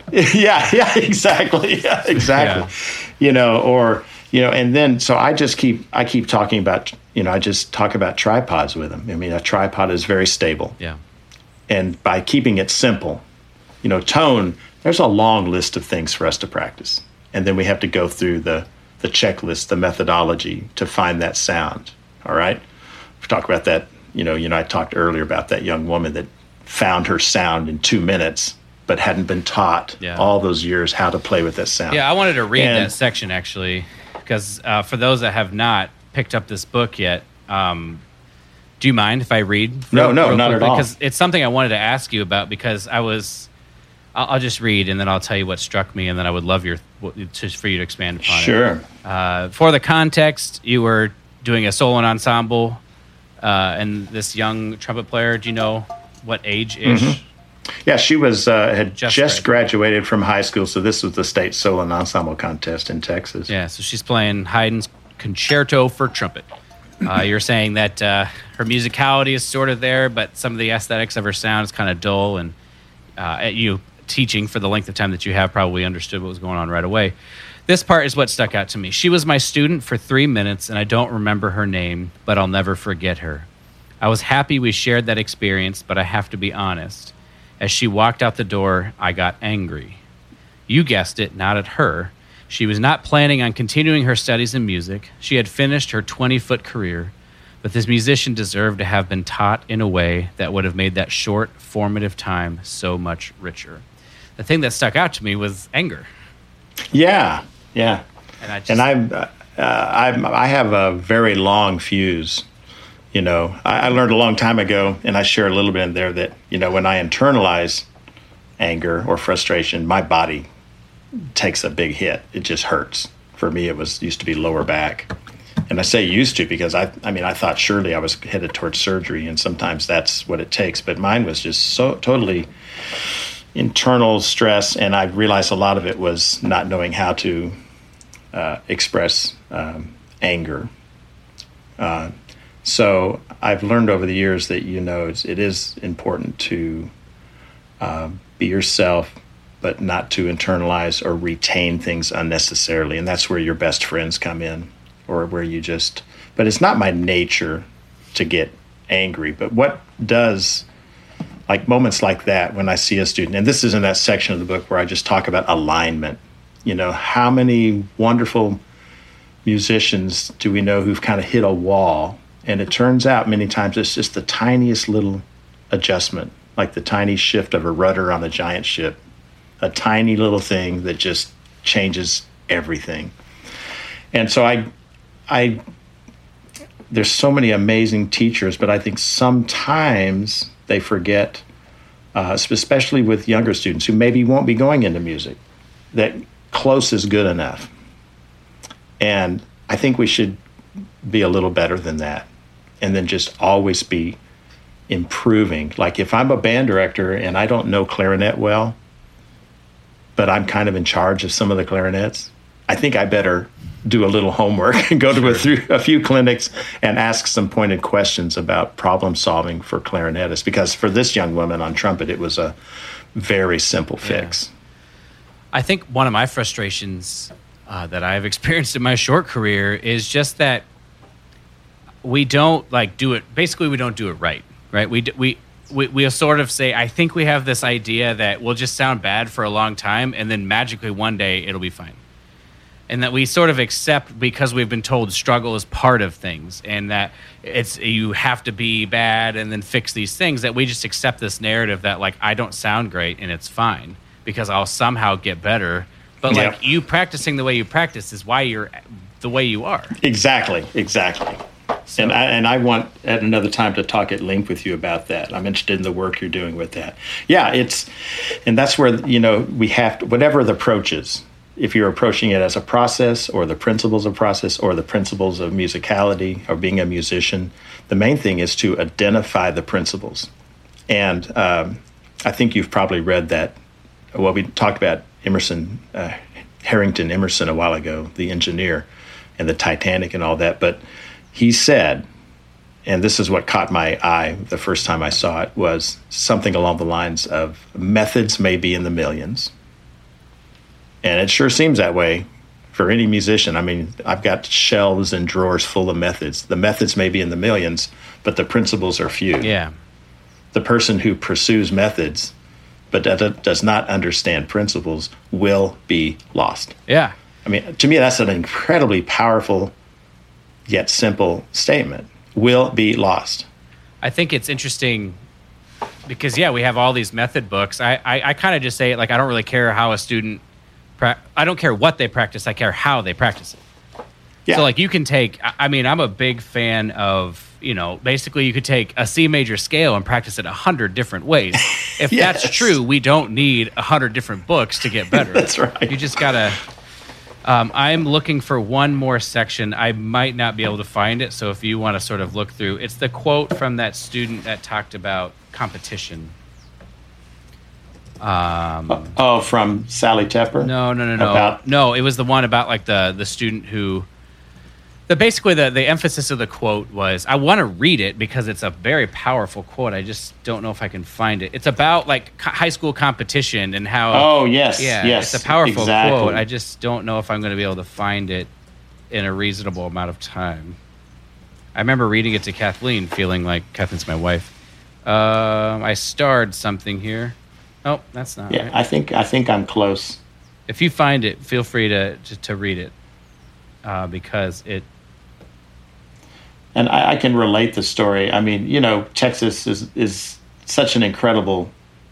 yeah, yeah, exactly, yeah, exactly. Yeah. You know, or you know, and then so I just keep I keep talking about you know I just talk about tripods with them. I mean, a tripod is very stable. Yeah. And by keeping it simple, you know, tone. There's a long list of things for us to practice, and then we have to go through the the checklist, the methodology to find that sound. All right, we talk about that. You know, you know, I talked earlier about that young woman that found her sound in two minutes, but hadn't been taught yeah. all those years how to play with that sound. Yeah, I wanted to read and, that section actually, because uh, for those that have not picked up this book yet, um, do you mind if I read? No, no, not at all. Because it's something I wanted to ask you about because I was. I'll, I'll just read and then I'll tell you what struck me, and then I would love your just for you to expand upon sure. it. Sure. Uh, for the context, you were doing a solo ensemble, uh, and this young trumpet player. Do you know what age ish? Mm-hmm. Yeah, she was uh, had just, just graduated. graduated from high school, so this was the state solo ensemble contest in Texas. Yeah, so she's playing Haydn's Concerto for Trumpet. Uh, you're saying that uh, her musicality is sort of there, but some of the aesthetics of her sound is kind of dull, and uh, at you. Teaching for the length of time that you have probably understood what was going on right away. This part is what stuck out to me. She was my student for three minutes, and I don't remember her name, but I'll never forget her. I was happy we shared that experience, but I have to be honest. As she walked out the door, I got angry. You guessed it, not at her. She was not planning on continuing her studies in music. She had finished her twenty-foot career, but this musician deserved to have been taught in a way that would have made that short, formative time so much richer. The thing that stuck out to me was anger. Yeah, yeah. And I just, and I'm, uh, I'm, I have a very long fuse. You know, I, I learned a long time ago, and I share a little bit in there that, you know, when I internalize anger or frustration, my body takes a big hit. It just hurts. For me, it was used to be lower back. And I say used to because I, I mean, I thought surely I was headed towards surgery, and sometimes that's what it takes. But mine was just so totally internal stress, and I realized a lot of it was not knowing how to uh, express um, anger. Uh, so I've learned over the years that, you know, it's, it is important to uh, be yourself, but not to internalize or retain things unnecessarily. And that's where your best friends come in, or where you just, but it's not my nature to get angry. But what does, like moments like that, when I see a student, and this is in that section of the book where I just talk about alignment. You know, how many wonderful musicians do we know who've kind of hit a wall? And it turns out many times it's just the tiniest little adjustment, like the tiny shift of a rudder on a giant ship, a tiny little thing that just changes everything. And so I, I, there's so many amazing teachers, but I think sometimes they forget, uh, especially with younger students who maybe won't be going into music, that close is good enough. And I think we should be a little better than that, and then just always be improving. Like if I'm a band director and I don't know clarinet well, but I'm kind of in charge of some of the clarinets, I think I better do a little homework and go to a, through a few clinics and ask some pointed questions about problem solving for clarinetists. Because for this young woman on trumpet, it was a very simple fix. Yeah. I think one of my frustrations uh, that I've experienced in my short career is just that we don't like do it. Basically, we don't do it right. Right? We we we we'll sort of say, I think we have this idea that we'll just sound bad for a long time, and then magically one day it'll be fine. And that we sort of accept, because we've been told struggle is part of things, and that it's you have to be bad and then fix these things, that we just accept this narrative that, like, I don't sound great and it's fine because I'll somehow get better. But like yeah. you practicing the way you practice is why you're the way you are. Exactly, exactly. So, and I and I want at another time to talk at length with you about that. I'm interested in the work you're doing with that. Yeah, it's, and that's where, you know, we have to, whatever the approach is, if you're approaching it as a process or the principles of process or the principles of musicality or being a musician, the main thing is to identify the principles. And um, I think you've probably read that, well, we talked about Emerson, uh, Harrington Emerson a while ago, the engineer, and the Titanic and all that. But he said, and this is what caught my eye the first time I saw it, was something along the lines of methods may be in the millions, And it sure seems that way for any musician. I mean, I've got shelves and drawers full of methods. The methods may be in the millions, but the principles are few. Yeah. The person who pursues methods but that does not understand principles will be lost. Yeah. I mean, to me, that's an incredibly powerful yet simple statement. Will be lost. I think it's interesting because, yeah, we have all these method books. I, I, I kind of just say it like I don't really care how a student pra- I don't care what they practice. I care how they practice it. Yeah. So, like, you can take, I mean, I'm a big fan of, you know, basically you could take a C major scale and practice it a hundred different ways. If Yes. that's true, we don't need a hundred different books to get better. That's right. You just gotta, um, I'm looking for one more section. I might not be able to find it. So if you want to sort of look through, it's the quote from that student that talked about competition. Um, oh, from Sally Tepper? No, no, no, no. About- no, it was the one about like the, the student who, the basically the, the emphasis of the quote was, I want to read it because it's a very powerful quote. I just don't know if I can find it. It's about like co- high school competition and how. Oh, yes. Yeah, yes, it's a powerful exactly. quote. I just don't know if I'm going to be able to find it in a reasonable amount of time. I remember reading it to Kathleen, feeling like Kathleen's my wife. Um, I starred something here. Oh, that's not Yeah, right. I think I think I'm close. If you find it, feel free to to, to read it uh, because it. And I, I can relate the story. I mean, you know, Texas is is such an incredible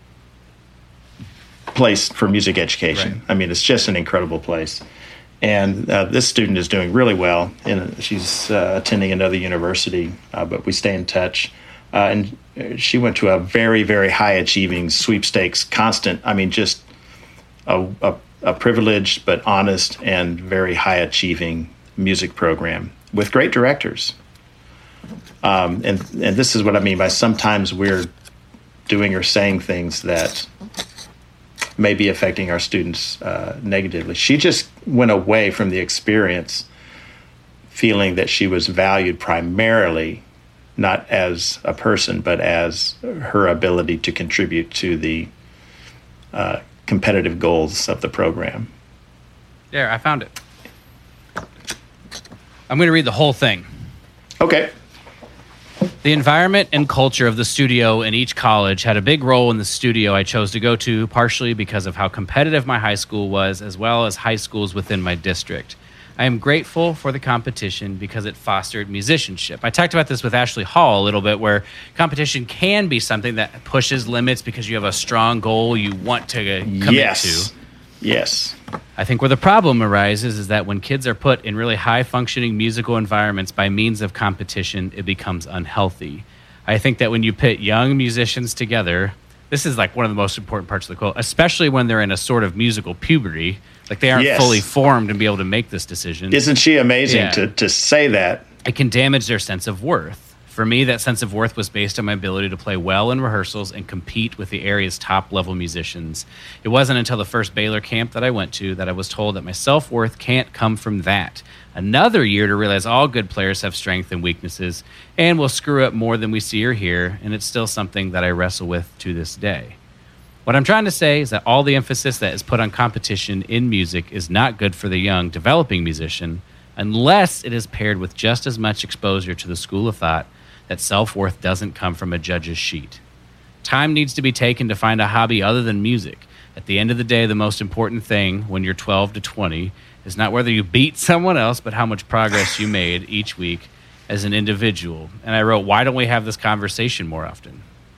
place for music education. Right. I mean, it's just an incredible place. And uh, this student is doing really well. And she's uh, attending another university, uh, but we stay in touch. Uh, and she went to a very, very high achieving sweepstakes, constant. I mean, just a, a, a privileged but honest and very high achieving music program with great directors. Um, and and this is what I mean by sometimes we're doing or saying things that may be affecting our students uh, negatively. She just went away from the experience feeling that she was valued primarily not as a person, but as her ability to contribute to the uh, competitive goals of the program. There, I found it. I'm going to read the whole thing. Okay. The environment and culture of the studio in each college had a big role in the studio I chose to go to, partially because of how competitive my high school was, as well as high schools within my district. I am grateful for the competition because it fostered musicianship. I talked about this with Ashley Hall a little bit, where competition can be something that pushes limits because you have a strong goal you want to commit yes. to. Yes. I think where the problem arises is that when kids are put in really high-functioning musical environments by means of competition, it becomes unhealthy. I think that when you pit young musicians together, this is like one of the most important parts of the quote, especially when they're in a sort of musical puberty, like they aren't Yes. fully formed and be able to make this decision. Isn't she amazing Yeah. to, to say that? It can damage their sense of worth. For me, that sense of worth was based on my ability to play well in rehearsals and compete with the area's top-level musicians. It wasn't until the first Baylor camp that I went to that I was told that my self-worth can't come from that. Another year to realize all good players have strengths and weaknesses and will screw up more than we see or hear, and it's still something that I wrestle with to this day. What I'm trying to say is that all the emphasis that is put on competition in music is not good for the young, developing musician unless it is paired with just as much exposure to the school of thought that self-worth doesn't come from a judge's sheet. Time needs to be taken to find a hobby other than music. At the end of the day, the most important thing when you're twelve to twenty is not whether you beat someone else, but how much progress you made each week as an individual. And I wrote, why don't we have this conversation more often?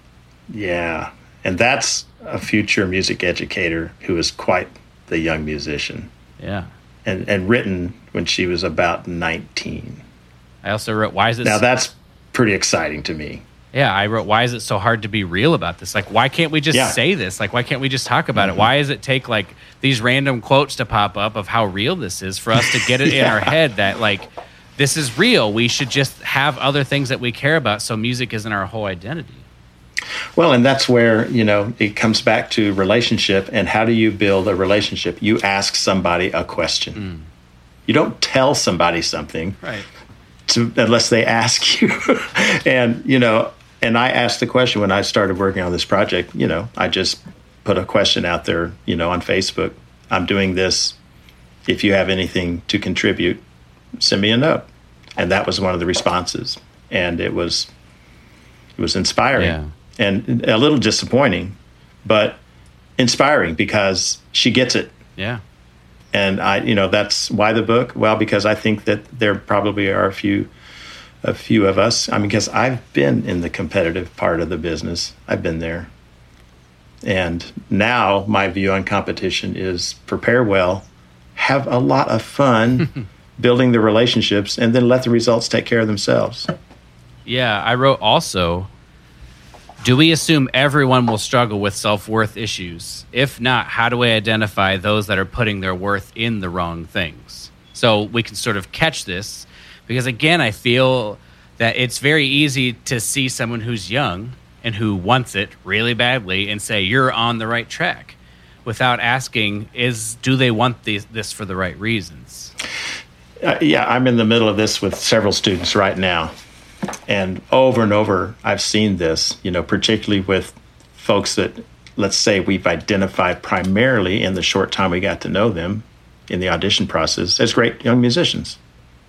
Yeah. And that's a future music educator who is quite the young musician. Yeah. And, and written when she was about nineteen. I also wrote, why is it... Now, so- that's pretty exciting to me. Yeah, I wrote, why is it so hard to be real about this? Like, why can't we just Yeah. say this? Like, why can't we just talk about Mm-hmm. it? Why does it take, like, these random quotes to pop up of how real this is for us to get it in Yeah. our head that, like, this is real. We should just have other things that we care about so music isn't our whole identity. Well, and that's where, you know, it comes back to relationship. And how do you build a relationship? You ask somebody a question. Mm. You don't tell somebody something Right. to, unless they ask you. And, you know, and I asked the question when I started working on this project. You know, I just put a question out there, you know, on Facebook. I'm doing this. If you have anything to contribute, send me a note. And that was one of the responses. And it was it was inspiring Yeah. and a little disappointing, but inspiring because she gets it. Yeah. And I, you know, that's why the book. Well, because I think that there probably are a few, a few of us. I mean, because I've been in the competitive part of the business. I've been there. And now my view on competition is prepare well, have a lot of fun building the relationships, and then let the results take care of themselves. Yeah, I wrote also, do we assume everyone will struggle with self-worth issues? If not, how do we identify those that are putting their worth in the wrong things? So we can sort of catch this, because again, I feel that it's very easy to see someone who's young and who wants it really badly and say, you're on the right track, without asking, is do they want these, this for the right reasons? Uh, yeah, I'm in the middle of this with several students right now. And over and over, I've seen this, you know, particularly with folks that, let's say, we've identified primarily in the short time we got to know them in the audition process as great young musicians.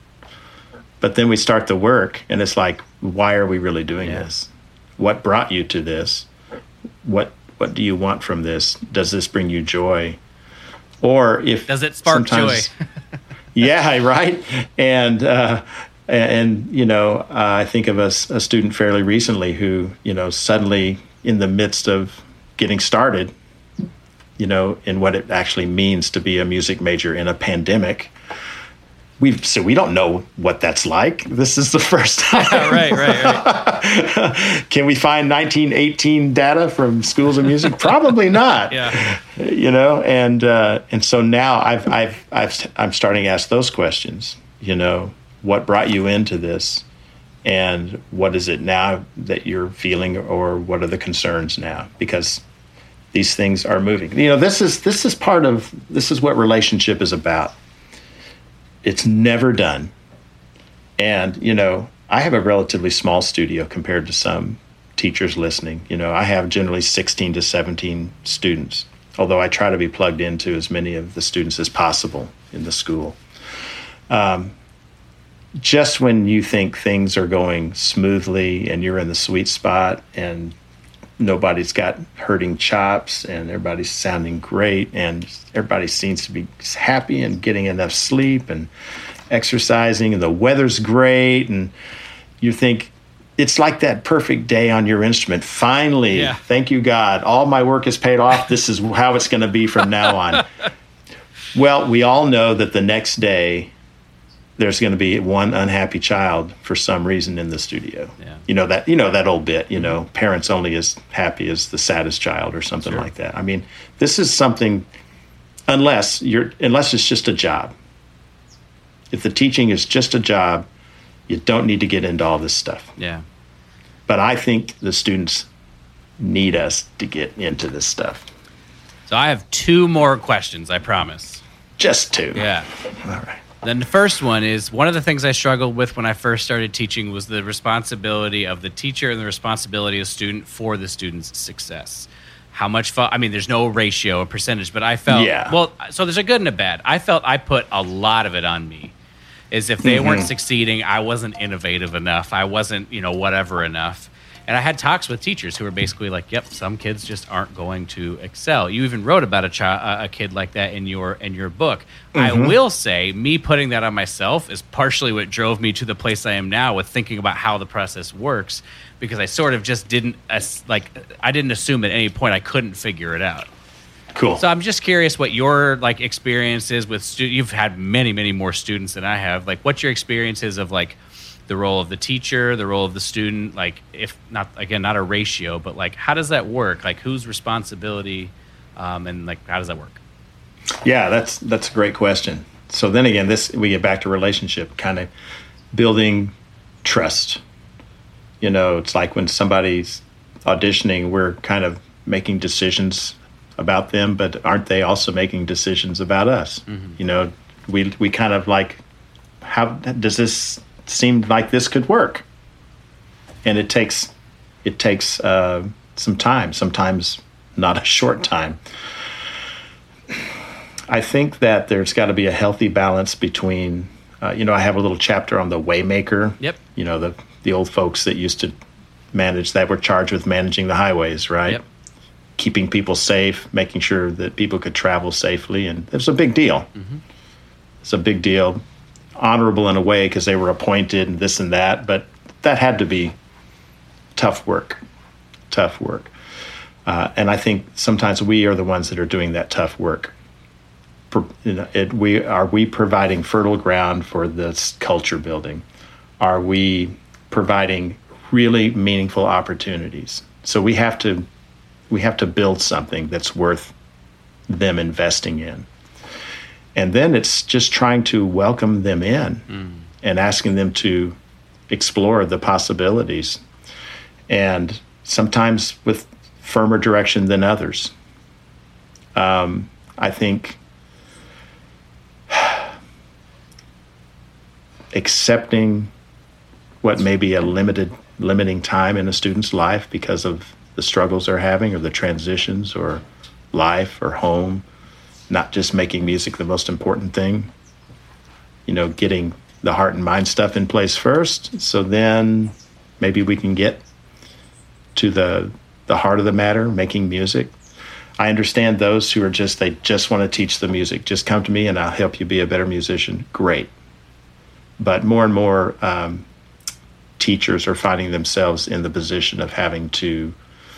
But then we start the work, and it's like, why are we really doing Yeah. this? What brought you to this? What What do you want from this? Does this bring you joy? Or if Does it spark joy? Yeah, right. And uh, and you know, uh, I think of a, a student fairly recently who, you know, suddenly in the midst of getting started, you know, in what it actually means to be a music major in a pandemic. We've so we don't know what that's like. This is the first time. right, right, right. Can we find nineteen eighteen data from schools of music? Probably not. Yeah. You know, and uh, and so now I've I've I've I'm starting to ask those questions. You know, what brought you into this, and what is it now that you're feeling, or what are the concerns now? Because these things are moving. You know, this is this is part of this is what relationship is about. It's never done. And, you know, I have a relatively small studio compared to some teachers listening. You know, I have generally sixteen to seventeen students, although I try to be plugged into as many of the students as possible in the school. Um, just when you think things are going smoothly and you're in the sweet spot and nobody's got hurting chops and everybody's sounding great and everybody seems to be happy and getting enough sleep and exercising and the weather's great, and you think it's like that perfect day on your instrument. Finally, yeah. Thank you, God. All my work is paid off. This is how it's going to be from now on. Well, we all know that the next day there's going to be one unhappy child for some reason in the studio. Yeah. You know that you know that old bit, you know, parents only as happy as the saddest child or something Sure. like that. I mean, this is something unless you're unless it's just a job. If the teaching is just a job, you don't need to get into all this stuff. Yeah. But I think the students need us to get into this stuff. So I have two more questions, I promise. Just two. Yeah. All right. Then the first one is, one of the things I struggled with when I first started teaching was the responsibility of the teacher and the responsibility of student for the student's success. How much fun, I mean, there's no ratio or percentage, but I felt, Yeah. well, so there's a good and a bad. I felt I put a lot of it on me. Is if they Mm-hmm. weren't succeeding, I wasn't innovative enough. I wasn't, you know, whatever enough. And I had talks with teachers who were basically like, "Yep, some kids just aren't going to excel." You even wrote about a child, a kid like that in your in your book. I will say, me putting that on myself is partially what drove me to the place I am now with thinking about how the process works, because I sort of just didn't as- like I didn't assume at any point I couldn't figure it out. Cool. So I'm just curious what your like experience is with stu- you've had many many more students than I have. Like, what's your experiences of like the role of the teacher, the role of the student, like if not, again, not a ratio, but like, how does that work? Like, whose responsibility, um, and like, how does that work? Yeah, that's that's a great question. So then again, this we get back to relationship, kind of building trust. You know, it's like when somebody's auditioning, we're kind of making decisions about them, but aren't they also making decisions about us? Mm-hmm. You know, we we kind of like, how does this seem like this could work? And it takes it takes uh, some time, sometimes not a short time. I think that there's got to be a healthy balance between, uh, you know, I have a little chapter on the Waymaker. Yep. You know, the the old folks that used to manage, that were charged with managing the highways, right? Yep. Keeping people safe, making sure that people could travel safely. And it was a big deal. Mm-hmm. It's a big deal. Honorable in a way because they were appointed and this and that, but that had to be tough work, tough work. Uh, and I think sometimes we are the ones that are doing that tough work. Per, you know, it, we are we providing fertile ground for this culture building? Are we providing really meaningful opportunities? So we have to we have to build something that's worth them investing in. And then it's just trying to welcome them in mm. and asking them to explore the possibilities. And sometimes with firmer direction than others. Um, I think accepting what may be a limited, limiting time in a student's life because of the struggles they're having or the transitions or life or home, not just making music the most important thing, you know, getting the heart and mind stuff in place first, so then maybe we can get to the the heart of the matter, making music. I understand those who are just, they just want to teach the music. Just come to me and I'll help you be a better musician. Great. But more and more um, teachers are finding themselves in the position of having to,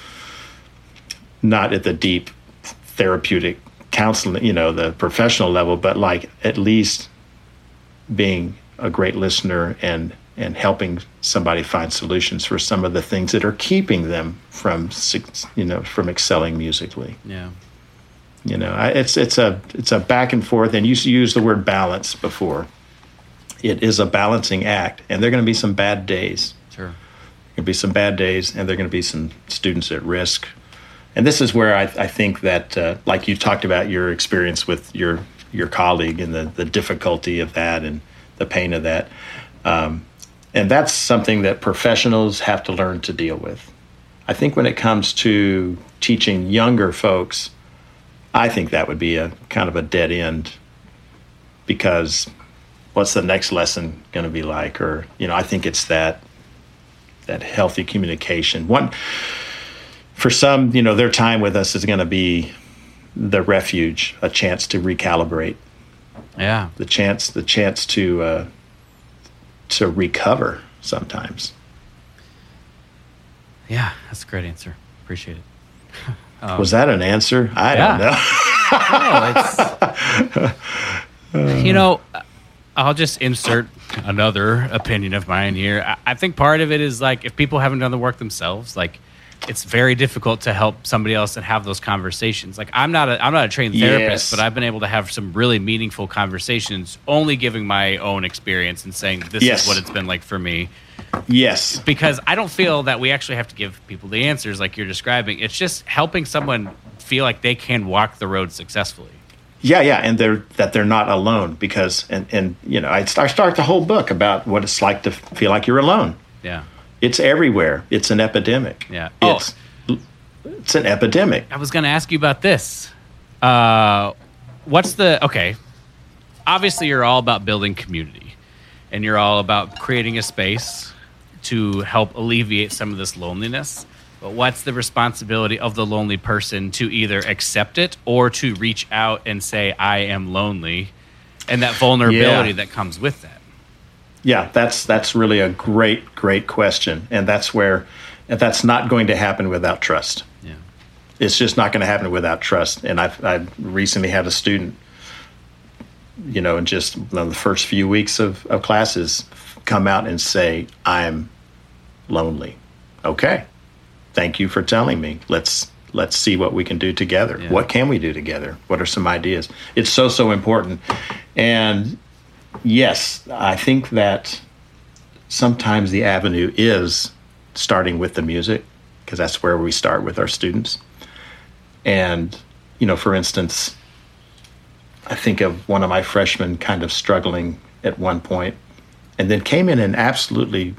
not at the deep therapeutic counseling, you know, the professional level, but like at least being a great listener and and helping somebody find solutions for some of the things that are keeping them from, you know, from excelling musically. Yeah. You know, I, it's it's a it's a back and forth, and you used the word balance before. It is a balancing act, and there are going to be some bad days. Sure. There are going to be some bad days, and there are going to be some students at risk. And this is where I, I think that, uh, like you talked about your experience with your your colleague and the, the difficulty of that and the pain of that. Um, and that's something that professionals have to learn to deal with. I think when it comes to teaching younger folks, I think that would be a kind of a dead end, because what's the next lesson going to be like? Or, you know, I think it's that that healthy communication. One, for some, you know, their time with us is going to be the refuge, a chance to recalibrate. Yeah. The chance, the chance to uh, to recover sometimes. Yeah, that's a great answer. Appreciate it. Um, Was that an answer? I yeah. don't know. no, it's, you know, I'll just insert another opinion of mine here. I, I think part of it is like, if people haven't done the work themselves, like, it's very difficult to help somebody else and have those conversations. Like, I'm not a I'm not a trained therapist, yes. but I've been able to have some really meaningful conversations, only giving my own experience and saying this yes. is what it's been like for me. Yes. Because I don't feel that we actually have to give people the answers like you're describing. It's just helping someone feel like they can walk the road successfully. Yeah, yeah, and they're that they're not alone, because and and you know, I start, I start the whole book about what it's like to feel like you're alone. Yeah. It's everywhere. It's an epidemic. Yeah. It's, oh, it's an epidemic. I was going to ask you about this. Uh, what's the okay? Obviously, you're all about building community, and you're all about creating a space to help alleviate some of this loneliness. But what's the responsibility of the lonely person to either accept it or to reach out and say, I am lonely, and that vulnerability yeah. that comes with that? Yeah, that's that's really a great, great question. And that's where that's not going to happen without trust. Yeah. It's just not going to happen without trust. And I've, I've recently had a student, you know, in just you know, the first few weeks of, of classes come out and say, I'm lonely. Okay. Thank you for telling me. Let's let's see what we can do together. Yeah. What can we do together? What are some ideas? It's so, so important. And yes, I think that sometimes the avenue is starting with the music, because that's where we start with our students. And, you know, for instance, I think of one of my freshmen kind of struggling at one point, and then came in and absolutely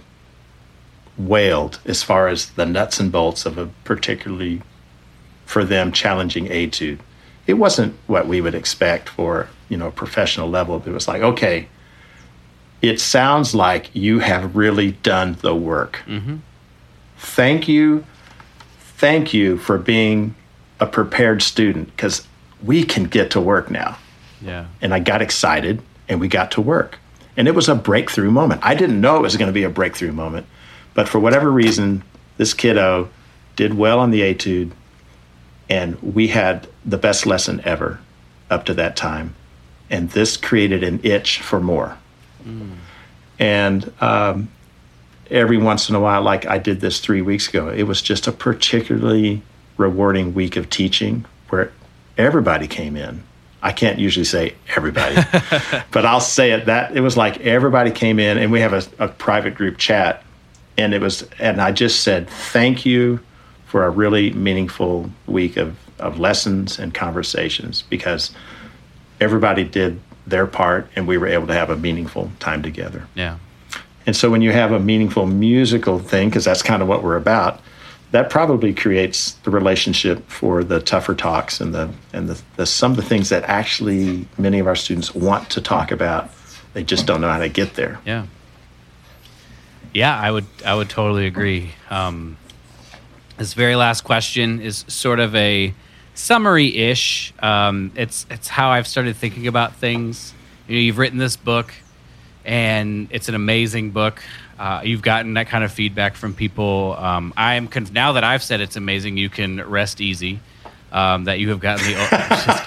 wailed as far as the nuts and bolts of a particularly, for them, challenging etude. it wasn't what we would expect for, you know, a professional level. It was like, okay, it sounds like you have really done the work. Mm-hmm. Thank you. Thank you for being a prepared student, because we can get to work now. Yeah. And I got excited, and we got to work. And it was a breakthrough moment. I didn't know it was going to be a breakthrough moment, but for whatever reason, this kiddo did well on the etude, and we had the best lesson ever up to that time. And this created an itch for more. Mm. And um, every once in a while, like I did this three weeks ago, it was just a particularly rewarding week of teaching where everybody came in. I can't usually say everybody, but I'll say it that it was like everybody came in, and we have a, a private group chat, and it was, and I just said, thank you for a really meaningful week of, of lessons and conversations, because everybody did their part and we were able to have a meaningful time together. Yeah. And so when you have a meaningful musical thing, because that's kind of what we're about, that probably creates the relationship for the tougher talks and the and the, the some of the things that actually many of our students want to talk about. They just don't know how to get there. Yeah. Yeah, I would I would totally agree. Um, this very last question is sort of a summary-ish. Um, it's it's how I've started thinking about things. You know, you've written this book, and it's an amazing book. Uh, you've gotten that kind of feedback from people. Um, I am conf- now that I've said it's amazing, you can rest easy. Um, that you have gotten the. Oh, just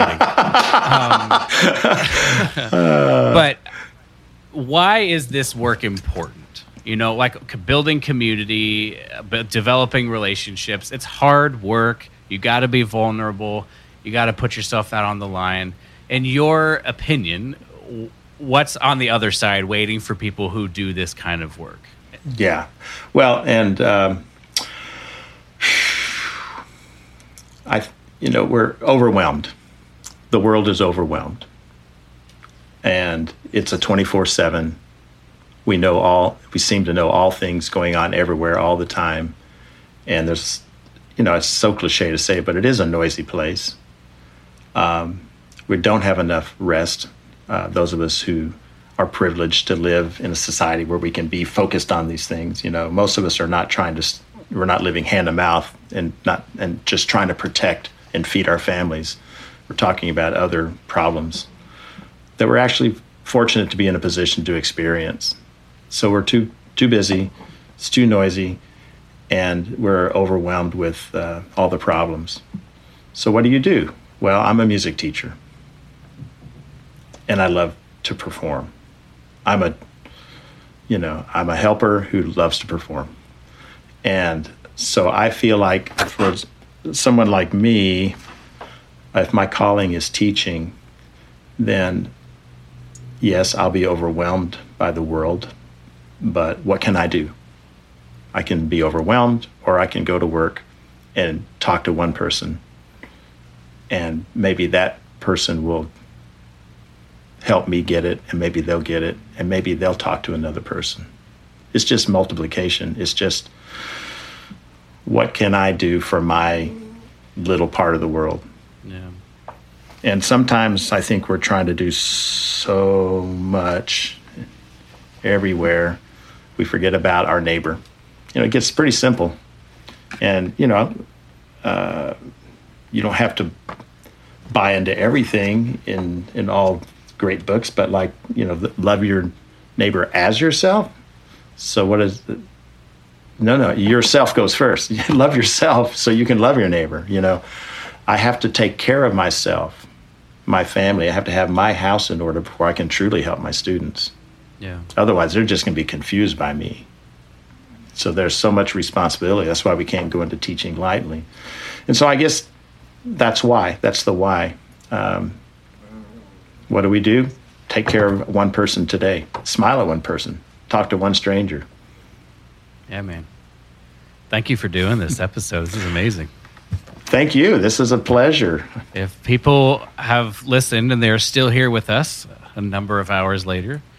kidding. Um, but why is this work important? You know, like building community, uh, developing relationships. It's hard work. You got to be vulnerable. You got to put yourself out on the line. In your opinion, what's on the other side waiting for people who do this kind of work? Yeah. Well, and um, I, you know, we're overwhelmed. The world is overwhelmed. And it's a twenty-four seven. We know all, we seem to know all things going on everywhere all the time. And there's, you know, it's so cliche to say, but it is a noisy place. Um, we don't have enough rest. Uh, those of us who are privileged to live in a society where we can be focused on these things. You know, most of us are not trying to, we're not living hand to mouth and not, and just trying to protect and feed our families. We're talking about other problems that we're actually fortunate to be in a position to experience. So we're too, too busy, it's too noisy, and we're overwhelmed with uh, all the problems. So what do you do? Well, I'm a music teacher, and I love to perform. I'm a, you know, I'm a helper who loves to perform. And so I feel like for someone like me, if my calling is teaching, then yes, I'll be overwhelmed by the world, but what can I do? I can be overwhelmed, or I can go to work and talk to one person, and maybe that person will help me get it, and maybe they'll get it, and maybe they'll talk to another person. It's just multiplication. It's just, what can I do for my little part of the world? Yeah. And sometimes I think we're trying to do so much everywhere, we forget about our neighbor. You know, it gets pretty simple. And, you know, uh, you don't have to buy into everything in, in all great books, but like, you know, love your neighbor as yourself. So what is the, no, no, yourself goes first. Love yourself so you can love your neighbor. You know, I have to take care of myself, my family. I have to have my house in order before I can truly help my students. Yeah. Otherwise, they're just going to be confused by me. So there's so much responsibility. That's why we can't go into teaching lightly. And so I guess that's why. That's the why. Um, what do we do? Take care of one person today. Smile at one person. Talk to one stranger. Yeah, man. Thank you for doing this episode. This is amazing. Thank you. This is a pleasure. If people have listened and they're still here with us a number of hours later,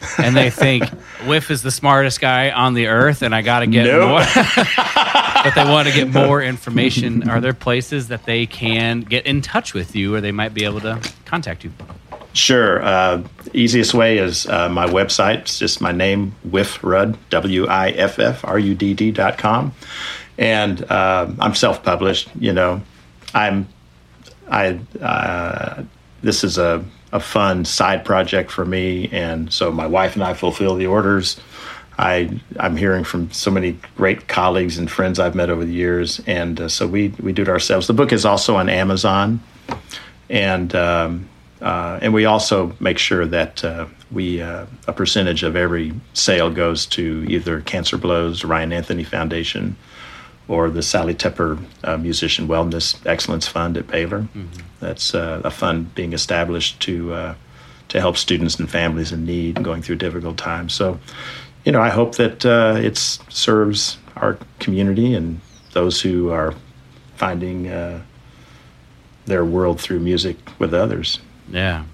and they think Whiff is the smartest guy on the earth, and I got to get Nope. more. But they want to get more information. Are there places that they can get in touch with you, or they might be able to contact you? Sure. Uh, easiest way is uh, my website. It's just my name, Whiff Rudd, W I F F R U D D dot com. And uh, I'm self-published. You know, I'm, I, uh, this is a, a fun side project for me. And so my wife and I fulfill the orders. I, I'm hearing from so many great colleagues and friends I've met over the years. And uh, so we, we do it ourselves. The book is also on Amazon. And, um, Uh, and we also make sure that uh, we uh, a percentage of every sale goes to either Cancer Blows, Ryan Anthony Foundation, or the Sally Tepper uh, Musician Wellness Excellence Fund at Baylor. Mm-hmm. That's uh, a fund being established to uh, to help students and families in need going through difficult times. So, you know, I hope that uh, it serves our community and those who are finding uh, their world through music with others. Yeah.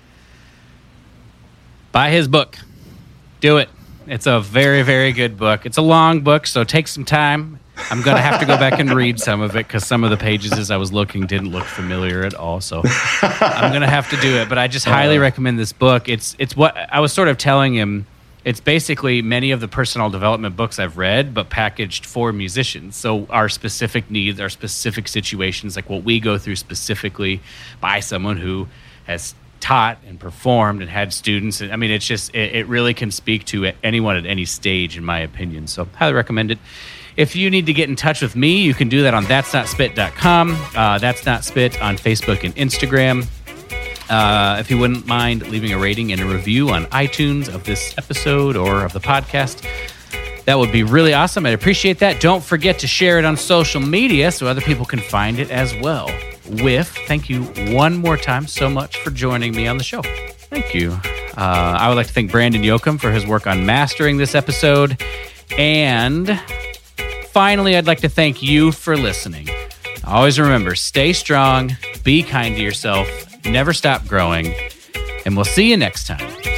Buy his book. Do it. It's a very, very good book. It's a long book, so take some time. I'm going to have to go back and read some of it because some of the pages as I was looking didn't look familiar at all. So I'm going to have to do it. But I just highly recommend this book. It's it's what I was sort of telling him. It's basically many of the personal development books I've read, but packaged for musicians. So our specific needs, our specific situations, like what we go through specifically by someone who has taught and performed and had students. I mean, it's just, it, it really can speak to anyone at any stage, in my opinion. So highly recommend it. If you need to get in touch with me, you can do that on that's not spit dot com. Uh, That's Not Spit on Facebook and Instagram. Uh, if you wouldn't mind leaving a rating and a review on iTunes of this episode or of the podcast, that would be really awesome. I'd appreciate that. Don't forget to share it on social media so other people can find it as well. Whiff, thank you one more time so much for joining me on the show. Thank you. Uh, I would like to thank Brandon Yoakum for his work on mastering this episode. And finally, I'd like to thank you for listening. Always remember, stay strong, be kind to yourself, never stop growing, and we'll see you next time.